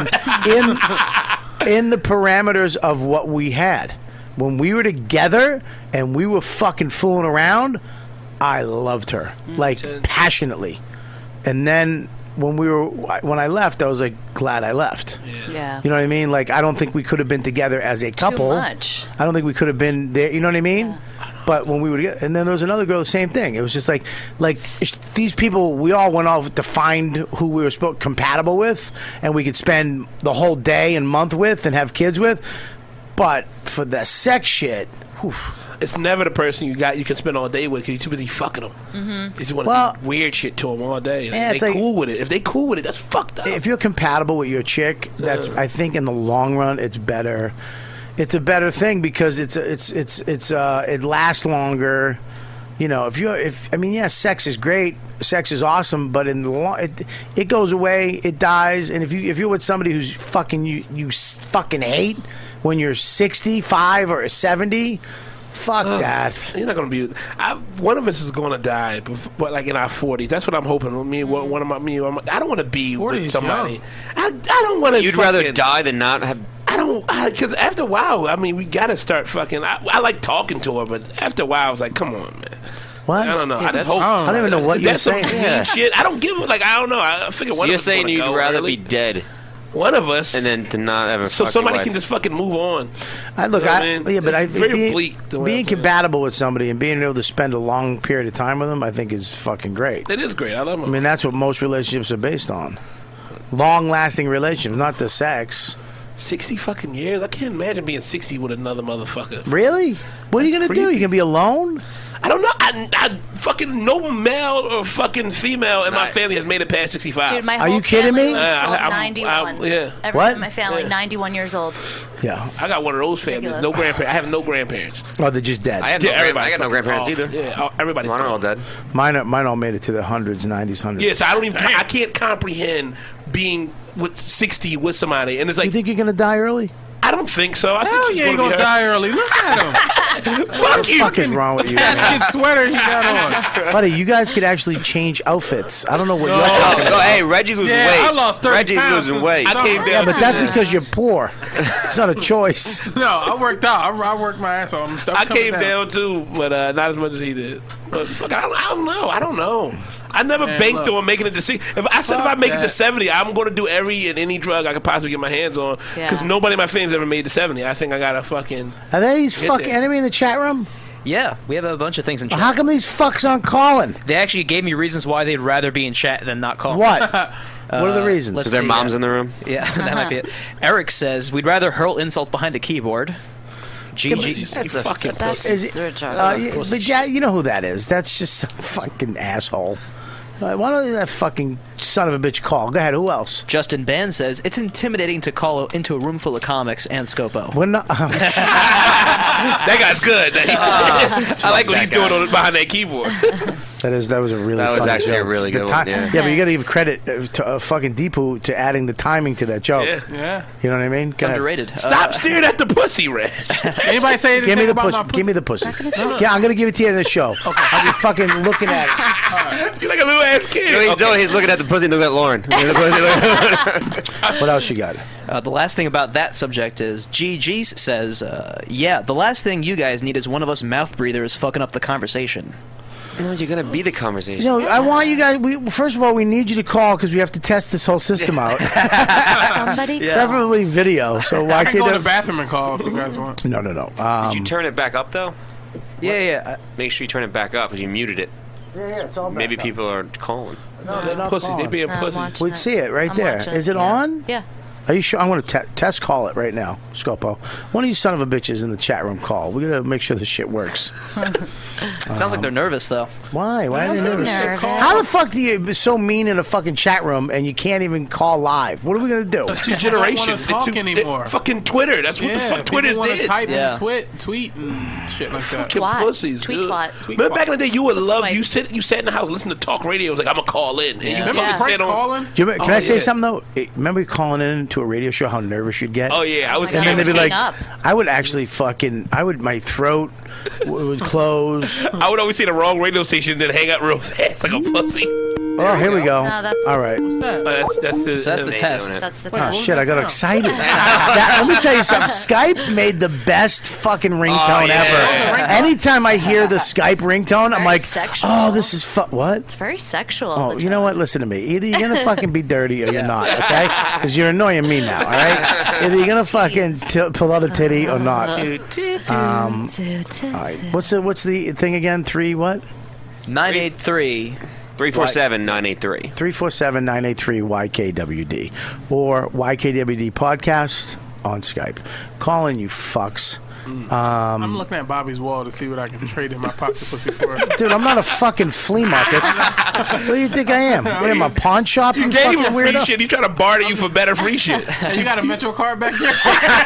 in in the parameters of what we had. When we were together and we were fucking fooling around, I loved her like passionately. And then when we were when I left, I was like glad I left.
Yeah.
You know what I mean? Like I don't think we could have been together as a couple.
much.
I don't think we could have been there. You know what I mean? But when we were together, and then there was another girl, the same thing. It was just like, like sh- these people. We all went off to find who we were spo- compatible with, and we could spend the whole day and month with, and have kids with. But for the sex shit, whew,
It's never the person you got you can spend all day with because you're too busy fucking them.
Mm-hmm.
You just want to
Well-
do weird shit to them all day.
Yeah,
If
it's
they
like-
cool with it. If they cool with it, that's fucked up.
if you're compatible with your chick, that's I think in the long run, it's better. It's a better thing because it's it's it's it's uh it lasts longer. You know, if you if I mean, yeah, sex is great, sex is awesome, but in the long, it it goes away, it dies, and if you if you're with somebody who's fucking you you s- fucking hate when you're sixty-five or seventy, fuck
Ugh,
that.
You're not gonna be. I, one of us is gonna die, but, but like in our forties. That's what I'm hoping. Me, one one of my me. I'm- I don't want to be
forty
with
is
somebody.
young.
I, I don't want to.
You'd rather die than not have.
I don't, because after a while, I mean, we gotta start fucking. I, I like talking to her, but after a while, I was like, come on, man.
What?
I don't know.
Yeah,
I just
that's
hope.
wrong.
I don't even know what you're
That's some
saying.
mean
Yeah.
shit. I don't give a like. I don't know. I figure
So
one
you're
of us
saying
gonna
you'd
go
rather
early.
be dead.
one of us,
and then to not ever.
so
fuck
somebody
your
can
wife.
just fucking move on.
I look,
You know what
I,
I mean?
yeah, but
It's
I
very
being,
bleak, the way
being
I'm saying it.
compatible with somebody and being able to spend a long period of time with them, I think is fucking great.
It is great. I love
I
them.
mean, that's what most relationships are based on. Long-lasting relationships, not the sex.
Sixty fucking years. I can't imagine being sixty with another motherfucker.
Really? What are you
That's
gonna do?
creepy.
You gonna be alone?
I don't know. I, I fucking no male or fucking female in my
Right.
family has made it past sixty-five.
Dude, my
Are
whole
you kidding
family
me?
was
Uh,
still
I'm-
ninety-one.
I'm- yeah.
Everyone
What?
in my family,
Yeah.
ninety-one years old.
Yeah.
I got one of those families.
Ridiculous.
No grandparents. I have no grandparents.
Oh, they're just dead.
I have no,
Yeah,
grand-
everybody
I got no
fucking
grandparents
off.
either.
Yeah, uh, everybody's
Mine are all
gone.
dead.
Mine, are, mine all made it to the hundreds, nineties, hundreds.
Yeah, so I don't even. I can't comprehend being with sixty with somebody, and it's
You
like
think you're gonna die early?
I don't think so. I
Hell
think she's
yeah, he
gonna,
gonna
be
die early. Look at him.
Fuck
What the
you.
fuck is wrong with you?
Casket sweater he got on.
Buddy, you guys could actually change outfits. I don't know what you're
Oh,
talking
go,
about.
hey, Reggie's losing
Yeah,
weight.
I lost thirty
Reggie's
pounds
losing
since
weight.
the
I came
summer.
Yeah,
down
but
to
that's
that.
because you're poor. It's not a choice.
No, I worked out. I, I worked my ass off. I'm stuck
I
coming
came down too, but uh, not as much as he did. But fuck, I don't, I don't know. I don't know. I never
Man,
banked
look.
on making it to sixty. If I said if I
Fuck
make it to
that.
seventy, I'm going to do every and any drug I could possibly get my hands on. Because
Yeah.
nobody in my family's ever made to seventy. I think I got to fucking.
Are these
Get
fucking
there.
enemy in the chat room?
Yeah, we have a bunch of things in chat.
How come these fucks aren't calling?
They actually gave me reasons why they'd rather be in chat than not call.
What? What are the reasons?
let's
Is their
see,
mom's
uh,
in the room?
Yeah, that might be it. Eric says we'd rather hurl insults behind a keyboard. G G.
Pussies.
That's
You
a-
fucking
That's
pussies.
Is it-
retarded.
Uh, yeah, but yeah, you know who that is. That's just some fucking asshole. Uh, why don't that fucking son of a bitch call? Go ahead. Who else?
Justin Ban says it's intimidating to call into a room full of comics and Scopo.
We're not.
That guy's good. I like what
that
he's
guy.
doing on, behind that keyboard.
That is that was a really
That was
funny
actually a
joke.
really
The
good
ti-
one, yeah.
yeah, but you got to give credit uh, to uh, fucking Deepu to adding the timing to that joke.
Yeah.
Yeah.
You know what I mean?
It's underrated.
Stop
Uh,
staring at the pussy, Reg.
Anybody say anything
Give me the
about
pussy.
my pussy?
Give me the pussy. Yeah, I'm gonna give it to you in the show. I'll be fucking looking at it.
You're like a little ass kid.
You know what he's
Okay.
doing? He's looking at the pussy and looking at Lauren. Looking at the pussy, looking at-
What else you got?
Uh, the last thing about that subject is G G says, uh, yeah, the last thing you guys need is one of us mouth breathers fucking up the conversation.
No, you're gonna be the conversation.
You know, I want you guys. We, first of all, we need you to call because we have to test this whole system out.
Somebody
Preferably video. So why
I can
can't
go in
they-
the bathroom and call if you guys want.
No, no, no. Um,
Did you turn it back up though?
Yeah, yeah.
Make sure you turn it back up because you muted it.
yeah, yeah, it's all
Maybe
back up.
people are calling.
No, they're not
Pussies. They
calling.
being
No, I'm
pussies.
watching
We'd
it.
see it right
I'm
there.
watching
Is it
yeah.
on?
Yeah.
Are you sure? I'm going to te- test call it right now, Scopo. One of you son of a bitches in the chat room call. We're going to make sure this shit works.
Sounds like they're nervous, though.
Why? Why are they
I'm
nervous?
nervous.
How the fuck do you be so mean in a fucking chat room and you can't even call live? What are we going to do?
That's his generation.
wanna talk
It's too-
anymore.
it- fucking Twitter. That's what
Yeah,
the fuck
people
Twitter's
wanna
did.
type
Yeah.
and tweet, tweet and shit like that.
Fucking
Twat.
pussies.
Tweet
dude.
twat.
Remember back in the day, you would love
Swipe.
you sit you sat in the house listening to talk radio. It was like I'm gonna call in. And you
Remember
fucking
prank
sat on-
calling?
Do you remember- can
Oh,
I say
yeah.
something though? Eh, Remember calling in to a radio show? How nervous you'd get.
Oh yeah, I was.
my
And
God.
then they'd be
Hang
like,
up.
I would actually fucking, I would, my throat w- would close.
I would always say the wrong radio station and then hang up real fast like a pussy.
Oh, here we go.
No, that's-
All right.
What's that?
Uh, that's that's, his,
So that's the
his-
test.
That's the
Oh
time.
shit! I got
sound?
excited. That- let me tell you something. Skype made the best fucking ringtone
Oh, yeah.
ever. Anytime I hear the Skype ringtone, I'm
Very
like,
sexual.
"Oh, this is fu- what?"
It's very sexual.
Oh,
the
you know
tone.
what? Listen to me. Either you're gonna fucking be dirty or you're not. Okay? Because you're annoying me now. All right? Either you're gonna fucking t- pull out a titty or not. Um, all right. What's the what's the thing again? Three what?
nine eight three.
three four seven, nine eight three.
three four seven, nine eight three, Y K W D or Y K W D podcast on Skype. Call in, you fucks.
I'm
Um,
looking at Bobby's wall to see what I can trade in my pocket pussy for.
dude, I'm not a fucking flea market. What do you think I am? What am I, a pawn shop? You
You gave
fucking
him free
weirdo.
shit. He trying to barter you for better free shit.
Hey, you got a Metro card back there?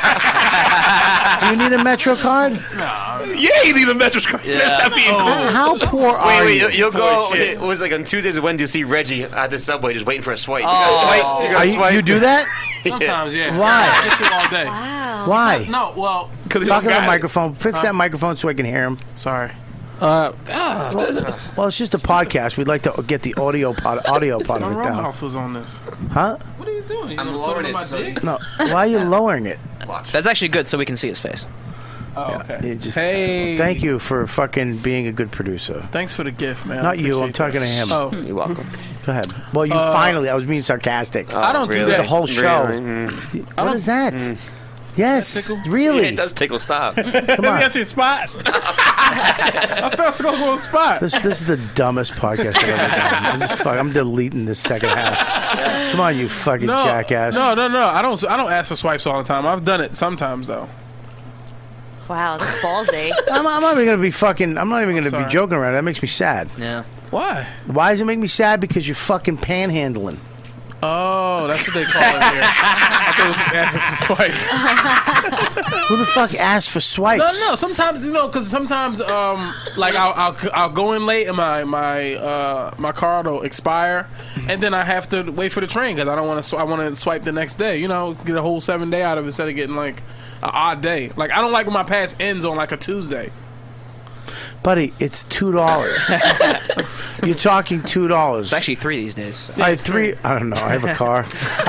Do you need a Metro card?
Yeah, you need a Metro card.
Yeah.
That's not being cool.
How poor
Wait,
are
wait,
you?
you- you'll go.
Poor shit.
It was like on Tuesdays or Wednesdays, you'll see Reggie at the subway just waiting for a swipe. You
Oh.
gotta swipe. You gotta
Are you,
swipe.
you do that?
Sometimes, yeah.
Why?
I get through all day.
Wow.
Why?
No, well,
Because
Talk to the microphone. Fix that microphone so I can hear him.
sorry. Uh,
Well, it's just a podcast. We'd like to get the audio part, audio part
my
of it
raw
down.
mouth was on this.
Huh?
What are you doing? You
I'm
gonna
lowering
put it
it
on my
so
dick?
No. Why are you lowering it?
Watch.
That's actually good, so we can see his face.
Oh,
Yeah,
okay.
you just-
Hey.
Thank you for fucking being a good producer.
Thanks for the gift, man.
Not
I
you. I'm
appreciate
talking
that.
to him.
Oh,
You're welcome.
Go ahead. Well, you
Uh,
finally. I was being sarcastic.
I don't do
really?
that.
The whole show.
Really? Mm.
I
What
don't-
is that?
Mm.
Yes,
tickle?
really.
Yeah, it does tickle. Stop.
Come
Let me
on.
get your spot. I felt so go on spot.
This this is the dumbest podcast I've ever done. I'm, just fuck, I'm deleting this second half. Come on, you fucking
no,
jackass.
No, no, no. I don't. I don't ask for swipes all the time. I've done it sometimes though.
Wow, that's ballsy.
I'm, I'm not even gonna be fucking. I'm not even gonna
sorry.
be joking around. That makes me sad.
Yeah.
Why?
Why does it make me sad? Because you're fucking panhandling.
Oh, that's what they call it here. I thought it was just asking for swipes.
Who the fuck asked for swipes?
No, no. Sometimes you know, because sometimes, um, like I'll, I'll I'll go in late and my my uh my card will expire, and then I have to wait for the train because I don't want to. I want to swipe the next day. You know, get a whole seven day out of it instead of getting like an odd day. Like I don't like when my pass ends on like a Tuesday.
Buddy, it's two dollars. You're talking two dollars.
It's actually three these days.
I had three. I don't know. I have a car.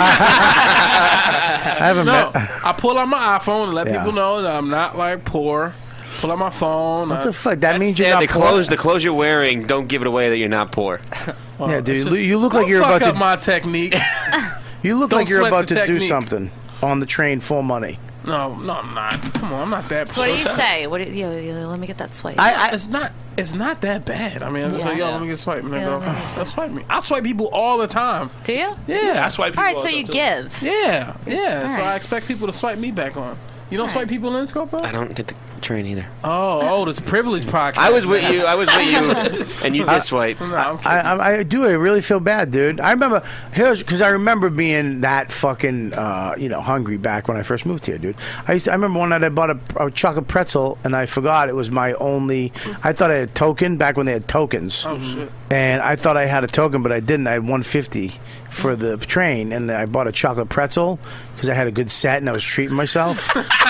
I haven't
No,
met.
I pull out my iPhone and let
Yeah.
people know that I'm not like poor. Pull out my phone.
What
uh,
the fuck? That means you're
Yeah,
not
the
poor?
clothes, the clothes you're wearing, don't give it away that you're not poor.
well,
Yeah,
it's
dude.
just-
You look
don't
like you're
fuck
about
up
to.
my technique.
You look
Don't
like you're
sweat
about
the
to do
technique.
something on the train for money.
No, no, I'm not. Come on, I'm not that.
So what do you
poor.
say? What do you, you, you- let me get that swipe.
I, I, it's not. It's not that bad. I mean, I just
Yeah.
say, yo, let me get a swipe, and they
Yeah,
go,
let me get a
"Oh, swipe me. I swipe people all the time.
do you?
Yeah,
I swipe
All
people
right,
all
so
the
you
time, too.
give.
Yeah, yeah.
All
so
right.
I expect people to swipe me back on. You don't swipe people in Scopo?
I don't get the train either.
Oh, oh, this privilege podcast.
I was with you. I was with you, and you did swipe.
No, I'm kidding.
I, I, I do. I really feel bad, dude. I remember here's because I remember being that fucking uh, you know hungry back when I first moved here, dude. I used to, I remember one night I bought a, a chocolate pretzel and I forgot it was my only. I thought I had a token back when they had tokens.
Oh shit.
And I thought I had a token, but I didn't. I had one fifty for the train, and I bought a chocolate pretzel because I had a good set and I was treating myself.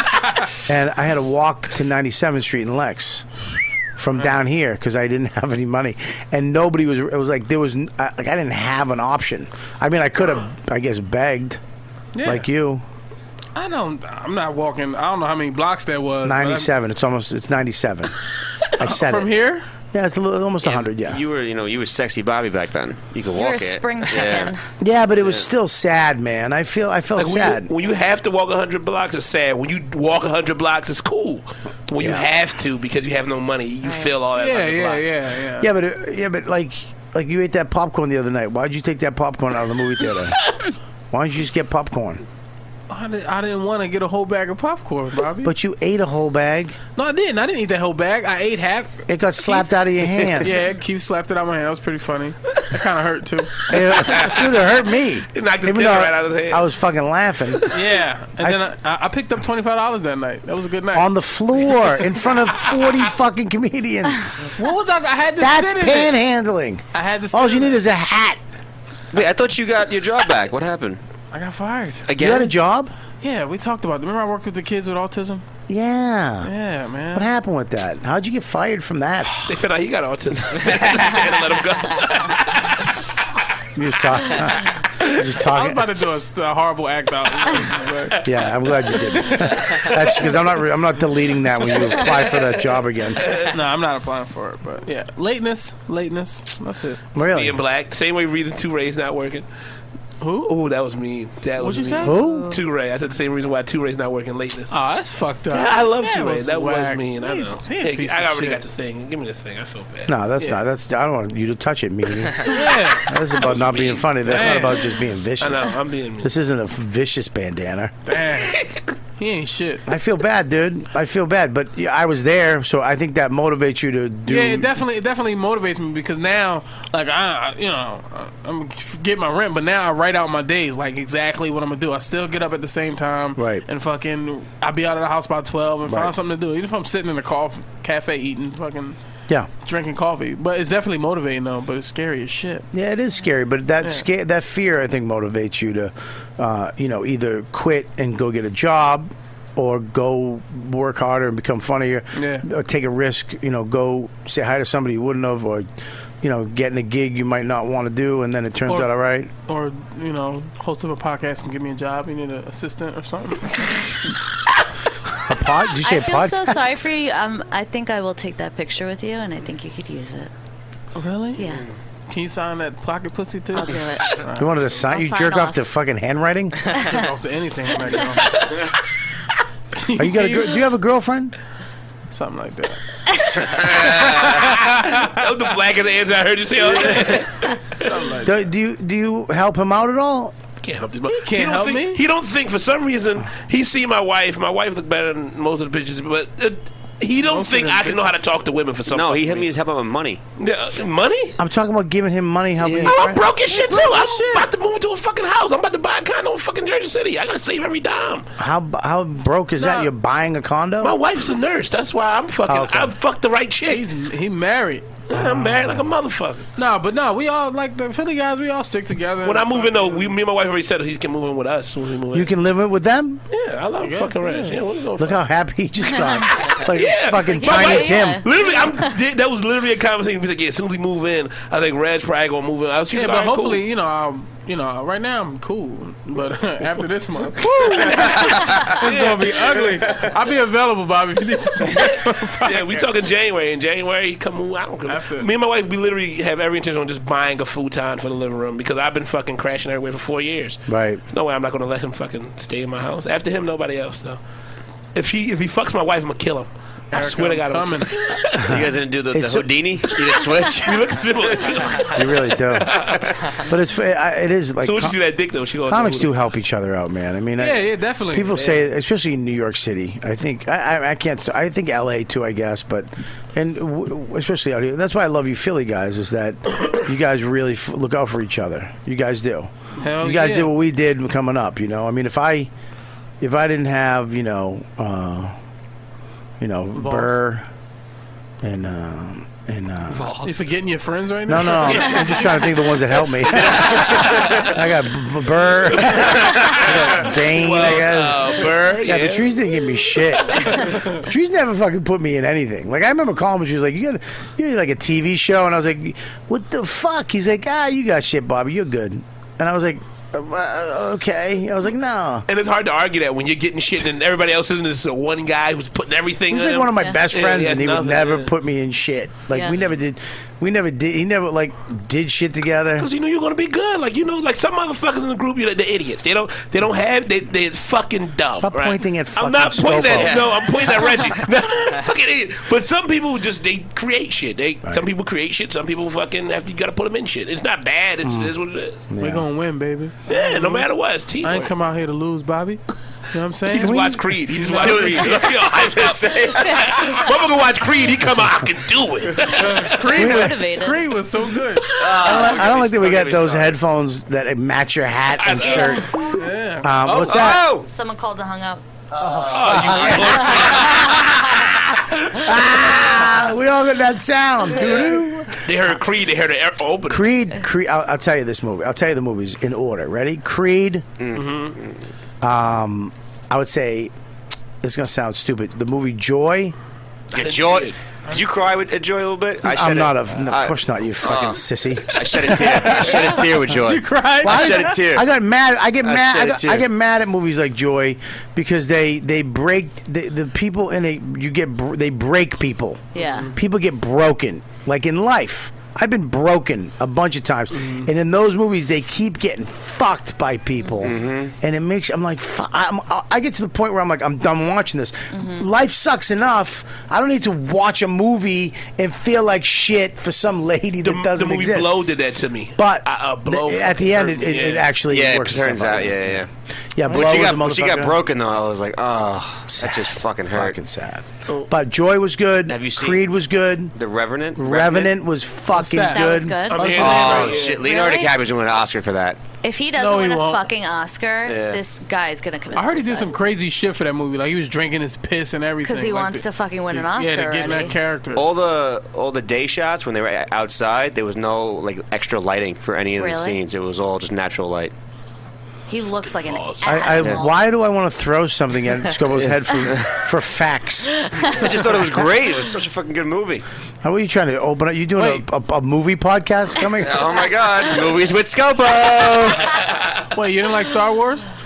And I had to walk to ninety-seventh Street in Lex from down here because I didn't have any money, and nobody was. It was like there was n- I- like I didn't have an option. I mean, I could have, I guess, begged
Yeah.
like you.
I don't. I'm not walking. I don't know how many blocks that was. but I'm-
ninety-seven. It's almost. It's ninety-seven. I said
From
it.
here?
Yeah, it's a little, almost one hundred. Yeah.
You were, you know, you were sexy Bobby back then. You could
You
walk
were a
it.
spring
Yeah.
chicken.
Yeah, but it was still sad, man. I feel. I felt
Like when
sad.
you, when you have to walk one hundred blocks, it's sad. When you walk one hundred blocks, it's cool. When you have to because you have no money, you feel all that
Yeah,
one hundred
yeah,
blocks.
yeah, yeah.
Yeah, but it, yeah, but like, like you ate that popcorn the other night. Why'd you take that popcorn out of the movie theater? Why don't you just get popcorn?
I didn't, I didn't want to get a whole bag of popcorn, Bobby.
But you ate a whole bag.
No, I didn't. I didn't eat that whole bag. I ate half.
It got slapped out of your hand.
Yeah, Keith slapped it out of my hand. That was pretty funny. That kind of hurt too.
It, dude, it hurt me.
It knocked the
Even
dinner
though
right out of his hand.
I was fucking laughing
Yeah, and
I-
then I, I picked up twenty five dollars that night. That was a good night.
on the floor in front of forty fucking comedians.
What was that? I had to
That's
sit in it.
panhandling.
I had to. Sit
All you
in
need
it.
is a hat.
Wait, I thought you got your job back. What happened?
I got fired.
Again?
You had a job?
Yeah, we talked about it. Remember I worked with the kids with autism?
Yeah.
Yeah, man.
What happened with that? How'd you get fired from that?
They found out he got autism. They had to let him go.
You just talking. You're just
I was
talking.
about to do a, a horrible act out.
Yeah, I'm glad you didn't. That's because I'm not. Re- I'm not deleting that when you apply for that job again.
No, I'm not applying for it, but yeah, lateness, lateness. That's it.
Really?
Being black. Same way reason two Ray's not working.
Who?
Oh, that was mean. That was
What'd you
mean.
say?
Who?
Two Ray. I said the same reason why two Ray's not working lateness.
Oh, that's fucked up.
Yeah, I love
That
two Ray.
was
That
whack.
was mean. I
He-
know.
he a
Hey,
piece
I
of
already
shit.
got the thing. Give me the thing. I feel bad.
No, that's
Yeah.
not. That's. I don't want you to touch it, me.
Yeah.
That's about not being funny. That's
Damn.
not about just being vicious.
I know. I'm being mean.
This isn't a vicious bandana.
Damn. He ain't shit.
I feel bad, dude. I feel bad, but yeah, I was there, so I think that motivates you to do.
Yeah, it definitely it definitely motivates me because now, like I, I- you know, I- I'm gonna get my rent, but now I write out my days, like exactly what I'm gonna do. I still get up at the same time,
Right.
And fucking, I'll be out of the house by twelve and
Right.
find something to do. Even if I'm sitting in a coffee cafe eating, fucking
Yeah.
drinking coffee. But it's definitely motivating though. But it's scary as shit.
Yeah, it is scary, but that
Yeah.
sca- that fear, I think, motivates you to, uh, you know, either quit and go get a job, or go work harder and become funnier,
Yeah.
or take a risk. You know, go say hi to somebody you wouldn't have, or you know, getting a gig you might not want to do, and then it turns
Or-
out all right.
Or you know, host of a podcast and give me a job. You need an assistant or something.
A pod? Did you say
I
a
feel
podcast?
so sorry for you. Um, I think I will take that picture with you, and I think you could use it.
Really?
Yeah.
Can you sign that pocket pussy too?
I'll do it.
You wanted to sign?
I'll
You
sign
jerk off
off.
to fucking handwriting?
Jerk off to anything right now.
Are you got a, gir- do you have a girlfriend?
Something like that.
That was the blackest answer I heard you say all day.
Something like
Do, do you do you help him out at all?
Can't help this.
can't
he don't
help
think,
me?
He don't think for some reason he see my wife. My wife look better than most of the pictures, but uh, he don't
Most of
think
them
I can know how to talk to women for some.
No, he
fucking
hit me his help out with money.
Yeah, uh, money?
I'm talking about giving him money, helping him.
Oh, I'm broke as shit too. I'm about to move into a fucking house. I'm about to buy a condo in fucking Jersey City. I gotta save every dime.
How how broke is that? You're buying a condo?
My wife's a nurse. That's why I'm fucking.
Oh, okay.
I fucked the right chick.
He's he married.
Yeah, I'm married like a motherfucker.
No, but no, we all like the Philly guys. We all stick together.
When I move in though, we, me and my wife already said he can move in with us. When we move in.
You can live it with them?
Yeah, I love
Yeah,
fucking ranch.
yeah.
Yeah, what are you gonna
Look how happy he just got. Like
Yeah.
fucking
My
Tiny
wife-
Tim.
Literally, I'm, that was literally a conversation. He's like, yeah, as soon as we move in, I think Reg probably gonna move in. I was
Yeah,
like,
but
all right, cool.
hopefully, you know, I'll, you know, right now I'm cool, but after this month, it's gonna be ugly. I'll be available, Bobby. If you need some
Yeah, we talking January. In January, he come move. I don't care. Me and my wife, we literally have every intention on just buying a futon for the living room because I've been fucking crashing everywhere for four years.
Right.
No way I'm not gonna let him fucking stay in my house. After him, nobody else though. If he if he fucks my wife, I'm gonna kill him. I
Erica,
swear to God,
I'm
I'm
coming.
You guys didn't do the, the
It's a-
Houdini? You just switch?
You look similar too.
You really do. But it's I- it is like
so once you
com-
see that dick though, she goes.
comics do help each other out, man. I mean, I-
Yeah, yeah, definitely.
People
Yeah.
say, especially in New York City. I think I, I, I can't. I think L A too. I guess, but and w- especially out here. That's why I love you, Philly guys. Is that you guys really f- look out for each other. You guys do.
Hell
you guys
yeah.
did what we did coming up. You know, I mean, if I if I didn't have you know, uh, you know, Burr and uh, and. Uh,
You forgetting your friends right
no,
now?
no, I'm just trying to think of the ones that help me. I got B- B- Burr, I got Dane, I guess.
uh, Burr,
yeah,
yeah.
Patrice didn't give me shit. Patrice never fucking put me in anything. Like I remember calling him, she was like, "You got, you got like a T V show," and I was like, "What the fuck?" He's like, "Ah, you got shit, Bobby. You're good." And I was like, uh, "Okay." I was like, "No."
And it's hard to argue that when you're getting shit and everybody else isn't this one guy who's putting everything.
He was
in
like
him.
one of my best
Yeah,
friends,
has
and he would
nothing,
never
yeah.
put me in shit. Like
Yeah.
we never did, we never did. He never like did shit together.
Because you knew you were gonna be good. Like you know, like some motherfuckers in the group, you're like, they're idiots. They don't, they don't have, they, they're fucking dumb.
Stop
right?
pointing at
I'm not
fucking
pointing
Scopo.
at, no, I'm pointing at Reggie. No, fucking idiot. But some people just they create shit. They, some people create shit. Some people fucking have to, you gotta put them in shit. It's not bad. It's,
Mm.
it's what it is.
We're gonna win, baby.
Yeah, no matter what, it's teamwork.
I ain't come out here to lose, Bobby. You know what I'm saying?
He just watch Creed. He just watch Creed. Yo, I was say, motherfucker watch Creed. He come out, I can do it.
Creed,
motivated.
Creed was so good.
I don't, like, I don't like that we got those headphones that match your hat and shirt.
Yeah.
Um, what's that?
Someone called and hung up.
Ah, we all got that sound. Doo-doo.
They heard Creed. They heard the air open.
Creed, Creed. I'll, I'll tell you this movie. I'll tell you the movies in order. Ready? Creed.
Mm-hmm.
Um, I would say this is gonna sound stupid. The movie Joy.
Yeah, Joy. Did you cry with uh, Joy a little bit? I
I'm
shed
not
a,
a. No,
I-
of course not. You fucking
uh,
sissy.
I shed a tear. I shed a tear with Joy.
You cried?
Well,
I shed a tear.
I got mad. I get
I
mad.
shed
I,
a
got,
tear.
I get mad at movies like Joy because they they break the, the people in a. You get br- they break people.
Yeah.
People get broken, like in life. I've been broken a bunch of times,
Mm-hmm.
and in those movies, they keep getting fucked by people,
Mm-hmm.
and it makes I'm like, fu- I'm, I get to the point where I'm like, I'm done watching this. Life sucks enough. I don't need to watch a movie and feel like shit for some lady that
The,
doesn't
the movie
exist.
Blow did that to me.
But
uh, uh, Blow
th- at the end, it, it, it
yeah.
actually
Yeah, it
works.
turns
itself
out. Yeah, yeah, yeah.
Yeah,
When
Blow
she
was
got
a
when she got
motherfucker.
broken though, I was like, oh, that just fucking hurt.
Fucking sad. But Joy was good.
Have you seen
Creed was good.
The Revenant?
Revenant was fucking
that?
good.
That was good.
I'm here.
Oh
Yeah.
shit! Leonardo
Really?
DiCaprio's winning an Oscar for that.
If he doesn't
No, he
win a
won't.
fucking Oscar,
Yeah.
this guy's gonna commit
I heard he did
suicide.
some crazy shit for that movie. Like he was drinking his piss and everything.
Because he
like
wants
the-
to fucking win an Oscar
Yeah, to get in that
already.
character.
All the all the day shots when they were outside, there was no like extra lighting for any of the
Really?
scenes. It was all just natural light.
He looks like an
I, I,
animal.
why do I want to throw something at Scobo's head for for facts?
I just thought it was great. It was such a fucking good movie.
How are you trying to open up? You doing a, a, a movie podcast coming?
Oh my god, movies with Scopo.
Wait, you didn't like Star Wars?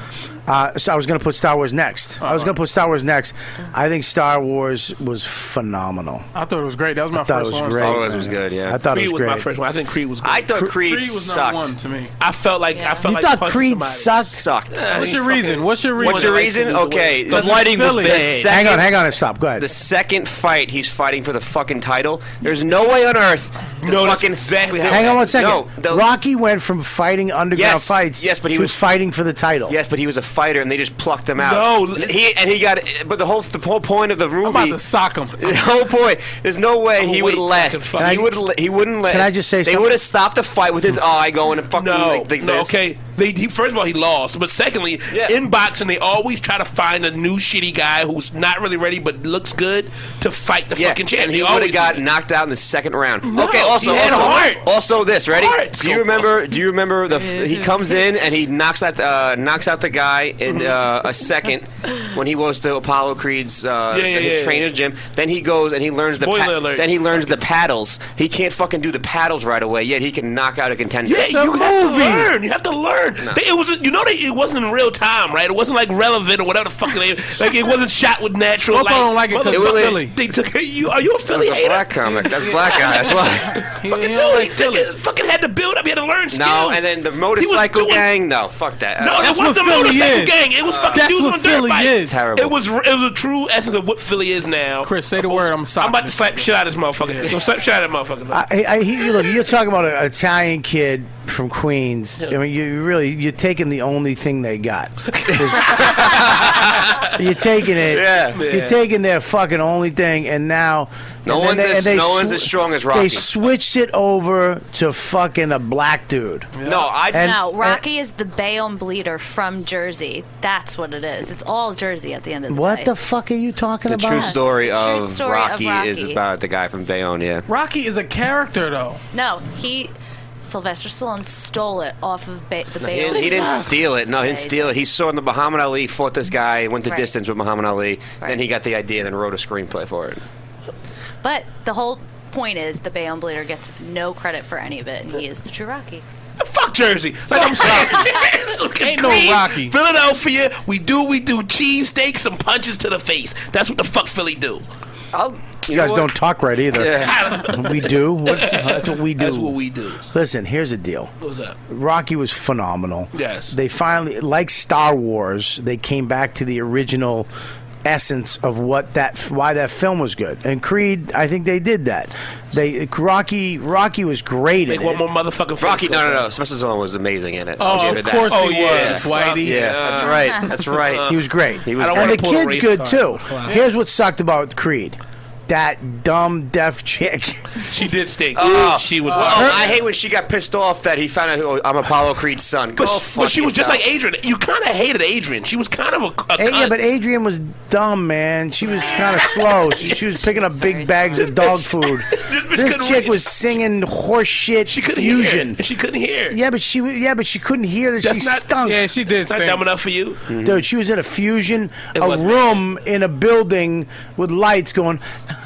Uh, so I was going to put Star Wars next. I was going to put Star Wars next. I think Star Wars was phenomenal.
I thought it was great. That was my
I thought
first
it was
one.
great.
Star Wars was good, yeah.
I thought
Creed
it was
was
great.
my first one. I think Creed was good.
I thought Creed,
Creed was
sucked.
number one to me.
I felt like I felt
You
like
thought
punching
Creed
somebody.
sucked?
Sucked.
Uh,
What's
he
your
fucking-
reason? What's your reason?
What's your
One
reason?
likes to
Okay,
lose
the
weight.
lighting was
Philly.
bad.
Hey, hang on, hang on, and stop. Go ahead.
The second fight, he's fighting for the fucking title. There's no way on earth. the
No, that's
fucking
exactly how.
Hang on one second.
No, the-
Rocky went from fighting underground
Yes,
fights
yes, but he
to
was-
fighting for the title.
Yes, but he was a fighter, and they just plucked him out.
No,
he and he got. But the whole the whole point of the movie.
I'm about to sock him.
The whole point. There's no way
I'm
he
a
would
weight
last.
fucking fuck.
He would. He wouldn't last.
Can I just say
they
something?
would have stopped the fight with his eye going and fucking
No,
like, like
no,
this.
okay. They he, first of all he lost, but secondly,
Yeah.
in boxing they always try to find a new shitty guy who's not really ready but looks good to fight the
Yeah,
fucking champ.
and he
They
would
always
have got
do that.
knocked out in the second round.
No,
okay, also,
he had
also,
heart.
also this. Ready?
Heart.
Do you remember? Do you remember the? He comes in and he knocks out uh, knocks out the guy in uh, a second when he goes to Apollo Creed's uh,
Yeah, yeah,
his
yeah.
trainer's gym. Then he goes and he learns
Spoiler
the. Pa-
alert.
then he learns the paddles. He can't fucking do the paddles right away. Yet he can knock out a contender.
Yeah, you have to learn. You have to learn.
No.
They, it was, you know, they, it wasn't in real time, right? It wasn't like relevant or whatever the fuck they. Like it wasn't shot with natural
Hope I
light.
don't like it 'cause
Motherfucker,
it's Philly.
They took you. Are you a
That was
Philly
a
hater?
black comic. That's black guy. That's why.
He,
Fucking
he
dude,
don't
he
like Philly.
fucking, fucking had to build up. He had to learn skills.
No, and then the motorcycle gang. No, fuck that.
No,
Uh,
that
That's
wasn't the
what Philly
motorcycle
is.
gang. It was fucking
That's
dudes
what
on dirt
Philly
bikes.
is.
Terrible.
It was it was a true essence of what Philly is now.
Chris, say the word. I'm sorry.
I'm about to slap shit out of this motherfucker. Go slap shit out of this motherfucker.
I, I, he, look, you're talking about an Italian kid from Queens. I mean, you really you're taking the only thing they got. You're taking it.
Yeah.
You're
Yeah.
taking their fucking only thing, and now
No
and then
one's
they,
as-
and they
no one's as strong as Rocky.
They switched it over to fucking a black dude.
No, I.
And-
no, Rocky is the Bayonne bleeder from Jersey. That's what it is. It's all Jersey at the end of the
What
day.
the fuck are you talking
The
about?
true story,
The true
of,
story of
Rocky
Rocky.
is about the guy from Bayonne. Yeah.
Rocky is a character, though.
No, he Sylvester Stallone stole it off of ba- the
He,
Bayonne.
didn't- he didn't steal it. No, he didn't
Right.
steal it. He saw the Muhammad Ali fought this guy, went the
Right.
distance with Muhammad Ali.
Right.
Then he got the idea and then wrote a screenplay for it.
But the whole point is the Bayonne bleeder gets no credit for any of it, and he is the true Rocky.
Fuck Jersey. Like I'm saying.
Ain't no
Creed,
Rocky.
Philadelphia, we do we do cheesesteaks and punches to the face. That's what the fuck Philly do.
I'll,
You guys don't talk right either.
Yeah.
We do. What, that's what we do.
That's what we do.
Listen, here's the deal.
What's up?
Rocky was phenomenal.
Yes.
They finally, like Star Wars, they came back to the original essence of what that why that film was good. And Creed, I think they did that. They Rocky Rocky was great
Make
in
one
it.
more motherfucking
Rocky,
face
no,
go
no, no.
down.
Sylvester Stallone was amazing in it.
Oh,
I'll give
of
it that.
course
Oh,
he
yeah.
was, Whitey.
Yeah, that's right. That's right.
He was great.
He was
I don't
and
wanna
the
pull a
kid's
race
good
card.
too.
Wow.
Here's what sucked about Creed. That dumb deaf chick.
She did stink.
Oh,
she was.
Oh, I hate when she got pissed off that he found out who, I'm Apollo Creed's son. Go
But, she-
fuck
but she was just
yourself.
like Adrian. You kind of hated Adrian. She was kind of a, a
Hey, yeah,
cunt.
but Adrian was dumb, man. She was kind of slow. She, she was picking up big bags of dog food.
bitch
This
couldn't
chick
read.
was singing horse shit
She couldn't
fusion.
hear. She couldn't hear.
Yeah, but she yeah, but she couldn't hear that
That's
she
not-
stunk.
Yeah, she did
It's not
stink.
dumb enough for you.
Dude, she was in a fusion,
It
a
was
room in a building with lights going,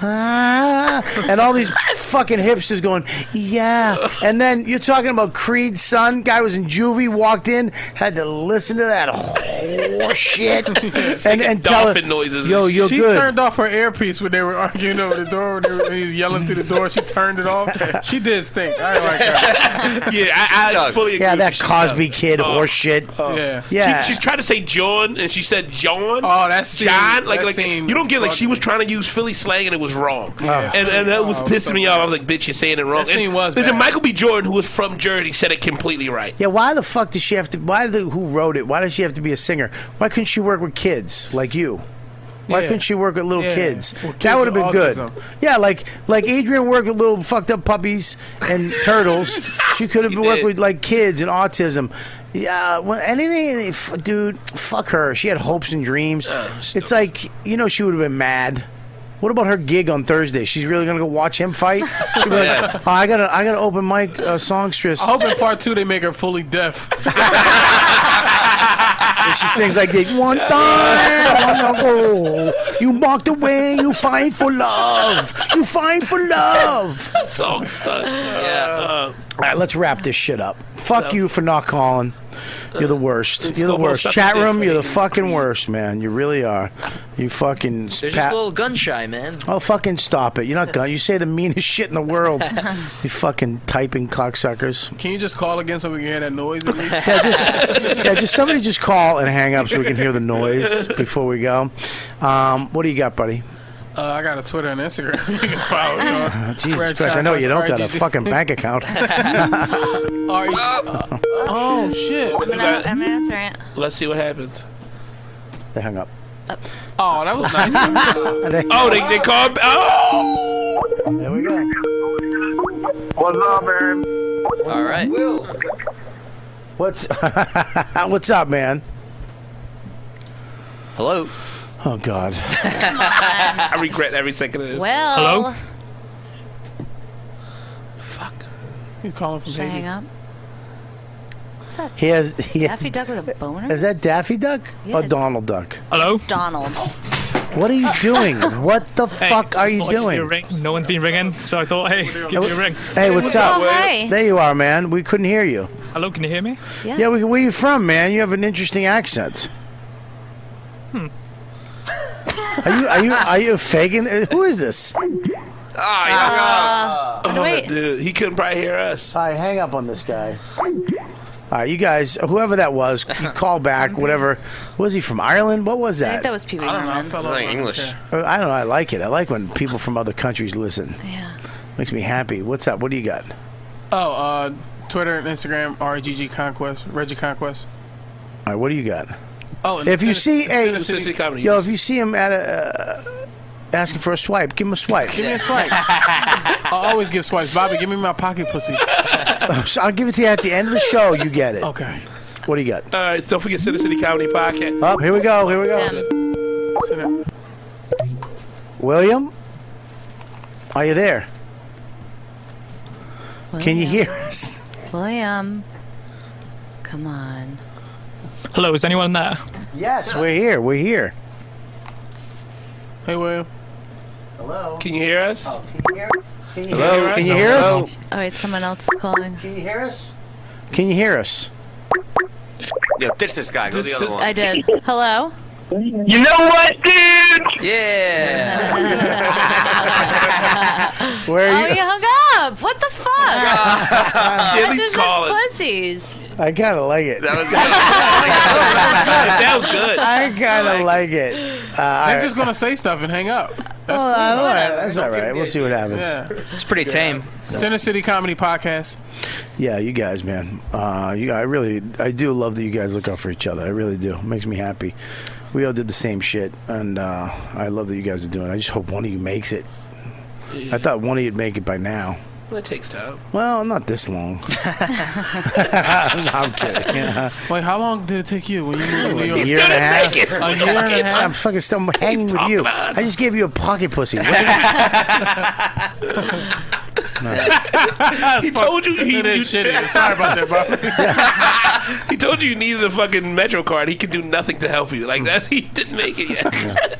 ah, and all these fucking hipsters going, yeah. And then you're talking about Creed's son, guy was in juvie, walked in, had to listen to that horse shit, and, and tell her,
Dolphin noises.
yo, you're
She
good.
turned off her earpiece when they were arguing over the door. When, they were, when he was yelling through the door, she turned it off. She did stink. I didn't like her.
Yeah, I, I fully agree.
Yeah,
with
that
you.
Cosby kid,
Oh.
horse shit.
Yeah.
Yeah.
She, she's trying to say John, and she said John.
Oh, that scene-
John. Like,
that
like
scene
you don't get like she
bugged
was
me.
trying to use Philly slang, and it was wrong.
Yeah.
And and that was
Oh,
pissing
so
me
bad.
off. I was like, bitch, you're saying it wrong.
That scene
and,
was
listen,
bad.
Michael B. Jordan, who was from Jersey, said it completely right.
Yeah, why the fuck does she have to? Why the who wrote it? Why does she have to be a singer? Why couldn't she work with kids like you? Why
Yeah.
couldn't she work with little
Yeah.
kids?
Well, kids
That would have
with
been good.
autism.
Yeah, like like Adrian worked with little fucked up puppies and turtles. She could have
She
worked
did.
with like kids and autism. Yeah, well, anything, f- dude. Fuck her. She had hopes and dreams. It's like you know she would have been mad. What about her gig on Thursday? She's really gonna go watch him fight? She'd be like, oh, I got to I got to open mic uh, songstress.
I hope in part two they make her fully deaf.
And she sings like this. One time, oh, you walked away. You fight for love. You fight for love.
Song stuck. Yeah.
All right, let's wrap this shit up. Fuck you for not calling. You're the worst.
It's
You're the
almost
worst.
such a
Chat
thing
room,
for
you're the
you.
fucking worst, man. You really are. You fucking.
They're just
pat-
a little gun shy, man.
Oh, fucking stop it. You're not gun. You say the meanest shit in the world. You fucking typing cocksuckers.
Can you just call again so we can hear that noise at least?
Yeah, just, yeah, just somebody just call and hang up so we can hear the noise before we go. Um, what do you got, buddy?
Uh, I got a Twitter and Instagram. You can follow me on.
Oh, Jesus
Reg
Christ, I know you don't got a
R G D.
fucking bank account.
Are you- uh, oh, shit.
No, I'm answering it.
Let's see what happens.
They hung up.
Oh, that was nice.
Oh, they they called. Oh,
there we go.
What's up, man?
All right.
What's What's up, man?
Hello.
Oh God.
I regret every second of this.
Well.
Hello.
You calling from
Should I
Haiti?
hang up? What's that?
He has. He
Daffy Duck with a boner?
Is that Daffy Duck
Yeah,
or
it's-
Donald Duck?
Hello?
It's Donald.
What are you doing? What the fuck are you
thought I'd give you a
doing?
ring. No one's been ringing, so I thought, hey, give you a ring.
Hey, what's up?
Oh, hi.
There you are, man. We couldn't hear you.
Hello, can you hear me?
Yeah.
Yeah, we, where you from, man? You have an interesting accent.
Hmm.
Are you are you are you faking? uh, Who is this?
Ah,
Uh,
oh,
wait.
dude, he couldn't probably hear us.
All right, hang up on this guy. All right, you guys, whoever that was, you call back. Whatever. Was he from Ireland? What was
I think
that?
that was Pee Wee
I don't know. I
Herman.
fell
Like
over.
English.
Uh, I don't know. I like it. I like when people from other countries listen.
Yeah.
Makes me happy. What's up? What do you got?
Oh, uh, Twitter and Instagram, R E G G Conquest, Reggie Conquest.
All right, what do you got?
Oh, and
If you
Cine-
see a
Cine City-
Comedy.
yo, if you see him at a uh, asking for a swipe, give him a swipe.
Give me a swipe. I always give swipes. Bobby, give me my pocket pussy.
So I'll give it to you at the end of the show. You get it.
Okay.
What do you got?
All right, don't forget City City Comedy Podcast.
Oh, here we go. Here we go.
Tim.
William, are you there? Can you
William.
hear us?
William. Come on.
Hello, is anyone there?
Yes, we're here. We're here.
Hey, William.
Hello.
Can you hear us?
Can you Hello. Hear, can you hear us?
Oh, wait, someone else is calling.
Can you hear us? Can you hear us?
Yeah, ditch this guy. Go the other one.
I did. Hello?
You know what, dude?
Yeah.
Where
Oh,
are you?
you hung up. What the fuck?
Yeah, at least
Bitches
call
and
it.
pussies.
I kind of like it.
That was
It sounds good.
I kind of like it. Uh, all
They're
right.
just gonna say stuff and hang up. That's
Oh,
cool.
I don't know.
Whatever.
That's
Don't
all right.
give-
We'll see what happens.
Yeah.
It's pretty tame.
Center City Comedy Podcast.
Yeah, you guys, man. Uh, you, I really, I do love that you guys look out for each other. I really do. It makes me happy. We all did the same shit, and uh, I love that you guys are doing it. I just hope one of you makes it. I thought one of you'd make it by now.
That takes time.
Well, not this long. no, I'm kidding. Yeah.
Wait, how long did it take you when you moved to New
A
York?
year and a half.
A year and a half.
I'm fucking still hanging with you. I just gave you a pocket pussy. What
He told you he
It is shitty. Sorry about that, bro.
He told you you needed a fucking Metro card. He could do nothing to help you. Like that, he didn't make it yet.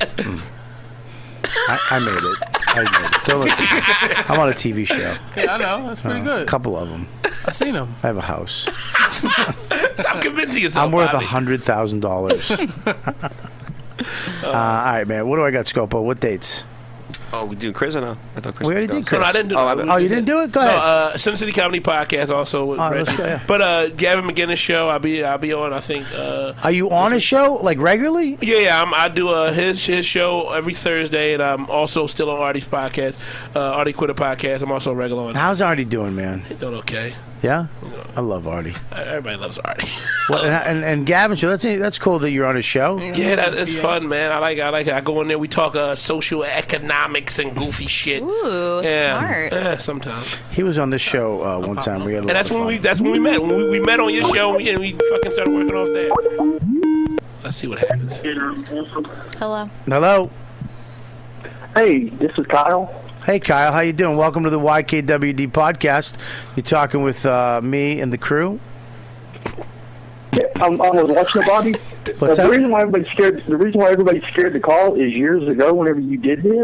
I, I made it. I made it. Don't listen. I'm on a T V show.
Yeah, I know. That's pretty
A
good.
couple of them.
I seen them.
I have a house.
Stop convincing yourself.
I'm worth a
Bobby.
hundred thousand dollars. uh, All right, man. What do I got, Scopo? What dates?
Oh, we doing Chris or no? I thought Chris
We already
was
did
going.
No, no, I didn't do
Oh,
that.
I-
Oh, you didn't do it? Go
No,
ahead.
uh, Sin City Comedy Podcast also with
Oh, let's
Reggie.
go, yeah.
But uh, Gavin McGinnis show, I'll be I'll be on. I think. Uh,
Are you on a show like regularly?
yeah, yeah. I'm, I do uh, his his show every Thursday, and I'm also still on Artie's podcast, uh, Artie Quitter podcast. I'm also regular on.
How's Artie doing, man?
He's doing okay.
Yeah, I love Artie.
Everybody loves Artie.
Well, and, and, and Gavin, so that's that's cool that you're on his show.
Yeah, that, that's fun, man. I like I like it. I go in there. We talk uh, social economics and goofy shit.
Ooh,
yeah,
smart.
Yeah, sometimes.
He was on this show uh, one time. We had a
And
lot
that's
of
when
fun.
we that's when we met. When we, we met on your show, and we fucking started working off there. Let's see what happens.
Hello.
Hello.
Hey, this is Kyle.
Hey, Kyle. How you doing? Welcome to the Y K W D podcast. You're talking with uh, me and the crew.
Yeah, I'm, I was watching it, Bobby.
What's
the
up?
reason why everybody's scared, the reason why everybody's scared to call is years ago, whenever you did this,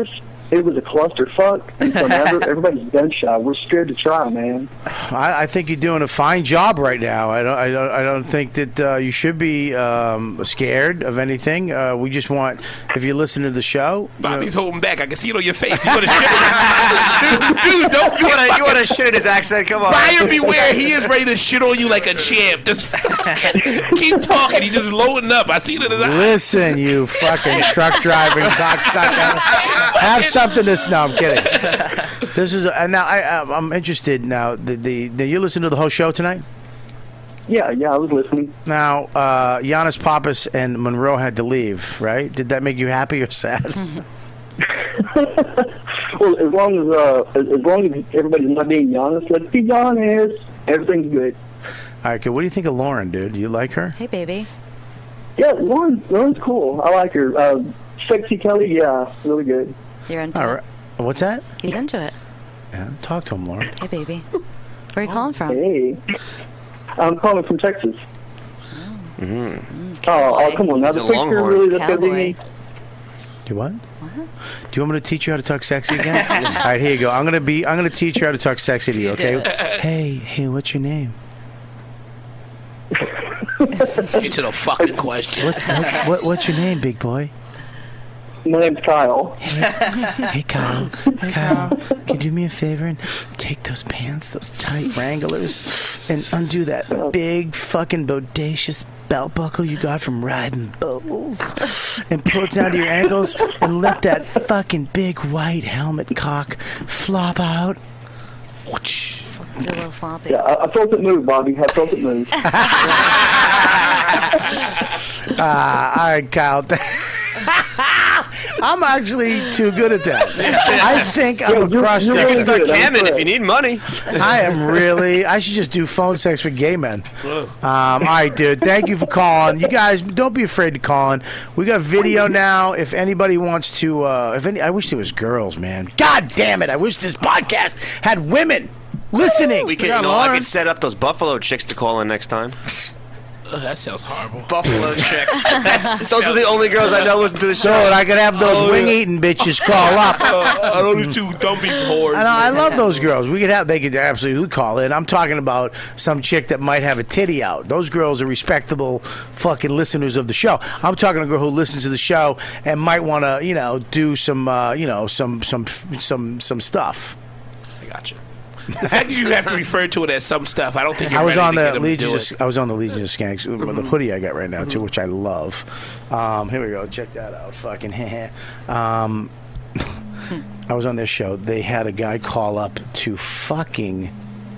it was a clusterfuck. And so now every- everybody's gun shy. We're scared to try, man.
I, I think you're doing a fine job right now. I don't. I don't. I don't think that uh, you should be um, scared of anything. Uh, we just want, if you listen to the show,
Bobby's holding back. I can see it on your face. You want to shit on dude, dude, don't
You want to you want to shit in his accent? Come on.
Buyer beware. He is ready to shit on you like a champ. Just keep talking. He just loading up. I see it in his eyes.
listen, you fucking truck driving cocksucker. Have something to. No, I'm kidding. This is uh, now. I, I'm interested now. The, the the you listen to the whole show tonight?
Yeah, yeah, I was listening.
Now, uh, Giannis Pappas and Monroe had to leave, right? Did that make you happy or sad?
Well, as long as uh, as, as long as everybody's not being honest, let's be honest. Everything's good.
All right, good. What do you think of Lauren, dude? You like her?
Hey, baby.
Yeah, Lauren, Lauren's cool. I like her. Uh, Sexy Kelly, yeah, really good.
You're into
All
it.
right. What's that?
He's into it.
Yeah, talk to him, Lauren.
Hey, baby. Where are you calling from?
Hey, I'm calling from Texas.
Mm-hmm.
Oh, oh, come on! Now
He's
the
a
picture
Longhorn.
really that's
Cowboy.
me.
You what? Do you want me to teach you how to talk sexy again? All right, here you go. I'm gonna be. I'm gonna teach you how to talk sexy to you.
You
Okay?
do it.
Hey, hey, what's your name?
Get to the fucking question.
What, what, what, what's your name, big boy?
My name's Kyle.
Hey, Kyle. Kyle, can you do me a favor and take those pants, those tight Wranglers, and undo that big fucking bodacious belt buckle you got from riding bulls, and pull it down to your ankles, and let that fucking big white helmet cock flop out.
Do a little floppy.
Yeah, I, I felt it move, Bobby. I felt it move.
Ah, all right, Kyle. I'm actually too good at that. I think I'm a cross
You can
dresser.
start camming if you need money.
I am really. I should just do phone sex for gay men. Um, all right, dude. Thank you for calling. You guys, don't be afraid to call in. We got video now. If anybody wants to, uh, if any, I wish there was girls, man. God damn it! I wish this podcast had women listening.
We could, you know, I could set up those Buffalo chicks to call in next time.
Ugh, that sounds horrible.
Buffalo chicks. Those are the only girls I know listen to the show.
So I could have those
Oh,
wing eating bitches call up.
Uh, I don't need to. Don't be bored.
I, know, I love those girls. We could have. They could absolutely call in. I'm talking about some chick that might have a titty out. Those girls are respectable, fucking listeners of the show. I'm talking to a girl who listens to the show and might want to, you know, do some, uh, you know, some, some, some, some stuff.
I got you. The fact that you have to refer to it as some stuff, I don't think you're
I was
ready
on
to get
the
them to
Legion.
do
Of,
it.
I was on the Legion of Skanks. The hoodie I got right now too, which I love. Um, here we go. Check that out. Fucking. um, I was on their show. They had a guy call up to fucking.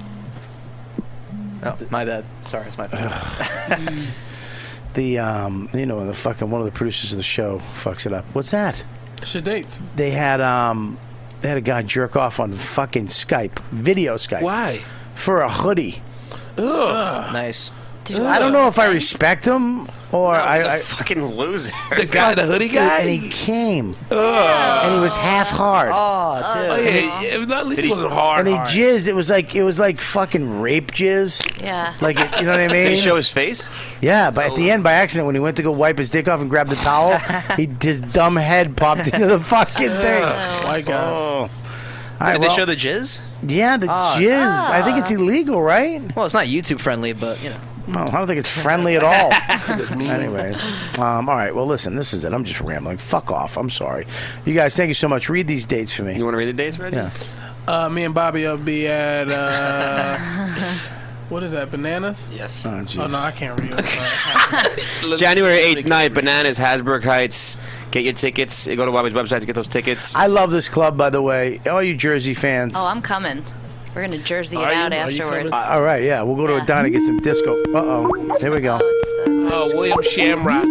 Oh, my bad. Sorry, it's my bad.
The um, you know, the fucking one of the producers of the show fucks it up. What's that?
Shit dates.
They had um, they had a guy jerk off on fucking Skype, video Skype.
Why?
For a hoodie.
Ugh.
Nice.
I don't know if I respect him or
No, he's
I.
a
I
fucking loser.
The guy, the hoodie
Dude,
guy?
and he came,
Ugh.
and he was half hard.
Oh, dude.
Oh, yeah, it was not, at least it wasn't hard.
and he
hard.
jizzed. It was like it was like fucking rape jizz.
Yeah.
Like it, you know what I mean?
Did he show his face?
Yeah, but at the end, by accident, when he went to go wipe his dick off and grab the towel, he his dumb head popped into the fucking thing.
White guys.
Oh. All
Did
right,
they
well,
show the jizz?
yeah, the
Oh.
jizz. I think it's illegal, right?
Well, it's not YouTube friendly, but you know.
No, I don't think it's friendly at all. Anyways, um, all right. Well, listen, this is it. I'm just rambling. Fuck off. I'm sorry. You guys, thank you so much. Read these dates for me.
You want to read the dates, Reggie?
Yeah.
Uh, me and Bobby will be at uh, what is that? Bananas?
Yes.
Oh,
Oh
jeez.
no, I can't read it.
January eighth night, Bananas, Hasbrook Heights. Get your tickets. Go to Bobby's website to get those tickets.
I love this club, by the way. All you Jersey fans.
Oh, I'm coming. We're gonna Jersey it
Are you-
out
are you
afterwards.
coming?
Uh, all right, yeah. We'll go to
Yeah.
a diner, get some disco. Uh oh. Here we go.
Oh, William Shamrock.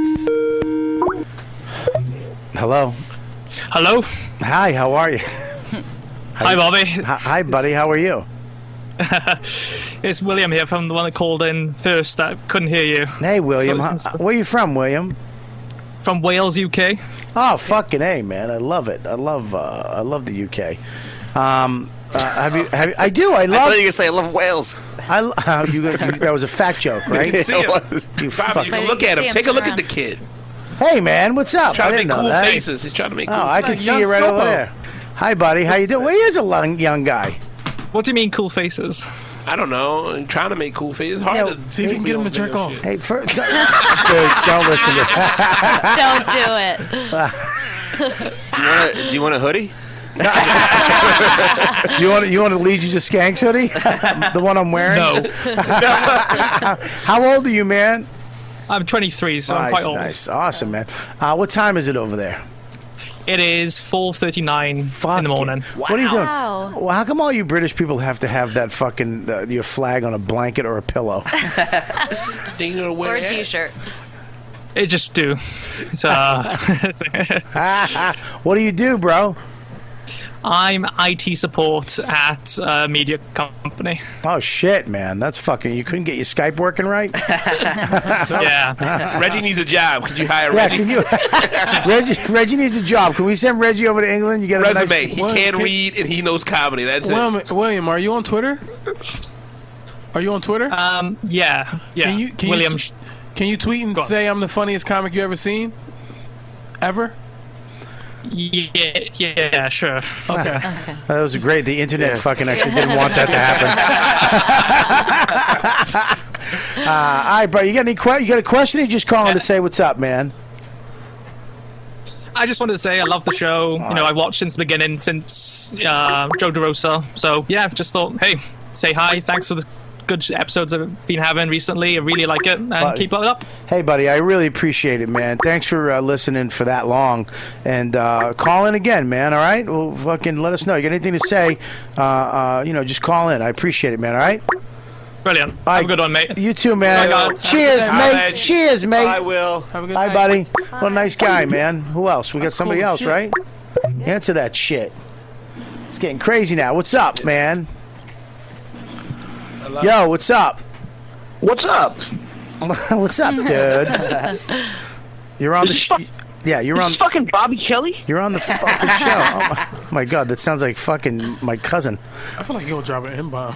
Hello.
Hello.
Hi, how are you?
Hi, Bobby.
Hi, hi, buddy. How are you?
It's William here from the one that called in first. I couldn't hear you.
Hey, William.
So
How,
it's-
where you from, William?
From Wales, U K.
Oh, fucking A, man. I love it. I love uh, I love the U K. Um, uh, have you, have you, I do. I
I
love.
thought you were going to say I love Wales.
I, lo- uh, you, you, that was a fact joke, right?
See him.
You
Bobby,
fuck-
you can look at him. Take a look at the kid.
Hey, man. What's up?
Trying
I
to
didn't
make
know
cool
that.
faces. He's trying to make
Oh,
cool
I can
faces.
see you right over there. Hi, buddy. How you doing? Well, he is a young, young guy.
What do you mean, cool faces?
I don't know. I'm trying to make cool faces. It's hard
Yeah,
to
see if you can get him to jerk off.
Hey, for, dude, don't listen to
Don't do it.
Do you want a, do you want a hoodie?
You want you want to lead you to Skanks hoodie? The one I'm wearing?
No.
How old are you, man?
I'm twenty-three, so
nice,
I'm quite old.
Nice, awesome, man. Uh, what time is it over there?
It is four thirty-nine in the morning.
What are you doing?
Wow.
Well, how come all you British people have to have that fucking uh, your flag on a blanket or a pillow?
They gonna
Or
wear
a
that?
t-shirt.
It just do. It's, uh,
what do you do, bro?
I'm I T support at a media company.
Oh shit, man, that's fucking. You couldn't get your Skype working right?
Yeah.
Reggie needs a job. Could you hire
Yeah,
Reggie?
can you? Reggie, Reggie needs a job. Can we send Reggie over to England? You get a
Resume.
nice
He
Well,
can
can-
read and he knows comedy. That's it.
William, William, are you on Twitter? Are you on Twitter?
Um. Yeah. Yeah.
Can you can
William.
You, can you tweet and say I'm the funniest comic you ever seen? Ever?
Yeah. Yeah. Sure.
Okay.
That was great. The internet fucking actually didn't want that to happen. uh, all right, bro. You got any que- You got a question? Or you just calling to say what's up, man?
I just wanted to say I love the show. You know, I watched since the beginning, since uh, Joe DeRosa. So yeah, just thought, hey, say hi. Thanks for the good episodes I've been having recently. I really like it, and
Buddy.
keep it up.
Hey, buddy, I really appreciate it, man. Thanks for uh, listening for that long, and uh, call in again, man. All right, well, fucking let us know. You got anything to say? Uh, uh, you know, just call in. I appreciate it, man. All right.
Brilliant. Have a good one, mate.
You too, man.
Bye, guys.
Cheers,
Have a good
mate.
night.
Cheers, mate.
I will.
Have a good
Bye,
night.
buddy. What a nice guy, man. Who else? We got somebody
cool
else,
shit.
right? Answer that shit. It's getting crazy now. What's up, man? Yo, what's up?
What's up?
What's up, dude? You're on the sh- yeah, you're on
It's fucking Bobby Kelly.
you're on the fucking show. Oh my, my god, that sounds like fucking my cousin.
I feel like you're gonna drop an M-bomb.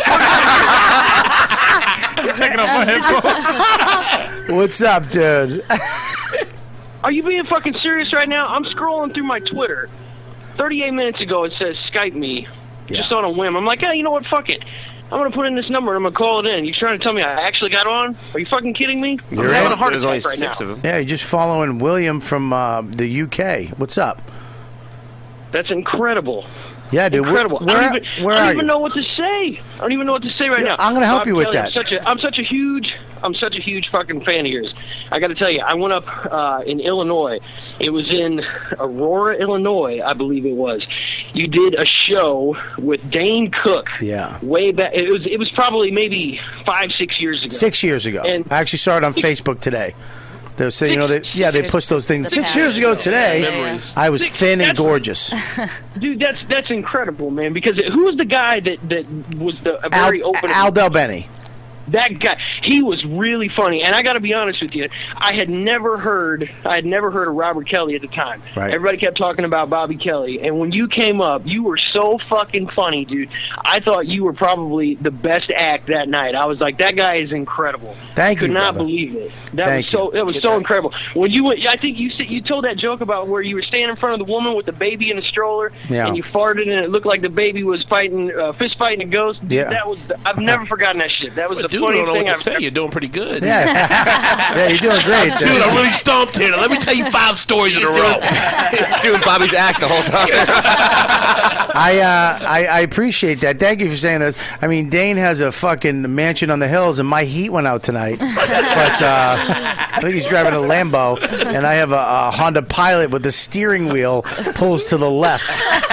You're taking off my headphones.
What's up, dude?
Are you being fucking serious right now? I'm scrolling through my Twitter. thirty-eight minutes ago, it says Skype me, just on a whim. I'm like, hey, you know what? Fuck it. I'm gonna put in this number and I'm gonna call it in. You trying to tell me I actually got on? Are you fucking kidding me? I'm
You're
having
in.
a heart
There's
attack
only
right
six
now.
of them.
Yeah, you're just following William from uh, the U K. What's up?
That's incredible.
Yeah, dude.
Incredible.
Where,
I
where,
don't even,
where
I don't
are
even
you?
know what to say. I don't even know what to say right
Yeah,
now.
I'm gonna help
Bob
you with
Kelly,
that.
I'm such a, I'm such a huge, I'm such a huge fucking fan of yours. I got to tell you, I went up uh, in Illinois. It was in Aurora, Illinois, I believe it was. You did a show with Dane Cook.
Yeah.
Way back. It was. It was probably maybe five, six years ago.
Six years ago.
And-
I actually saw it on Facebook today. They were saying, you know, they, yeah, they push those things. Six years ago today,
Memories.
I was
Six-
thin and
that's-
gorgeous.
Dude, that's that's incredible, man. Because it, who was the guy that that was the a
Al,
very open?
Al Del Benny.
That guy, he was really funny, and I got to be honest with you, I had never heard, I had never heard of Robert Kelly at the time.
Right.
Everybody kept talking about Bobby Kelly, and when you came up, you were so fucking funny, dude. I thought you were probably the best act that night. I was like, that guy is incredible.
Thank
Could
you,
not
brother.
believe it. That
Thank
was so,
you.
it was so incredible. When you, went, I think you said, you told that joke about where you were standing in front of the woman with the baby in a stroller,
Yeah.
and you farted, and it looked like the baby was fighting, uh, fist fighting a ghost. Dude,
Yeah.
that was, I've never forgotten that shit. That was the
Dude, I
funniest
don't know
thing
what to
I've
say. You're doing pretty good.
Yeah, yeah, you're doing great, dude.
Dude, I really stomped here. Let me tell you five stories in a row.
He's doing Bobby's act the whole time.
I, uh, I I appreciate that. Thank you for saying that. I mean, Dane has a fucking mansion on the hills, and my heat went out tonight. But uh, I think he's driving a Lambo, and I have a, a Honda Pilot with the steering wheel pulls to the left.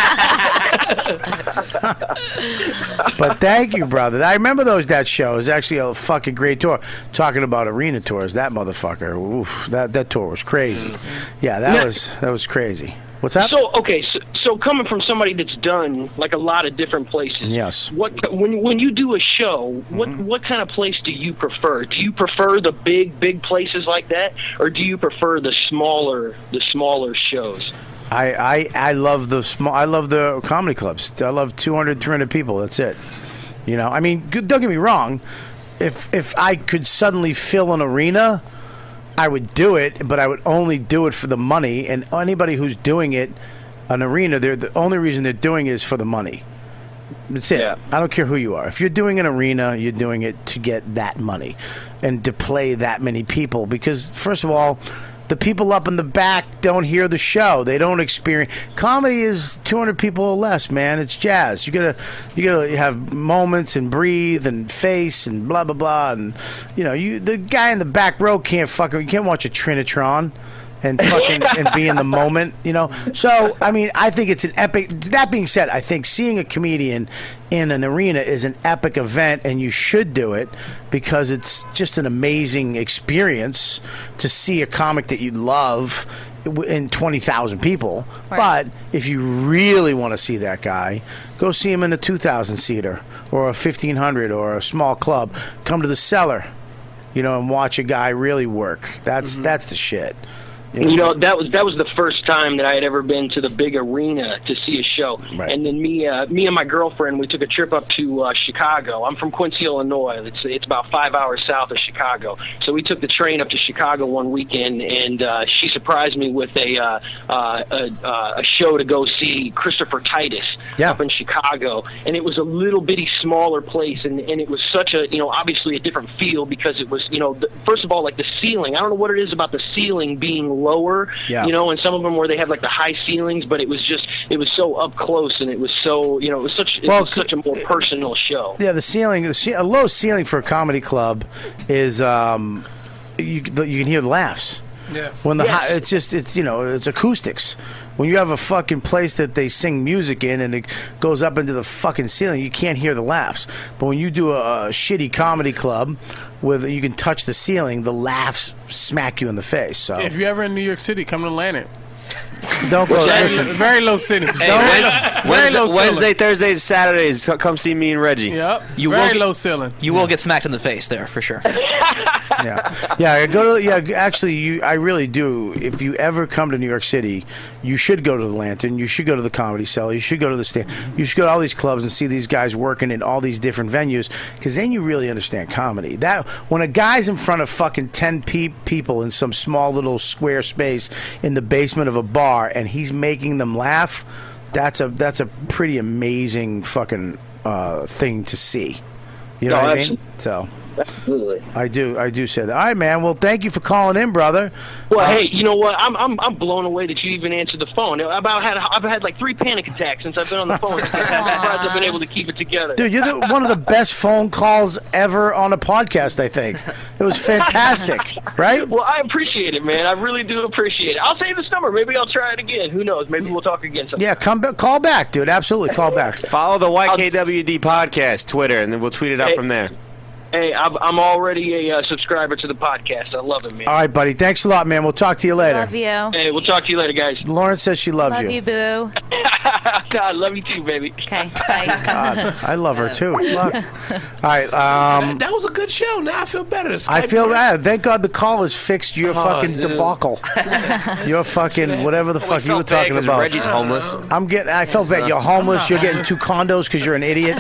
But thank you, brother. I remember those that show. It was actually a fucking great tour. Talking about arena tours, that motherfucker. Oof, that that tour was crazy. Yeah, that
Now-
was that was crazy. What's up?
So okay, so, so coming from somebody that's done like a lot of different places,
Yes.
What when when you do a show, what
Mm-hmm.
what kind of place do you prefer? Do you prefer the big big places like that, or do you prefer the smaller the smaller shows?
I, I, I love the small. I love the comedy clubs. I love two hundred, three hundred people. That's it. You know, I mean, g- don't get me wrong. If if I could suddenly fill an arena, I would do it. But I would only do it for the money. And anybody who's doing it An arena, they're the only reason they're doing it is for the money. That's it. I don't care who you are. If you're doing an arena, you're doing it to get that money and to play that many people. Because, first of all, the people up in the back don't hear the show. They don't experience. Comedy is two hundred people or less, man. It's jazz. You gotta, you gotta have moments and breathe and face and blah blah blah. And you know, you the guy in the back row can't fucking. You can't watch a Trinitron and fucking and be in the moment, you know. So I mean, I think it's an epic. That being said, I think seeing a comedian in an arena is an epic event, and you should do it because it's just an amazing experience to see a comic that you love in twenty thousand people.
Right.
But if you really want to see that guy, go see him in a two thousand seater or a fifteen hundred or a small club. Come to the Cellar, you know, and watch a guy really work. That's
Mm-hmm.
that's the shit.
You know, that was that was the first time that I had ever been to the big arena to see a show.
Right.
And then me, uh, me and my girlfriend, we took a trip up to uh, Chicago. I'm from Quincy, Illinois. It's it's about five hours south of Chicago. So we took the train up to Chicago one weekend, and uh, she surprised me with a uh, uh, a, uh, a show to go see Christopher Titus
yeah.
up in Chicago. And it was a little bitty smaller place, and and it was such a you know obviously a different feel because it was you know the, first of all like the ceiling. I don't know what it is about the ceiling being lower,
Yeah.
you know, and some of them where they have like the high ceilings, but it was just it was so up close, and it was so you know it was such it
Well,
was such a more personal show.
Yeah, the ceiling, the ce- a low ceiling for a comedy club is um, you you can hear the laughs.
Yeah.
When the
Yeah.
hi- it's just it's you know it's acoustics. When you have a fucking place that they sing music in and it goes up into the fucking ceiling, you can't hear the laughs. But when you do a, a shitty comedy club with you can touch the ceiling, the laughs smack you in the face. So
If you're ever in New York City, come to Lantern.
don't go.
Very,
Listen,
very low city.
Hey,
Don't-
Wed-
very
Wednesday,
low ceiling.
Wednesday, Thursdays, Saturdays, c- come see me and Reggie.
Yep.
You
very
will get-
low ceiling.
You will get smacked in the face there for sure.
yeah, yeah. Go to yeah. Actually, you. I really do. If you ever come to New York City, you should go to the Lantern. You should go to the Comedy Cellar. You should go to the stand. You should go to all these clubs and see these guys working in all these different venues. Because then you really understand comedy. That when a guy's in front of fucking ten pe- people in some small little square space in the basement of a bar, and he's making them laugh. That's a that's a pretty amazing fucking uh, thing to see. You know
No,
what I
absolutely.
mean? So.
Absolutely.
I do, I do say that. All right, man. Well, thank you for calling in, brother.
Well,
Uh,
hey, you know what? I'm I'm I'm blown away that you even answered the phone. I've about had I've had like three panic attacks since I've been on the phone. I'm surprised I've been able to keep it together.
dude, you're the, one of the best phone calls ever on a podcast. I think it was fantastic, right?
Well, I appreciate it, man. I really do appreciate it. I'll save this number. Maybe I'll try it again. Who knows? Maybe we'll talk again sometime.
Yeah, come back, call back, dude. Absolutely, call back.
Follow the Y K W D podcast Twitter, and then we'll tweet it out
Hey.
from there.
Hey, I'm, I'm already a uh, subscriber to the podcast. I love it, man.
All right, buddy. Thanks a lot, man. We'll talk to you later.
Love you.
Hey, we'll talk to you later, guys.
Lauren says she loves
Love
you.
you, boo.
I love you too, baby.
Okay, bye.
God, I love her too. Fuck. All right. Um,
that was a good show. Now I feel better.
I
Skype
feel
worked.
bad. Thank God the callers fixed your
Oh,
fucking
dude.
debacle. Your fucking whatever the
Well,
fuck
I
you were
felt bad
talking
'cause
about.
Reggie's homeless.
I'm getting. I felt bad. You're homeless. You're getting two condos because you're an idiot.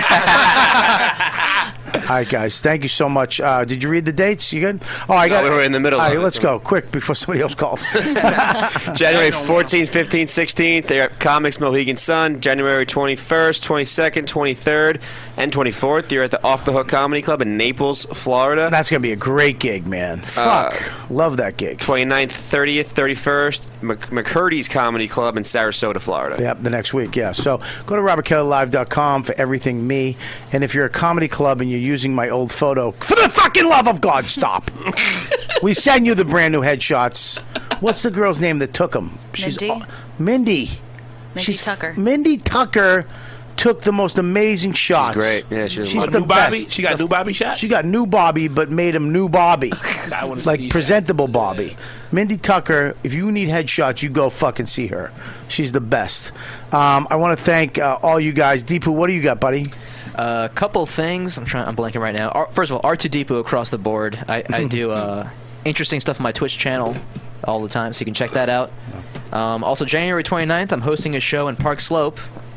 All right, guys. Thank you so much. Uh, did you read the dates? You good? Oh, I
No,
got.
we were in the middle
All
of
right,
it,
let's
so-
go quick before somebody else calls.
January fourteenth, fifteenth, sixteenth, they're at Comics Mohegan Sun. January twenty-first, twenty-second, twenty-third, and twenty-fourth, you're at the Off the Hook Comedy Club in Naples, Florida.
That's gonna be a great gig, man. Fuck, love that gig.
twenty-ninth, thirtieth, thirty-first, Mc- McCurdy's Comedy Club in Sarasota, Florida.
Yep, the next week, yeah. So go to robert kelly live dot com for everything me. And if you're a comedy club and you're using my old photo, for the fucking love of God, stop. We send you the brand new headshots. What's the girl's name that took them?
Mindy?
aw- Mindy.
Mindy Tucker.
Mindy Tucker took the most amazing shots.
great. Yeah, she was
She's
one.
the
New Bobby?
best.
She got
The-
new Bobby shots?
She got new Bobby, but made him new Bobby.
I wanna see
Like
these
presentable Bobby. Mindy Tucker, if you need headshots, you go fucking see her. She's the best. Um, I want to thank uh, all you guys. Deepu, what do you got, buddy?
A uh, couple things. I'm trying. I'm blanking right now. R- First of all, R two Deepu across the board. I, I do uh, interesting stuff on my Twitch channel all the time, so you can check that out. Um, also, January twenty-ninth, I'm hosting a show in Park Slope.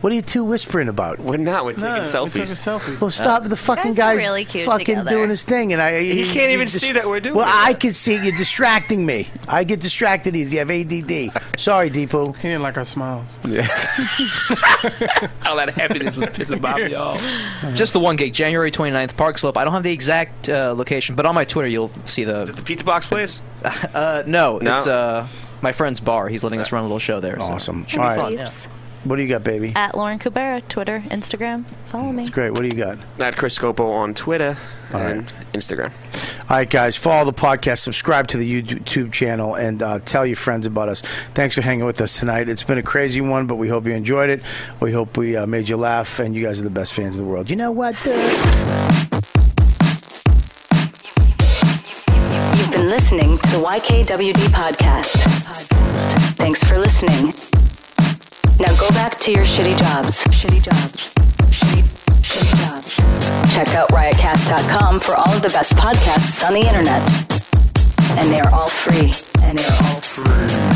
What are you two whispering about?
We're not. We're taking
No, we
selfies.
took a selfie.
Well, stop the fucking
guys are
guy's
really cute
fucking
together.
doing his thing, and I.
He can't even
dis-
see that we're doing
Well,
it.
I can see you're distracting me. I get distracted easy. I have A D D. Sorry, Deepu.
He didn't like our smiles.
Yeah.
All that happiness was pissing Bobby off.
Just the one gig, January twenty-ninth, Park Slope. I don't have the exact uh, location, but on my Twitter you'll see the.
The pizza box place?
uh, no,
No.
it's uh, my friend's bar. He's letting us run a little show there. so
Awesome.
Should
All
be
right.
fun. Yeah.
What do you got, baby?
At Lauren Kubera, Twitter, Instagram. Follow me.
That's great. What do you got?
At Chris Scopo on Twitter and Instagram.
All right, guys, follow the podcast, subscribe to the YouTube channel, and uh, tell your friends about us. Thanks for hanging with us tonight. It's been a crazy one, but we hope you enjoyed it. We hope we uh, made you laugh, and you guys are the best fans in the world. You know what? Uh...
You've been listening to the Y K W D podcast. Thanks for listening. Now go back to your shitty jobs. Shitty jobs. Shitty, shitty jobs. Check out riot cast dot com for all of the best podcasts on the internet. And they are all free. And they are all free.